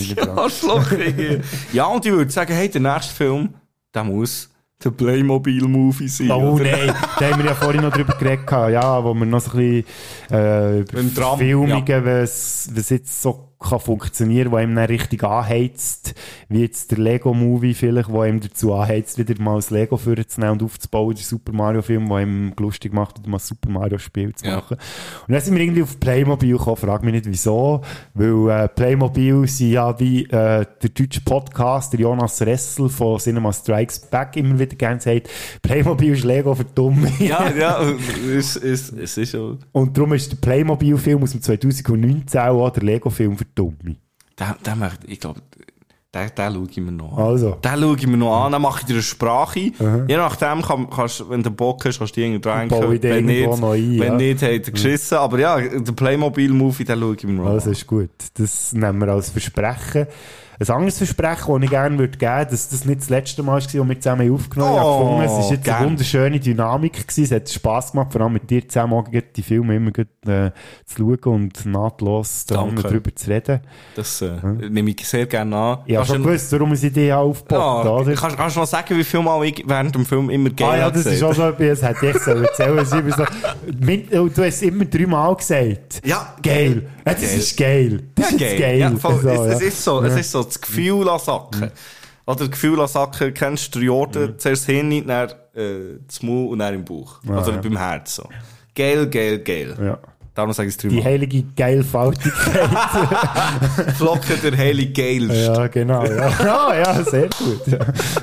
Ja, und ich würde sagen, hey, der nächste Film, der muss der Playmobil-Movie sein. Oh nein, da haben wir ja vorhin noch drüber geredet, ja, wo wir noch so ein bisschen über Filmungen, was jetzt so kann funktionieren, wo ihm dann richtig anheizt, wie jetzt der Lego-Movie vielleicht, wo ihm dazu anheizt, wieder mal das Lego vorzunehmen und aufzubauen, der Super Mario-Film, der ihm lustig macht, wieder mal ein Super Mario-Spiel zu machen. Und dann sind wir irgendwie auf Playmobil gekommen, frag mich nicht wieso, weil Playmobil sind ja wie der deutsche Podcast, der Jonas Ressel von Cinema Strikes Back immer wieder gerne sagt, Playmobil ist Lego für Dumme. Ja, es ist schon. Und darum ist der Playmobil-Film aus dem 2019 auch der Lego-Film für Dumme. Ich glaube, den schaue ich mir noch an. Also. Den schaue ich mir noch an, dann mache ich dir eine Sprache. Je nachdem, kannst, wenn du Bock hast, kannst du die irgendwie reinkommen. Wenn nicht, hat er geschissen. Aber ja, der Playmobil-Movie, den schaue ich mir noch an. Also ist gut. Das nehmen wir als Versprechen. ein anderes Versprechen, das ich gerne geben würde, dass das nicht das letzte Mal war, das wir zusammen aufgenommen haben. Es war jetzt eine wunderschöne Dynamik gewesen. Es hat Spass gemacht, vor allem mit dir zusammen die Filme immer zu schauen und nahtlos darüber zu reden. Das nehme ich sehr gerne an. Ich habe schon gewusst, warum ich die aufgebaut habe. Ja, kannst du mal sagen, wie viel Mal ich während dem Film immer geil ja, das ist auch so etwas, das hätte ich so erzählen. Du hast es immer 3 Mal gesagt. Ja. Geil. Das ist geil. Das ist geil. Ja, es ist so das Gefühl an Sachen. Oder das Gefühl an Sachen, kennst du die Orte, zuerst Hirn, dann das Maul und dann im Bauch. Oder beim Herz. So. Geil. Ja. Darum sage ich es 3 Die Mal. heilige Geilfaltigkeit. Flocke der heilige Geilst. Ja, genau. Ja, sehr gut. Ja.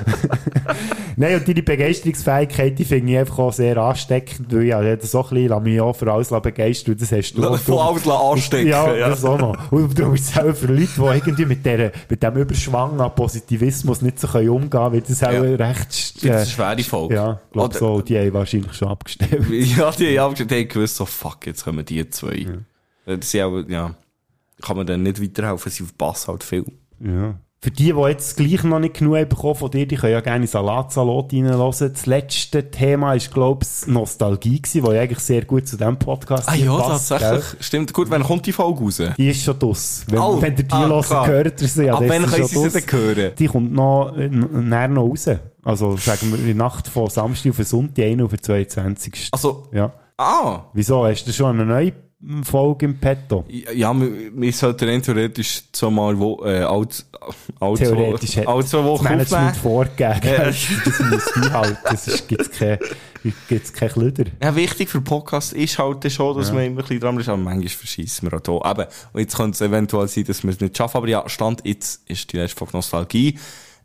Nein, und deine Begeisterungsfähigkeit, die finde ich einfach auch sehr ansteckend, weil ich so ein bisschen mich auch für alles begeistern, das hast du. Von alles anstecken. Ja, das auch noch. Und darum ist es auch für Leute, die irgendwie mit dem Überschwang an Positivismus nicht so umgehen können, weil das auch recht... Das ist eine schwere Folge. Ja, ich glaube so, die haben wahrscheinlich schon abgestellt. Ja, die haben abgestellt, die haben gewusst, so fuck, jetzt kommen die 2. Ja. Das sind auch, kann man dann nicht weiterhelfen, sie verpassen halt viel. Ja. Für die jetzt gleich noch nicht genug bekommen von dir, die können ja gerne Salat reinhören. Das letzte Thema war, glaube ich, Nostalgie gewesen, was eigentlich sehr gut zu diesem Podcast passt. Tatsächlich. Gell? Stimmt. Gut, wann kommt die Folge raus? Die ist schon draus. Wenn ihr die hören, gehört ihr sie. Ja, ab wann können sie sie denn hören? Die kommt noch raus. Also, sagen wir, in der Nacht von Samstag auf Sonntag, 1 auf den 22. Also, ja. Wieso? Hast du schon eine neue Folge im Petto? Ja, wir sollten rein theoretisch so mal theoretisch hat das Management vorgegeben. Das muss einhalten. Das gibt's kein Klüder. Ja, wichtig für Podcast ist halt schon, dass man immer ein bisschen dran ist, aber manchmal verschiessen wir auch hier. Eben, und jetzt könnte es eventuell sein, dass wir es nicht schaffen, aber ja, Stand jetzt ist die letzte Folge Nostalgie.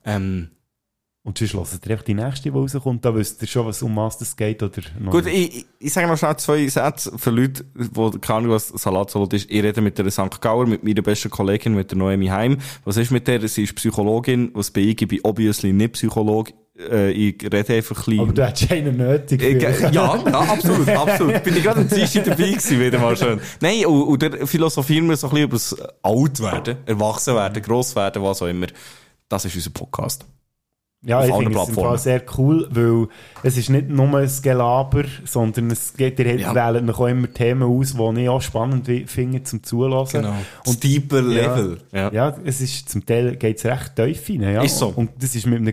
Und sonst hört ihr einfach die nächste, die rauskommt, da wisst ihr schon, um was das geht, oder noch? Gut, ich sage noch schnell 2 Sätze für Leute, die keine Ahnung, was Salatsalat ist. Ich rede mit der St. Gauer, mit meiner besten Kollegin, mit der Noemi Heim. Was ist mit der? Sie ist Psychologin, was bin ich bin obviously nicht Psychologe. Ich rede einfach ein bisschen. Aber du hättest einen nötig. Ja, absolut. Bin ich gerade am Dienstag dabei gewesen, wieder mal schön. Nein, und der philosophieren wir so ein bisschen über das Altwerden, Erwachsenwerden, Grosswerden, was auch immer. Das ist unser Podcast. Ja, ich finde es im Fall sehr cool, weil es ist nicht nur ein Gelaber, sondern ihr wählt auch immer Themen aus, die ich auch spannend finde zum Zuhören. Genau. Und deeper Level. Ja, es ist zum Teil geht's recht tief rein. Ja. Ist so. Und das ist mit einem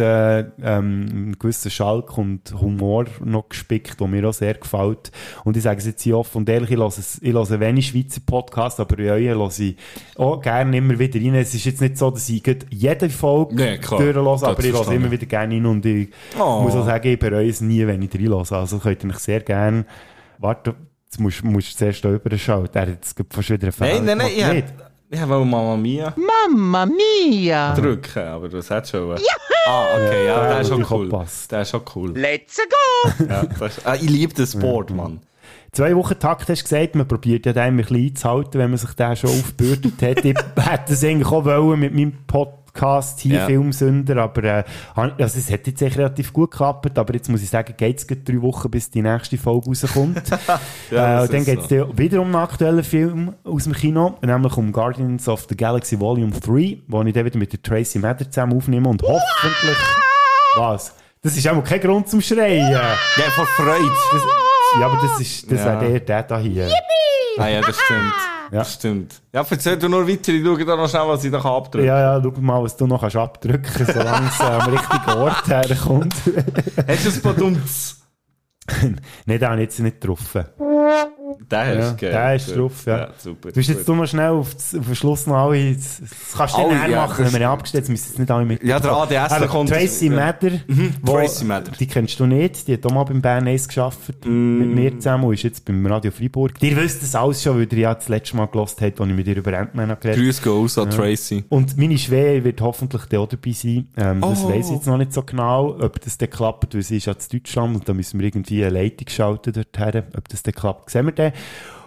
gewissen Schalk und Humor noch gespickt, der mir auch sehr gefällt. Und ich sage es jetzt hier offen und ehrlich, ich höre wenig Schweizer Podcasts, aber in euren höre ich auch gerne immer wieder rein. Es ist jetzt nicht so, dass ich jede Folge durchhöre, aber ich höre immer wieder gerne rein und ich muss auch sagen, ich bereue es nie, wenn ich reinhöre. Also könnt ihr mich sehr gerne... Warte, jetzt musst du zuerst überschalten. Er hat jetzt fast wieder einen Fehler. Nein, ich wollte Mamma Mia. Mamma Mia! Drücken, aber das hat schon... Okay, ja, der ist schon cool. Der ist schon cool. Let's go! Ja, ich liebe den Sport, Mann. 2 Wochen Takt hast du gesagt, man probiert ja den immer ein bisschen einzuhalten, wenn man sich den schon aufgebürdet hat. Ich hätte es eigentlich auch wollen mit meinem Podcast hier, Filmsünder, aber also es hat jetzt echt relativ gut geklappt, aber jetzt muss ich sagen, geht es 3 Wochen, bis die nächste Folge rauskommt. Dann geht es wieder um einen aktuellen Film aus dem Kino, nämlich um Guardians of the Galaxy Volume 3, wo ich dann wieder mit der Tracy Mather zusammen aufnehme und hoffentlich... Was? Das ist auch kein Grund zum Schreien. Ja, vor Freude. Ja, aber das wäre der da hier. Ah ja, das stimmt. Das stimmt. Ja, erzähl du nur weiter, ich schaue da noch schnell, was ich da abdrücken kann. Ja, schau mal, was du noch abdrücken kannst, solange es am richtigen Ort herkommt. Hast du ein Badumts? Nein, den habe ich jetzt nicht getroffen. Der ist geil. Der ist drauf, ja. Super. Du bist jetzt noch schnell auf den Schluss noch alle, das kannst du nicht machen, wenn wir ihn abgestellt, müssen jetzt nicht alle mit. Ja, der ADS kommt. Tracy Mather, Tracy Mather. Die kennst du nicht, die hat auch mal beim Bern 1 gearbeitet, mit mir zusammen und ist jetzt beim Radio Freiburg. Ihr wisst das alles schon, weil ihr ja das letzte Mal gehört habt, als ich mit ihr über Ant-Man geredet habe. Grüß Goes an Tracy. Und meine Schwäche wird hoffentlich auch dabei sein. Das weiss ich jetzt noch nicht so genau, ob das dann klappt, weil sie ist ja in Deutschland und da müssen wir irgendwie eine Leitung schalten dorthin, ob das dann klappt, sehen wir dann.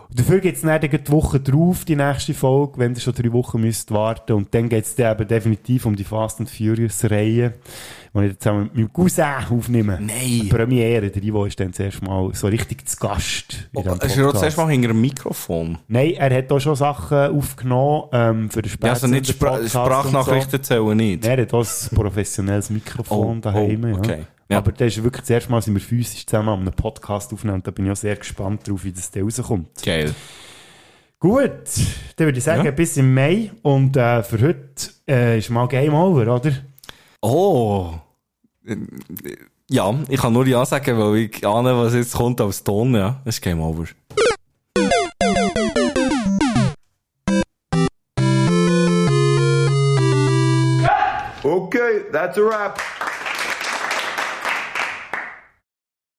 Dafür gibt es dann die Woche drauf, die nächste Folge, wenn ihr schon 3 Wochen müsst warten. Und dann geht es dann eben definitiv um die Fast and Furious Reihe, die ich jetzt zusammen mit meinem Cousin aufnehme. Nein! Premiere, der Ivo ist dann zuerst mal so richtig zu Gast. Ist er auch zuerst mal hinter einem Mikrofon? Nein, er hat auch schon Sachen aufgenommen, für den Ja, also nicht Sprachnachrichten zählen nicht? Er hat auch ein professionelles Mikrofon daheim. Okay. Ja. Ja. Aber das ist wirklich das erste Mal, sind wir physisch zusammen an einem Podcast aufnehmen. Und da bin ich auch sehr gespannt drauf, wie das da rauskommt. Geil. Gut, dann würde ich sagen, bis im Mai. Und für heute ist mal Game Over, oder? Oh. Ja, ich kann nur Ja sagen, weil ich ahne, was jetzt kommt als Ton. Ja, das ist Game Over. Okay, that's a wrap.